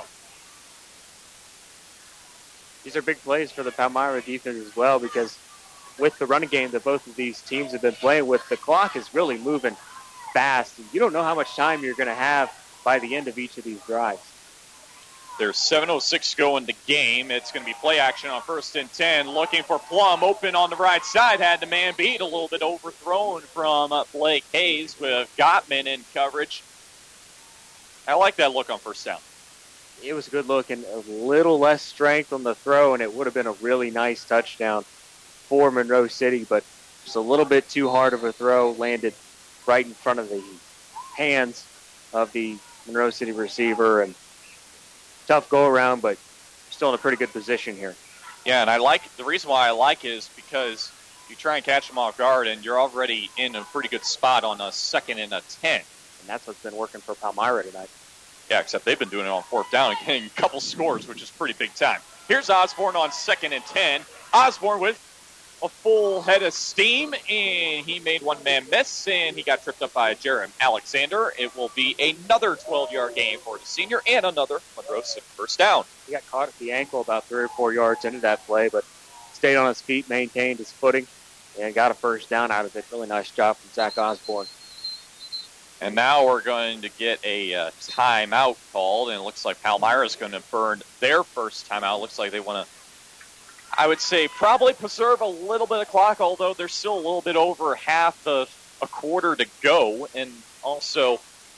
These are big plays for the Palmyra defense as well, because with the running game that both of these teams have been playing with, the clock is really moving fast. You don't know how much time you're going to have by the end of each of these drives. There's 7:06 to go in the game. It's going to be play action on 1st and 10. Looking for Plum, open on the right side. Had the man beat, a little bit overthrown from Blake Hayes with Gottman in coverage. I like that look on first down. It was a good look, and a little less strength on the throw, and it would have been a really nice touchdown for Monroe City, but just a little bit too hard of a throw, landed right in front of the hands of the Monroe City receiver, and tough go-around, but still in a pretty good position here. Yeah, and I like the reason why I like it is because You try and catch them off guard, and you're already in a pretty good spot on a 2nd and 10. And that's what's been working for Palmyra tonight. Yeah, except they've been doing it on 4th down and getting a couple scores, which is pretty big time. Here's Osborne on 2nd and 10. Osborne with a full head of steam, and he made one-man miss, and he got tripped up by Jerem Alexander. It will be another 12-yard gain for the senior and another Monroe City first down. He got caught at the ankle about 3 or 4 yards into that play, but stayed on his feet, maintained his footing, and got a first down out of it. Really nice job from Zach Osborne. And now we're going to get a timeout called, and it looks like Palmyra is going to burn their first timeout. Looks like they want to, I would say, probably preserve a little bit of clock, although there's still a little bit over half of a quarter to go. And also,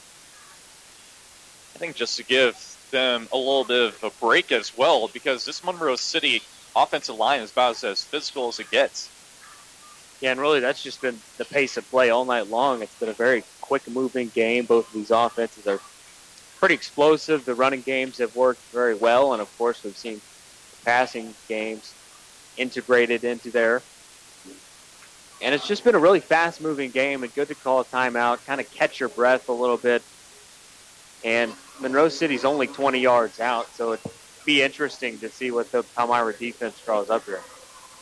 I think just to give them a little bit of a break as well, because this Monroe City offensive line is about as physical as it gets. Yeah, and really that's just been the pace of play all night long. It's been a very quick-moving game. Both of these offenses are pretty explosive. The running games have worked very well, and, of course, we've seen passing games integrated into there. And it's just been a really fast-moving game, and good to call a timeout, kind of catch your breath a little bit. And Monroe City's only 20 yards out, so it'd be interesting to see what the Palmyra defense draws up here.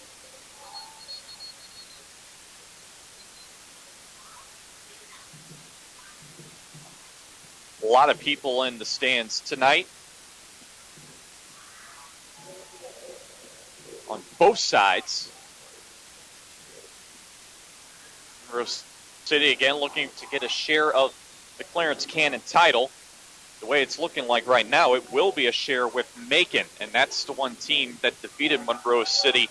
A lot of people in the stands tonight on both sides. Monroe City again looking to get a share of the Clarence Cannon title. The way it's looking like right now, it will be a share with Macon, and that's the one team that defeated Monroe City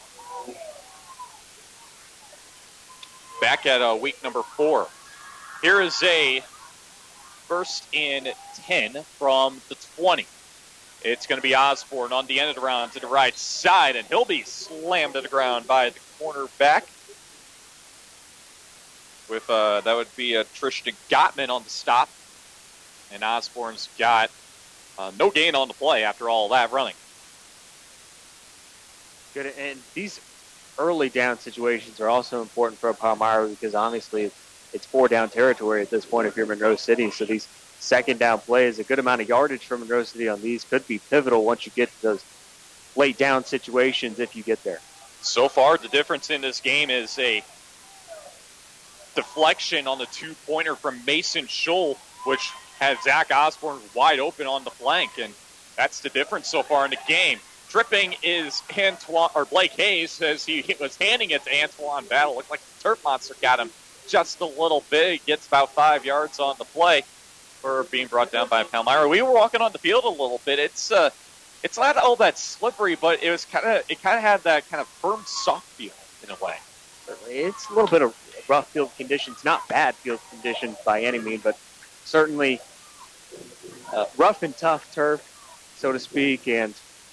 back at week number 4. Here is a 1st and 10 from the 20. It's going to be Osborne on the end of the round to the right side, and he'll be slammed to the ground by the cornerback. With that would be Tristan Gottman on the stop, and Osborne's got no gain on the play after all that running. Good, and these early down situations are also important for Palmyra because obviously it's 4-down territory at this point if you're Monroe City. So these 2nd down plays, a good amount of yardage from Monroe City on these could be pivotal once you get to those late down situations if you get there. So far, the difference in this game is a deflection on the 2-pointer from Mason Scholl, which had Zach Osborne wide open on the flank, and that's the difference so far in the game. Tripping is Blake Hayes as he was handing it to Antoine Battle. Looked like the Turf Monster got him just a little bit. He gets about 5 yards on the play for being brought down by Palmyra. We were walking on the field a little bit. It's not all that slippery, but it kind of had that kind of firm, soft feel in a way. It's a little bit of rough field conditions, not bad field conditions by any means, but certainly rough and tough turf, so to speak, and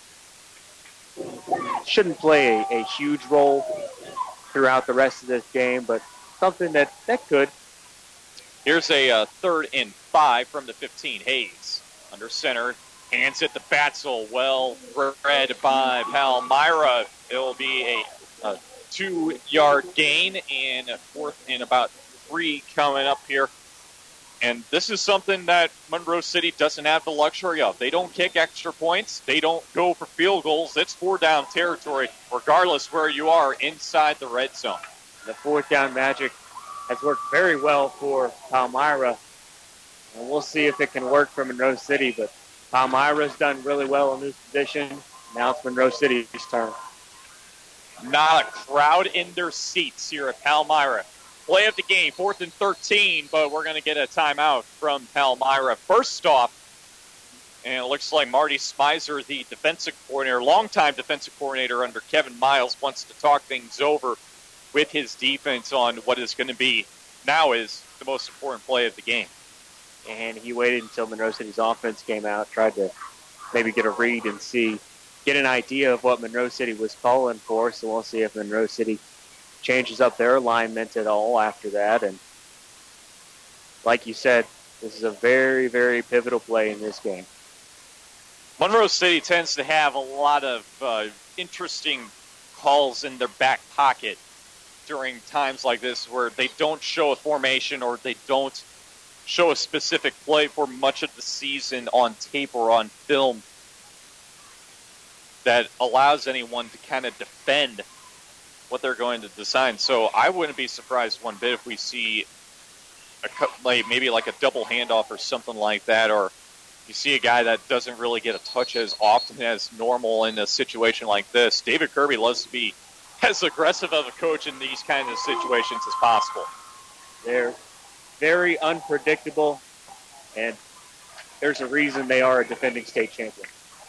shouldn't play a huge role throughout the rest of this game, but something that could. Here's a 3rd and 5 from the 15. Hayes under center, hands it to Batzel. Well read by Palmyra. It'll be a 2-yard gain and 4th and about 3 coming up here. And this is something that Monroe City doesn't have the luxury of. They don't kick extra points. They don't go for field goals. It's 4-down territory, regardless where you are inside the red zone. The 4th down magic has worked very well for Palmyra. And we'll see if it can work for Monroe City. But Palmyra's done really well in this position. Now it's Monroe City's turn. Not a crowd in their seats here at Palmyra. Play of the game, 4th and 13, but we're going to get a timeout from Palmyra. First off, and it looks like Marty Spicer, the defensive coordinator, longtime defensive coordinator under Kevin Miles, wants to talk things over with his defense on what is going to be now is the most important play of the game. And he waited until Monroe City's offense came out, tried to maybe get a read and get an idea of what Monroe City was calling for. So we'll see if Monroe City changes up their alignment at all after that. And like you said, this is a very, very pivotal play in this game. Monroe City tends to have a lot of interesting calls in their back pocket during times like this where they don't show a formation or they don't show a specific play for much of the season on tape or on film that allows anyone to kind of defend what they're going to design. So I wouldn't be surprised one bit if we see maybe like a double handoff or something like that, or you see a guy that doesn't really get a touch as often as normal in a situation like this. David Kirby loves to be as aggressive of a coach in these kinds of situations as possible. They're very unpredictable, and there's a reason they are a defending state champion.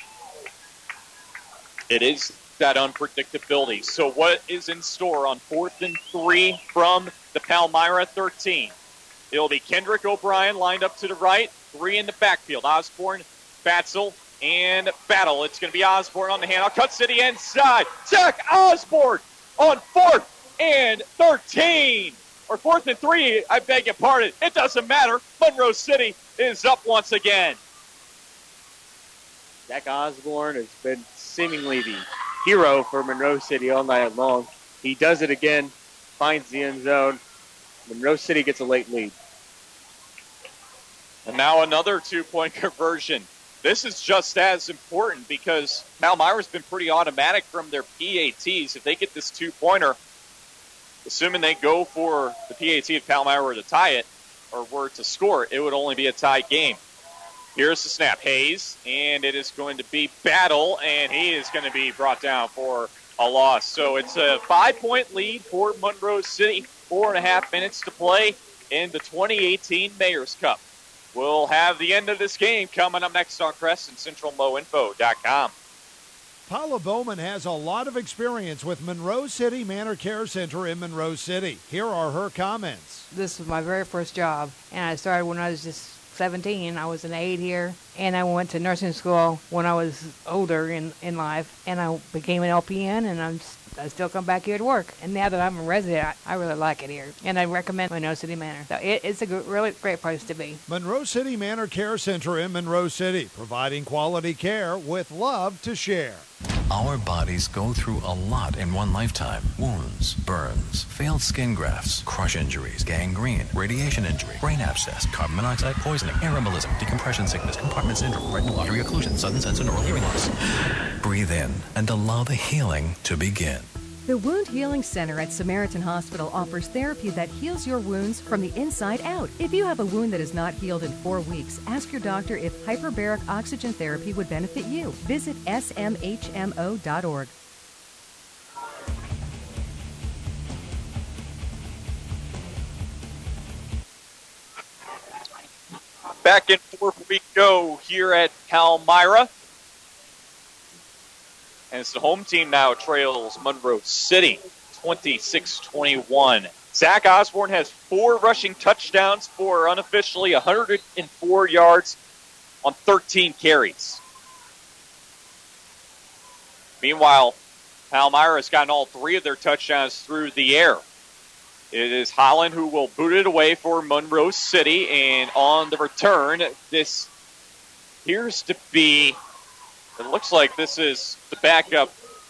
It is that unpredictability. So what is in store on 4th and 3 from the Palmyra 13? It'll be Kendrick O'Brien lined up to the right, 3 in the backfield. Osborne, Batzel, and Battle. It's going to be Osborne on the handoff. Cuts to the inside. Zach Osborne on 4th and 13. Or 4th and 3, I beg your pardon. It doesn't matter. Monroe City is up once again. Zach Osborne has been seemingly the hero for Monroe City all night long. He does it again, finds the end zone. Monroe City gets a late lead. And now another 2-point conversion. This is just as important because Palmyra's been pretty automatic from their PATs. If they get this 2-pointer, assuming they go for the PAT if Palmyra were to tie it or were to score, it would only be a tie game. Here's the snap. Hayes, and it is going to be Battle, and he is going to be brought down for a loss. So it's a 5-point lead for Monroe City. 4.5 minutes to play in the 2018 Mayor's Cup. We'll have the end of this game coming up next on CrescentCentralMoInfo.com. Paula Bowman has a lot of experience with Monroe City Manor Care Center in Monroe City. Here are her comments. This was my very first job, and I started when I was just 17. I was an aide here, and I went to nursing school when I was older in life, and I became an LPN, and I still come back here to work. And now that I'm a resident, I really like it here, and I recommend Monroe City Manor. So it's a really great place to be. Monroe City Manor Care Center in Monroe City, providing quality care with love to share. Our bodies go through a lot in one lifetime. Wounds, burns, failed skin grafts, crush injuries, gangrene, radiation injury, brain abscess, carbon monoxide poisoning, air embolism, decompression sickness, compartment syndrome, retinal artery occlusion, sudden sense and oral hearing loss. Breathe in and allow the healing to begin. The Wound Healing Center at Samaritan Hospital offers therapy that heals your wounds from the inside out. If you have a wound that is not healed in 4 weeks, ask your doctor if hyperbaric oxygen therapy would benefit you. Visit smhmo.org. Back and forth we go here at Palmyra. And it's the home team now trails Monroe City 26-21. Zach Osborne has 4 rushing touchdowns for unofficially 104 yards on 13 carries. Meanwhile, Palmyra's gotten all 3 of their touchdowns through the air. It is Holland who will boot it away for Monroe City, and on the return, this appears to be, it looks like this is the backup,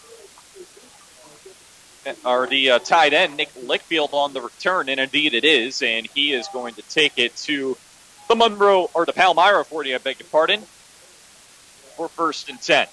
or the tight end, Nick Lickfield, on the return, and indeed it is, and he is going to take it to the Monroe, or the Palmyra 40, I beg your pardon, for 1st and 10.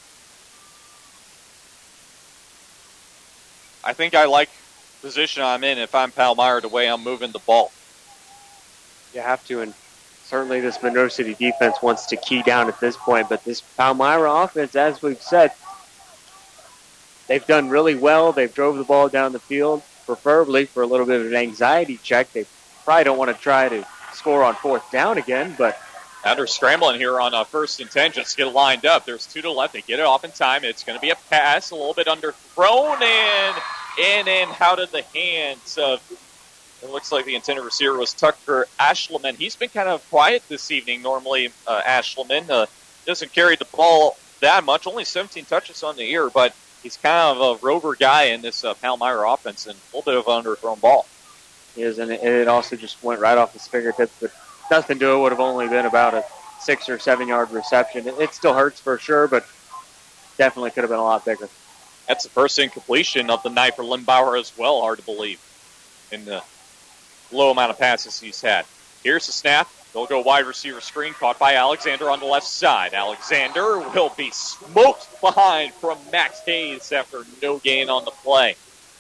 I think I like the position I'm in if I'm Palmyra, the way I'm moving the ball. You have to, and certainly this Monroe City defense wants to key down at this point, but this Palmyra offense, as we've said, they've done really well. They've drove the ball down the field, preferably for a little bit of an anxiety check. They probably don't want to try to score on 4th down again, but now they're scrambling here on 1st and 10 just to get it lined up. There's 2 to the left. They get it off in time. It's going to be a pass, a little bit underthrown, and in and out of the hands of, it looks like the intended receiver was Tucker Ashleman. He's been kind of quiet this evening. Normally, Ashleman doesn't carry the ball that much, only 17 touches on the year, but he's kind of a rover guy in this Palmyra offense, and a little bit of an underthrown ball. He is, and it also just went right off his fingertips, but nothing to it. Would have only been about a 6 or 7 yard reception. It still hurts for sure, but definitely could have been a lot bigger. That's the first incompletion of the night for Limbauer as well, hard to believe, in the low amount of passes he's had. Here's the snap. They'll go wide receiver screen, caught by Alexander on the left side. Alexander will be smoked behind from Max Hayes after no gain on the play.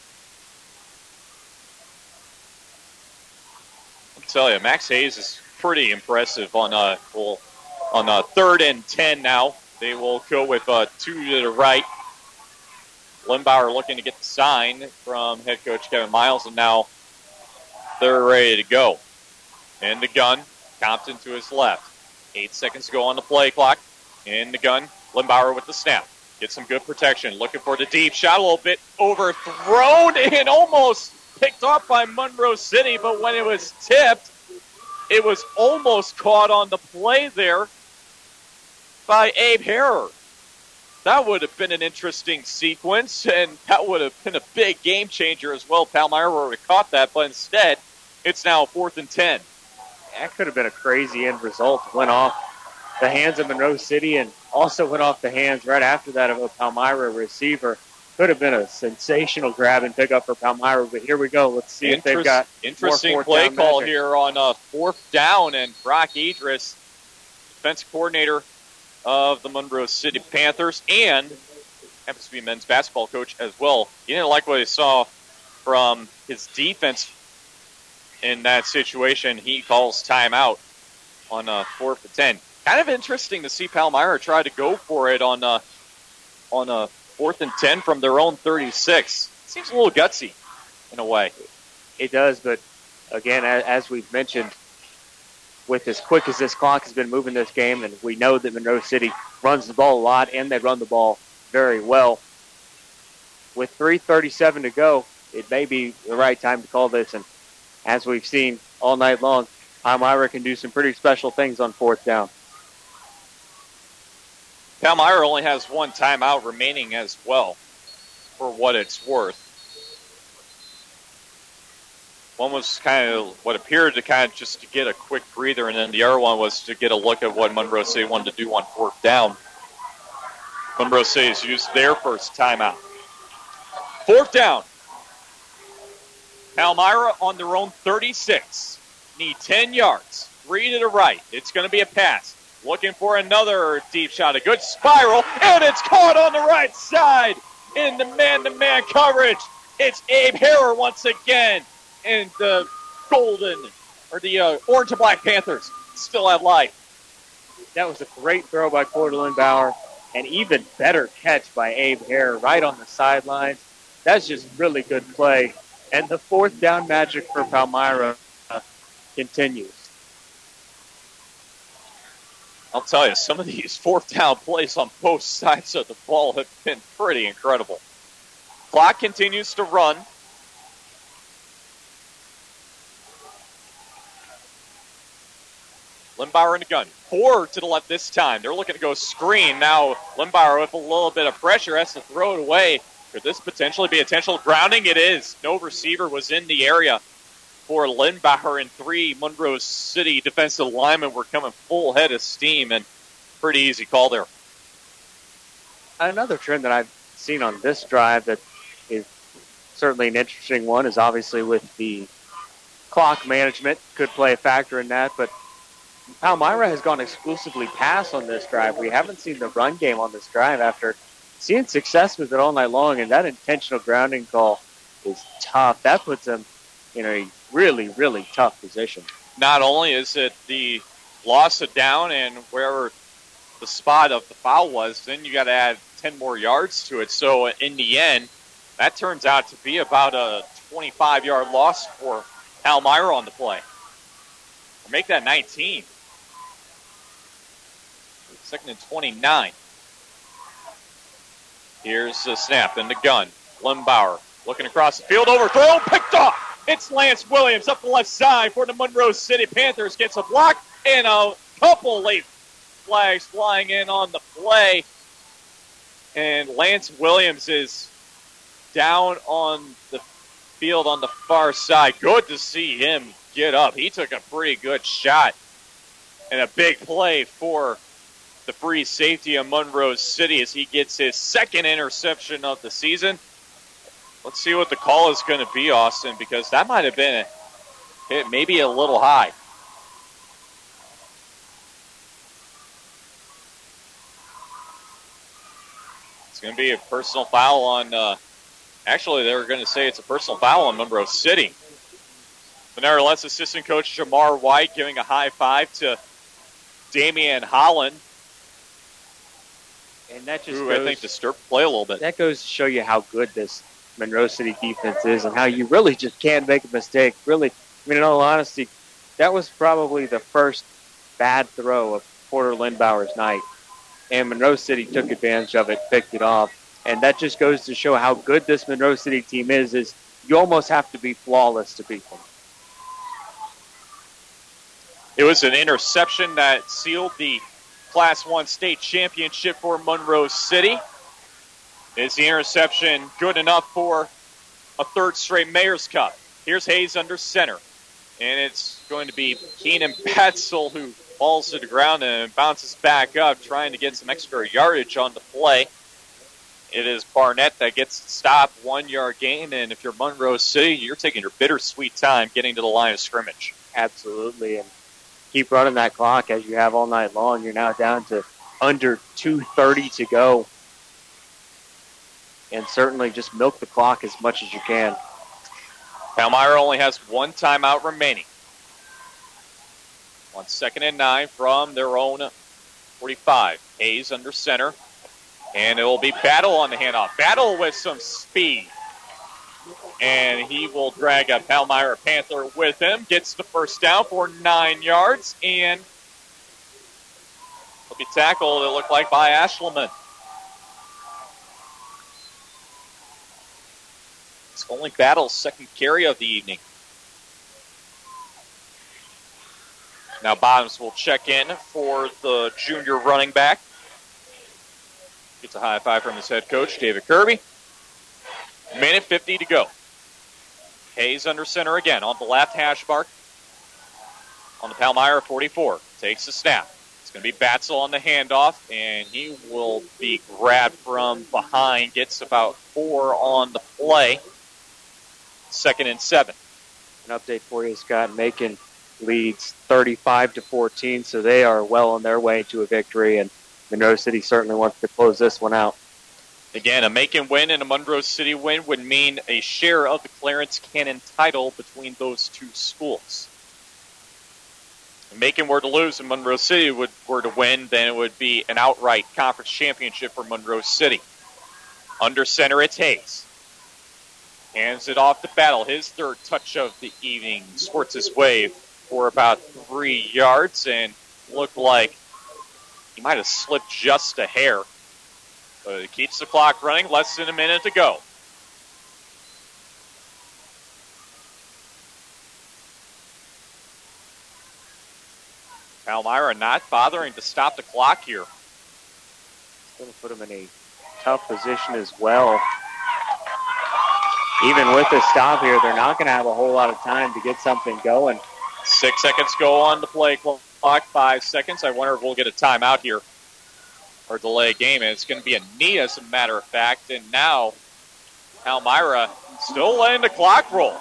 I'll tell you, Max Hayes is pretty impressive on 3rd and 10 now. They will go with 2 to the right. Limbauer looking to get the sign from head coach Kevin Miles, and now they're ready to go. In the gun, Compton to his left. 8 seconds to go on the play clock. In the gun, Limbauer with the snap. Gets some good protection. Looking for the deep shot, a little bit overthrown and almost picked off by Monroe City, but when it was tipped, it was almost caught on the play there by Abe Harrer. That would have been an interesting sequence, and that would have been a big game changer as well. Palmyra would have caught that, but instead, it's now 4th and 10. That could have been a crazy end result. Went off the hands of Monroe City and also went off the hands right after that of a Palmyra receiver. Could have been a sensational grab and pickup for Palmyra, but here we go. Let's see if they've got interesting more play call magic here on 4th down, and Brock Idris, defensive coordinator of the Monroe City Panthers, and happens to be men's basketball coach as well. He didn't like what he saw from his defense in that situation. He calls timeout on 4th and 10. Kind of interesting to see Palmyra try to go for it on 4th and 10 from their own 36. Seems a little gutsy in a way. It does, but again, as we've mentioned, with as quick as this clock has been moving this game, and we know that Monroe City runs the ball a lot, and they run the ball very well. With 3:37 to go, it may be the right time to call this, and as we've seen all night long, Palmyra can do some pretty special things on 4th down. Palmyra only has 1 timeout remaining as well, for what it's worth. One was kind of what appeared to kind of just to get a quick breather, and then the other one was to get a look at what Monroe City wanted to do on 4th down. Monroe City's used their first timeout. 4th down. Palmyra on their own 36. Need 10 yards. 3 to the right. It's going to be a pass. Looking for another deep shot. A good spiral, and it's caught on the right side in the man-to-man coverage. It's Abe Harrer once again. And the orange and black Panthers still have life. That was a great throw by Cortland Bauer, and even better catch by Abe Harrer right on the sidelines. That's just really good play. And the 4th down magic for Palmyra continues. I'll tell you, some of these 4th down plays on both sides of the ball have been pretty incredible. Clock continues to run. Limbauer in the gun. 4 to the left this time. They're looking to go screen. Now Limbauer with a little bit of pressure has to throw it away. Could this potentially be intentional grounding? It is. No receiver was in the area for Limbauer, and 3 Monroe City defensive linemen were coming full head of steam, and pretty easy call there. Another trend that I've seen on this drive that is certainly an interesting one is obviously with the clock management. Could play a factor in that, but Palmyra has gone exclusively pass on this drive. We haven't seen the run game on this drive after seeing success with it all night long, and that intentional grounding call is tough. That puts them in a really, really tough position. Not only is it the loss of down and wherever the spot of the foul was, then you got to add 10 more yards to it. So in the end, that turns out to be about a 25-yard loss for Palmyra on the play. Or make that 19. 2nd and 29. Here's the snap in the gun. Limbauer looking across the field, overthrown, picked off. It's Lance Williams up the left side for the Monroe City Panthers. Gets a block and a couple late flags flying in on the play. And Lance Williams is down on the field on the far side. Good to see him get up. He took a pretty good shot and a big play for the free safety of Monroe City as he gets his second interception of the season. Let's see what the call is going to be, Austin, because that might have been maybe a little high. It's going to be a personal foul on, actually they were going to say it's a personal foul on Monroe City. But nevertheless, assistant coach Jamar White giving a high five to Damian Holland. And that just I think disturbed play a little bit. That goes to show you how good this Monroe City defense is and how you really just can't make a mistake. Really, I mean, in all honesty, that was probably the first bad throw of Porter Lindbauer's night. And Monroe City took advantage of it, picked it off. And that just goes to show how good this Monroe City team is you almost have to be flawless to beat them. It was an interception that sealed the Class 1 state championship for Monroe City. Is the interception good enough for a third straight Mayor's Cup? Here's Hayes under center. And it's going to be Keenan Batzel who falls to the ground and bounces back up, trying to get some extra yardage on the play. It is Barnett that gets the stop, 1 yard gain. And if you're Monroe City, you're taking your bittersweet time getting to the line of scrimmage. Absolutely. And keep running that clock as you have all night long. You're now down to under 2:30 to go. And certainly just milk the clock as much as you can. Palmyra only has one timeout remaining. On 2nd and 9 from their own 45. Hayes under center. And it will be Battle on the handoff. Battle with some speed. And he will drag a Palmyra Panther with him. Gets the first down for 9 yards. And will be tackled, it looked like, by Ashleman. It's only Battle's second carry of the evening. Now Bottoms will check in for the junior running back. Gets a high five from his head coach, David Kirby. Minute 50 to go. Hayes under center again on the left hash mark. On the Palmyra 44. Takes the snap. It's going to be Batzel on the handoff, and he will be grabbed from behind. Gets about 4 on the play. 2nd and 7. An update for you, Scott. Macon leads 35-14, so they are well on their way to a victory, and Monroe City certainly wants to close this one out. Again, a Macon win and a Monroe City win would mean a share of the Clarence Cannon title between those two schools. If Macon were to lose and Monroe City were to win, then it would be an outright conference championship for Monroe City. Under center, it's Hayes. Hands it off to Battle. His third touch of the evening. Squirts his way for about 3 yards and looked like he might have slipped just a hair. But it keeps the clock running. Less than a minute to go. Palmyra not bothering to stop the clock here. It's going to put him in a tough position as well. Even with the stop here, they're not going to have a whole lot of time to get something going. 6 seconds go on the play clock. 5 seconds. I wonder if we'll get a timeout here or delay a game. And it's going to be a knee, as a matter of fact. And now Palmyra still letting the clock roll.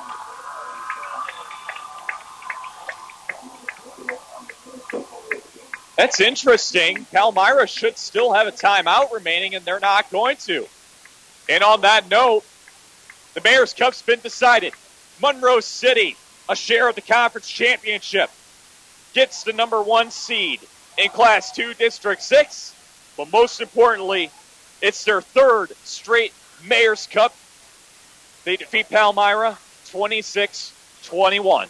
That's interesting. Palmyra should still have a timeout remaining, and they're not going to. And on that note, the Mayor's Cup's been decided. Monroe City, a share of the conference championship, gets the number 1 seed in Class 2 District 6. But most importantly, it's their third straight Mayor's Cup. They defeat Palmyra 26-21.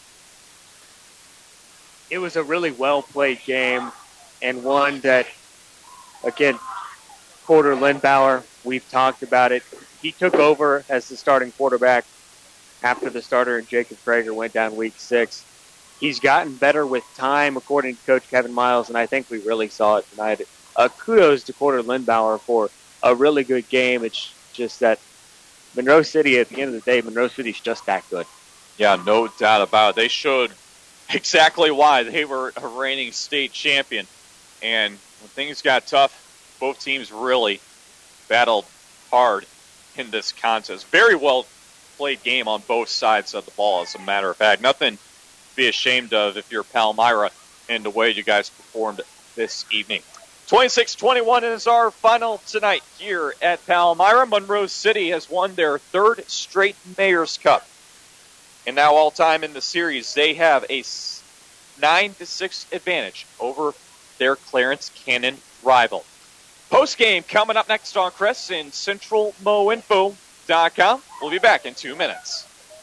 It was a really well-played game, and one that, again, Porter Lindbauer, we've talked about it. He took over as the starting quarterback after the starter Jacob Prager went down week 6. He's gotten better with time, according to Coach Kevin Miles, and I think we really saw it tonight. Kudos to Porter Lindbauer for a really good game. It's just that Monroe City, at the end of the day, Monroe City's just that good. Yeah, no doubt about it. They showed exactly why they were a reigning state champion. And when things got tough, both teams really battled hard in this contest. Very well played game on both sides of the ball, as a matter of fact. Nothing to be ashamed of if you're Palmyra in the way you guys performed this evening. 26-21 is our final tonight here at Palmyra. Monroe City has won their third straight Mayor's Cup. And now all time in the series, they have a 9-6 advantage over their Clarence Cannon rival. Post-game coming up next on Chris and CentralMoInfo.com. We'll be back in 2 minutes.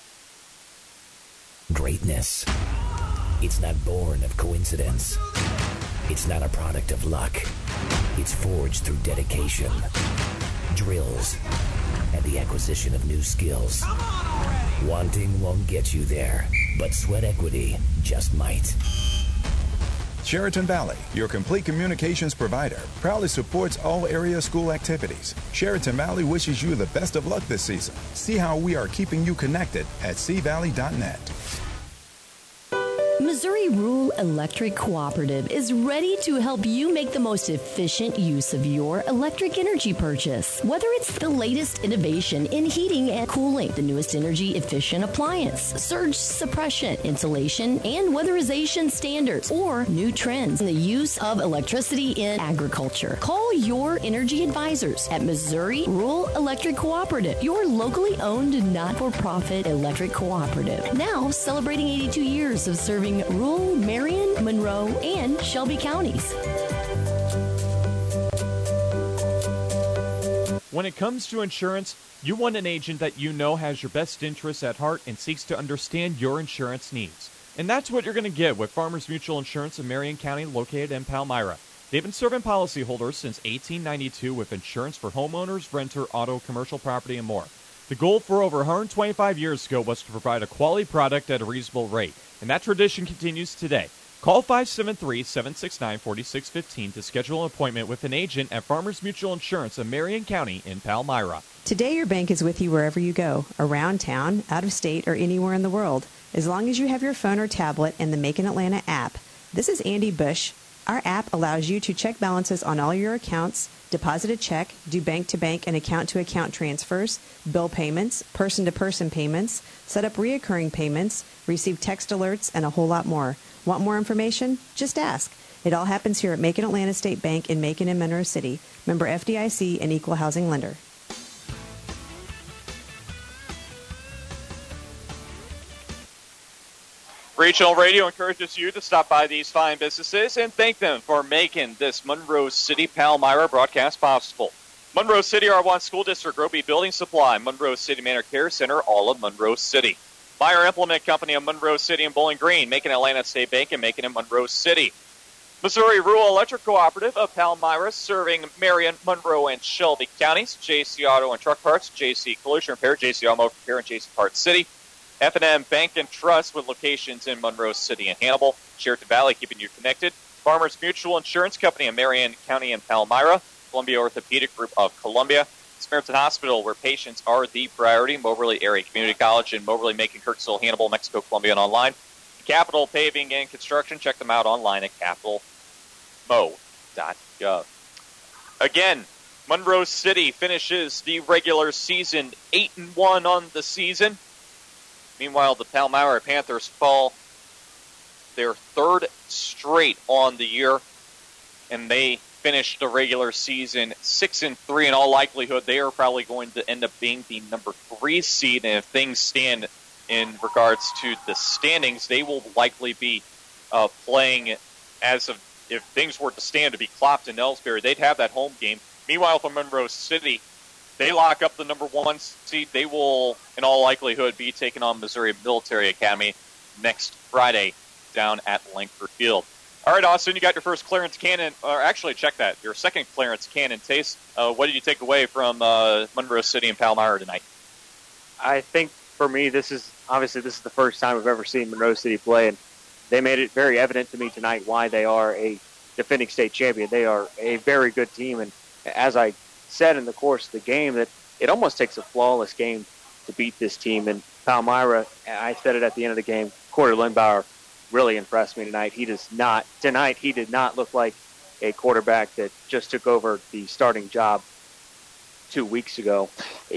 Greatness. It's not born of coincidence. It's not a product of luck. It's forged through dedication, drills, and the acquisition of new skills. Wanting won't get you there, but sweat equity just might. Sheraton Valley, your complete communications provider, proudly supports all area school activities. Sheraton Valley wishes you the best of luck this season. See how we are keeping you connected at cvalley.net. Missouri Rural Electric Cooperative is ready to help you make the most efficient use of your electric energy purchase. Whether it's the latest innovation in heating and cooling, the newest energy efficient appliance, surge suppression, insulation, and weatherization standards, or new trends in the use of electricity in agriculture, call your energy advisors at Missouri Rural Electric Cooperative, your locally owned not-for-profit electric cooperative. Now celebrating 82 years of serving rural Marion, Monroe, and Shelby counties. When it comes to insurance, you want an agent that you know has your best interests at heart and seeks to understand your insurance needs. And that's what you're going to get with Farmers Mutual Insurance in Marion County, located in Palmyra. They've been serving policyholders since 1892 with insurance for homeowners, renter, auto, commercial property, and more. The goal for over 125 years ago was to provide a quality product at a reasonable rate, and that tradition continues today. Call 573-769-4615 to schedule an appointment with an agent at Farmers Mutual Insurance in Marion County in Palmyra. Today, your bank is with you wherever you go, around town, out of state, or anywhere in the world, as long as you have your phone or tablet and the Macon Atlanta app. This is Andy Bush. Our app allows you to check balances on all your accounts, deposit a check, do bank-to-bank and account-to-account transfers, bill payments, person-to-person payments, set up reoccurring payments, receive text alerts, and a whole lot more. Want more information? Just ask. It all happens here at Macon Atlanta State Bank in Macon and Monroe City. Member FDIC and equal housing lender. Regional Radio encourages you to stop by these fine businesses and thank them for making this Monroe City Palmyra broadcast possible. Monroe City R1 School District, Roby Building Supply, Monroe City Manor Care Center, all of Monroe City. Meyer Implement Company of Monroe City and Bowling Green, Macon Atlanta State Bank and Macon and Monroe City. Missouri Rural Electric Cooperative of Palmyra, serving Marion, Monroe, and Shelby counties. JC Auto and Truck Parts, JC Collision Repair, JC Auto Repair, and JC Parts City. F&M Bank and Trust with locations in Monroe City and Hannibal. Sheraton Valley, keeping you connected. Farmers Mutual Insurance Company in Marion County and Palmyra. Columbia Orthopedic Group of Columbia. Samaritan Hospital, where patients are the priority. Moberly Area Community College in Moberly, Macon, Kirksville, Hannibal, Mexico, Columbia, and online. Capital Paving and Construction. Check them out online at capitalmo.gov. Again, Monroe City finishes the regular season 8-1 on the season. Meanwhile, the Palmyra Panthers fall their third straight on the year, and they finished the regular season 6-3. In all likelihood, they are probably going to end up being the number 3 seed, and if things stand in regards to the standings, they will likely be playing as of, if things were to stand, to be Clopton and Ellsbury. They'd have that home game. Meanwhile, for Monroe City, they lock up the number 1 seed. They will, in all likelihood, be taking on Missouri Military Academy next Friday down at Langford Field. All right, Austin, you got your first Clarence Cannon, or actually, check that, your second Clarence Cannon taste. What did you take away from Monroe City and Palmyra tonight? I think for me, this is the first time I've ever seen Monroe City play, and they made it very evident to me tonight why they are a defending state champion. They are a very good team, and as I said in the course of the game, that it almost takes a flawless game to beat this team. And Palmyra, I said it at the end of the game, Corey Lindbauer really impressed me tonight. He did not look like a quarterback that just took over the starting job 2 weeks ago.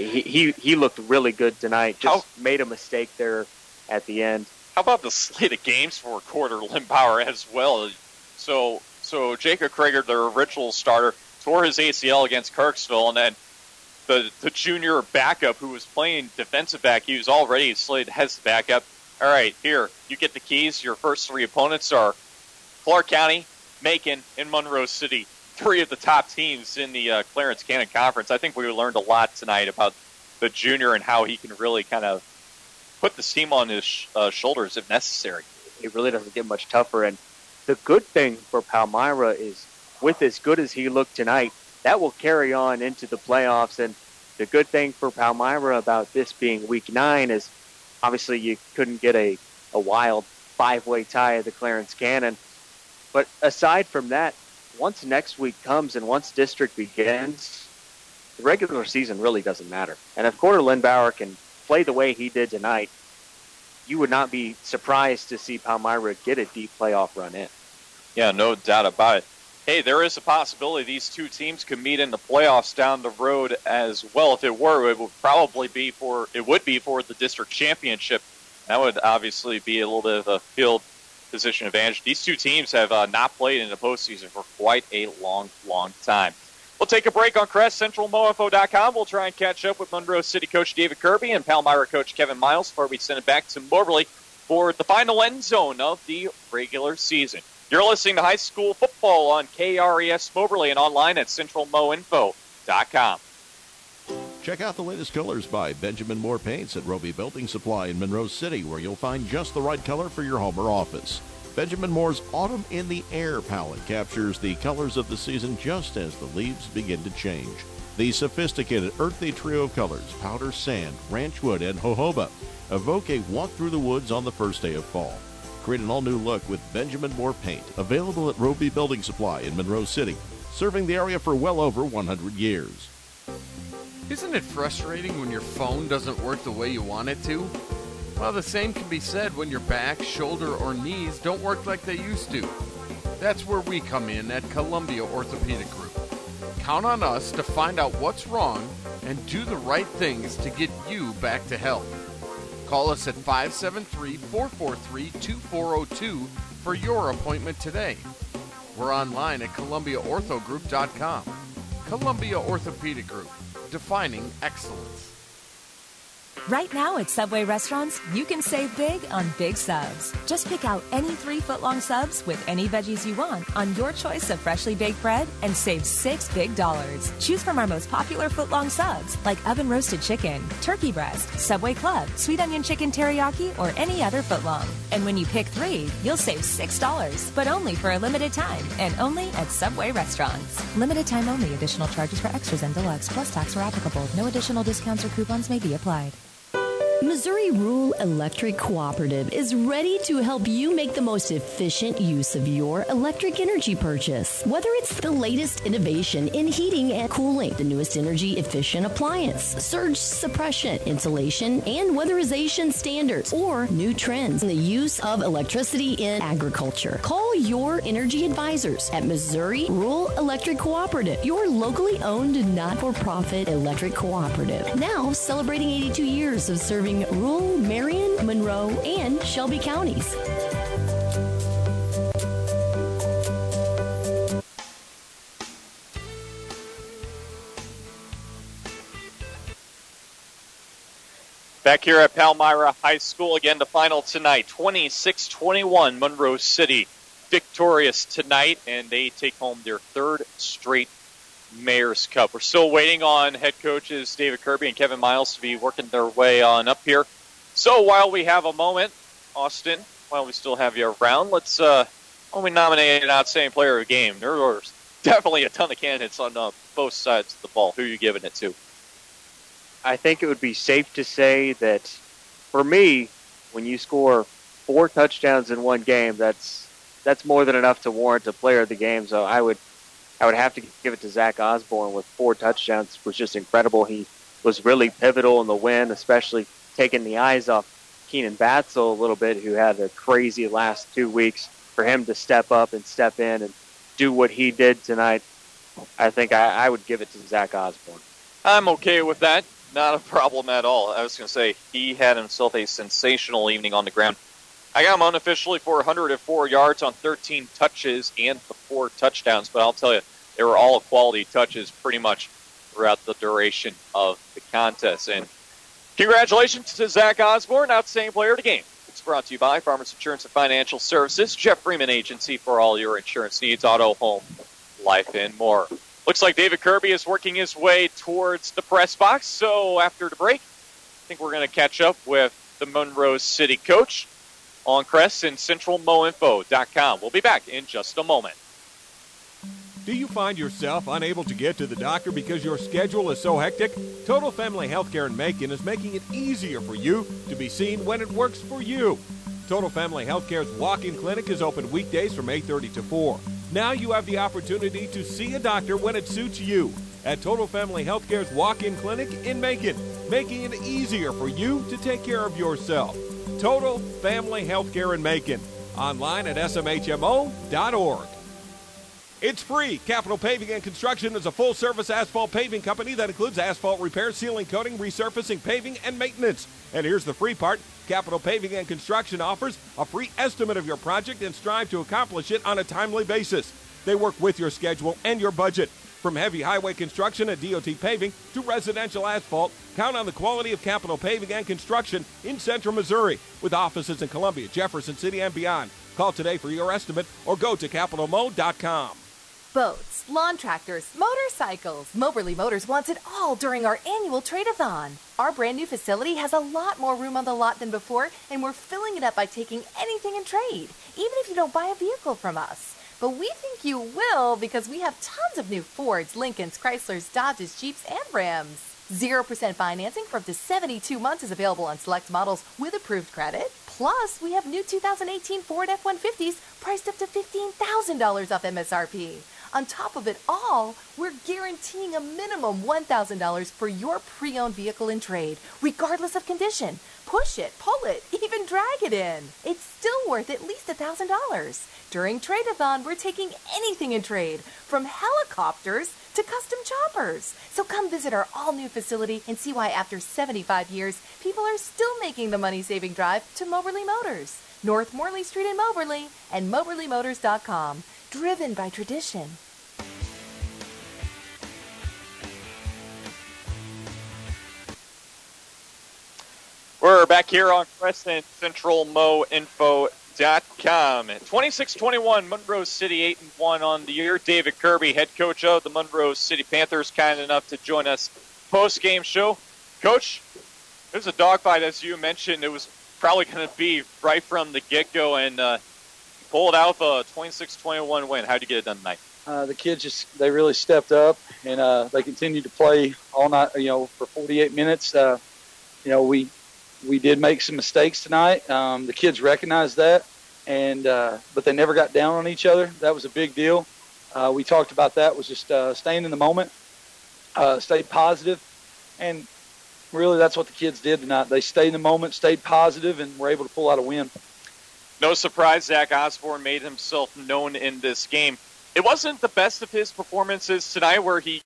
He looked really good tonight. Just made a mistake there at the end. How about the slate of games for Carter Limbauer as well? So Jacob Krager, their original starter, tore his ACL against Kirksville, and then the junior backup who was playing defensive back, he was already slated as the backup. All right, here, you get the keys. Your first three opponents are Clark County, Macon, and Monroe City. Three of the top teams in the Clarence Cannon Conference. I think we learned a lot tonight about the junior and how he can really kind of put this team on his shoulders if necessary. It really doesn't get much tougher. And the good thing for Palmyra is, with as good as he looked tonight, that will carry on into the playoffs. And the good thing for Palmyra about this being Week 9 is, obviously you couldn't get a wild 5-way tie at the Clarence Cannon. But aside from that, once next week comes and once district begins, the regular season really doesn't matter. And if Carter Limbauer can play the way he did tonight, you would not be surprised to see Palmyra get a deep playoff run in. Yeah, no doubt about it. Hey, there is a possibility these two teams could meet in the playoffs down the road as well. If it were, it would probably be for the district championship. That would obviously be a little bit of a field position advantage. These two teams have not played in the postseason for quite a long, long time. We'll take a break on CrestCentralMoInfo.com. We'll try and catch up with Monroe City coach David Kirby and Palmyra coach Kevin Miles before we send it back to Moberly for the final end zone of the regular season. You're listening to high school football on KRES Moberly and online at CentralMoInfo.com. Check out the latest colors by Benjamin Moore Paints at Roby Building Supply in Monroe City, where you'll find just the right color for your home or office. Benjamin Moore's Autumn in the Air palette captures the colors of the season just as the leaves begin to change. The sophisticated earthy trio of colors, powder sand, ranch wood, and jojoba, evoke a walk through the woods on the first day of fall. Create an all-new look with Benjamin Moore Paint, available at Roby Building Supply in Monroe City, serving the area for well over 100 years. Isn't it frustrating when your phone doesn't work the way you want it to? Well, the same can be said when your back, shoulder, or knees don't work like they used to. That's where we come in at Columbia Orthopedic Group. Count on us to find out what's wrong and do the right things to get you back to health. Call us at 573-443-2402 for your appointment today. We're online at ColumbiaOrthogroup.com. Columbia Orthopedic Group, defining excellence. Right now at Subway restaurants, you can save big on big subs. Just pick out any 3 foot-long subs with any veggies you want on your choice of freshly baked bread and save $6 big. Choose from our most popular foot-long subs like oven-roasted chicken, turkey breast, Subway Club, sweet onion chicken teriyaki, or any other foot-long. And when you pick 3, you'll save $6, but only for a limited time and only at Subway restaurants. Limited time only. Additional charges for extras and deluxe plus tax are applicable. No additional discounts or coupons may be applied. Missouri Rural Electric Cooperative is ready to help you make the most efficient use of your electric energy purchase. Whether it's the latest innovation in heating and cooling, the newest energy efficient appliance, surge suppression, insulation, and weatherization standards, or new trends in the use of electricity in agriculture, call your energy advisors at Missouri Rural Electric Cooperative, your locally owned not-for-profit electric cooperative. Now celebrating 82 years of serving rural Marion, Monroe, and Shelby counties. Back here at Palmyra High School, again, the final tonight, 26-21, Monroe City victorious tonight, and they take home their 3rd straight Mayor's Cup. We're still waiting on head coaches David Kirby and Kevin Miles to be working their way on up here. So while we have a moment, Austin, while we still have you around, let's we nominate an outstanding player of the game. There are definitely a ton of candidates on both sides of the ball. Who are you giving it to? I think it would be safe to say that, for me, when you score 4 touchdowns in one game, that's more than enough to warrant a player of the game. So I would have to give it to Zach Osborne with 4 touchdowns. It was just incredible. He was really pivotal in the win, especially taking the eyes off Keenan Batzel a little bit, who had a crazy last 2 weeks. For him to step up and step in and do what he did tonight, I think I would give it to Zach Osborne. I'm okay with that. Not a problem at all. I was going to say, he had himself a sensational evening on the ground. I got him unofficially for 104 yards on 13 touches and the 4 touchdowns, but I'll tell you, they were all quality touches pretty much throughout the duration of the contest. And congratulations to Zach Osborne, outstanding player of the game. It's brought to you by Farmers Insurance and Financial Services, Jeff Freeman Agency for all your insurance needs, auto, home, life, and more. Looks like David Kirby is working his way towards the press box, so after the break, I think we're going to catch up with the Monroe City coach on Crest and CentralMoInfo.com. We'll be back in just a moment. Do you find yourself unable to get to the doctor because your schedule is so hectic? Total Family Healthcare in Macon is making it easier for you to be seen when it works for you. Total Family Healthcare's walk-in clinic is open weekdays from 8:30 to 4. Now you have the opportunity to see a doctor when it suits you at Total Family Healthcare's walk-in clinic in Macon, making it easier for you to take care of yourself. Total Family Healthcare in Macon. Online at smhmo.org. It's free. Capital Paving and Construction is a full-service asphalt paving company that includes asphalt repair, sealing, coating, resurfacing, paving, and maintenance. And here's the free part. Capital Paving and Construction offers a free estimate of your project and strive to accomplish it on a timely basis. They work with your schedule and your budget. From heavy highway construction and DOT paving to residential asphalt, count on the quality of Capital Paving and Construction in Central Missouri with offices in Columbia, Jefferson City, and beyond. Call today for your estimate or go to CapitalMo.com. Boats, lawn tractors, motorcycles. Moberly Motors wants it all during our annual trade-a-thon. Our brand new facility has a lot more room on the lot than before, and we're filling it up by taking anything in trade, even if you don't buy a vehicle from us. But we think you will because we have tons of new Fords, Lincolns, Chryslers, Dodges, Jeeps, and Rams. 0% financing for up to 72 months is available on select models with approved credit. Plus, we have new 2018 Ford F-150s priced up to $15,000 off MSRP. On top of it all, we're guaranteeing a minimum $1,000 for your pre-owned vehicle in trade, regardless of condition. Push it, pull it, even drag it in. It's still worth at least $1,000. During Trade-a-thon, we're taking anything in trade, from helicopters to custom choppers. So come visit our all-new facility and see why after 75 years, people are still making the money-saving drive to Moberly Motors. North Morley Street in Moberly and MoberlyMotors.com. Driven by tradition. We're back here on Crescent, CentralMoInfo.com. 26-21, Monroe City 8-1 on the year. David Kirby, head coach of the Monroe City Panthers, kind enough to join us post-game show. Coach, it was a dogfight, as you mentioned. It was probably going to be right from the get-go, and pulled out a 26-21 win. How'd you get it done tonight? The kids they really stepped up, and they continued to play all night. For 48 minutes. We did make some mistakes tonight. The kids recognized that, but they never got down on each other. That was a big deal. We talked about that. Was just staying in the moment, stay positive, and really that's what the kids did tonight. They stayed in the moment, stayed positive, and were able to pull out a win. No surprise, Zach Osborne made himself known in this game. It wasn't the best of his performances tonight where he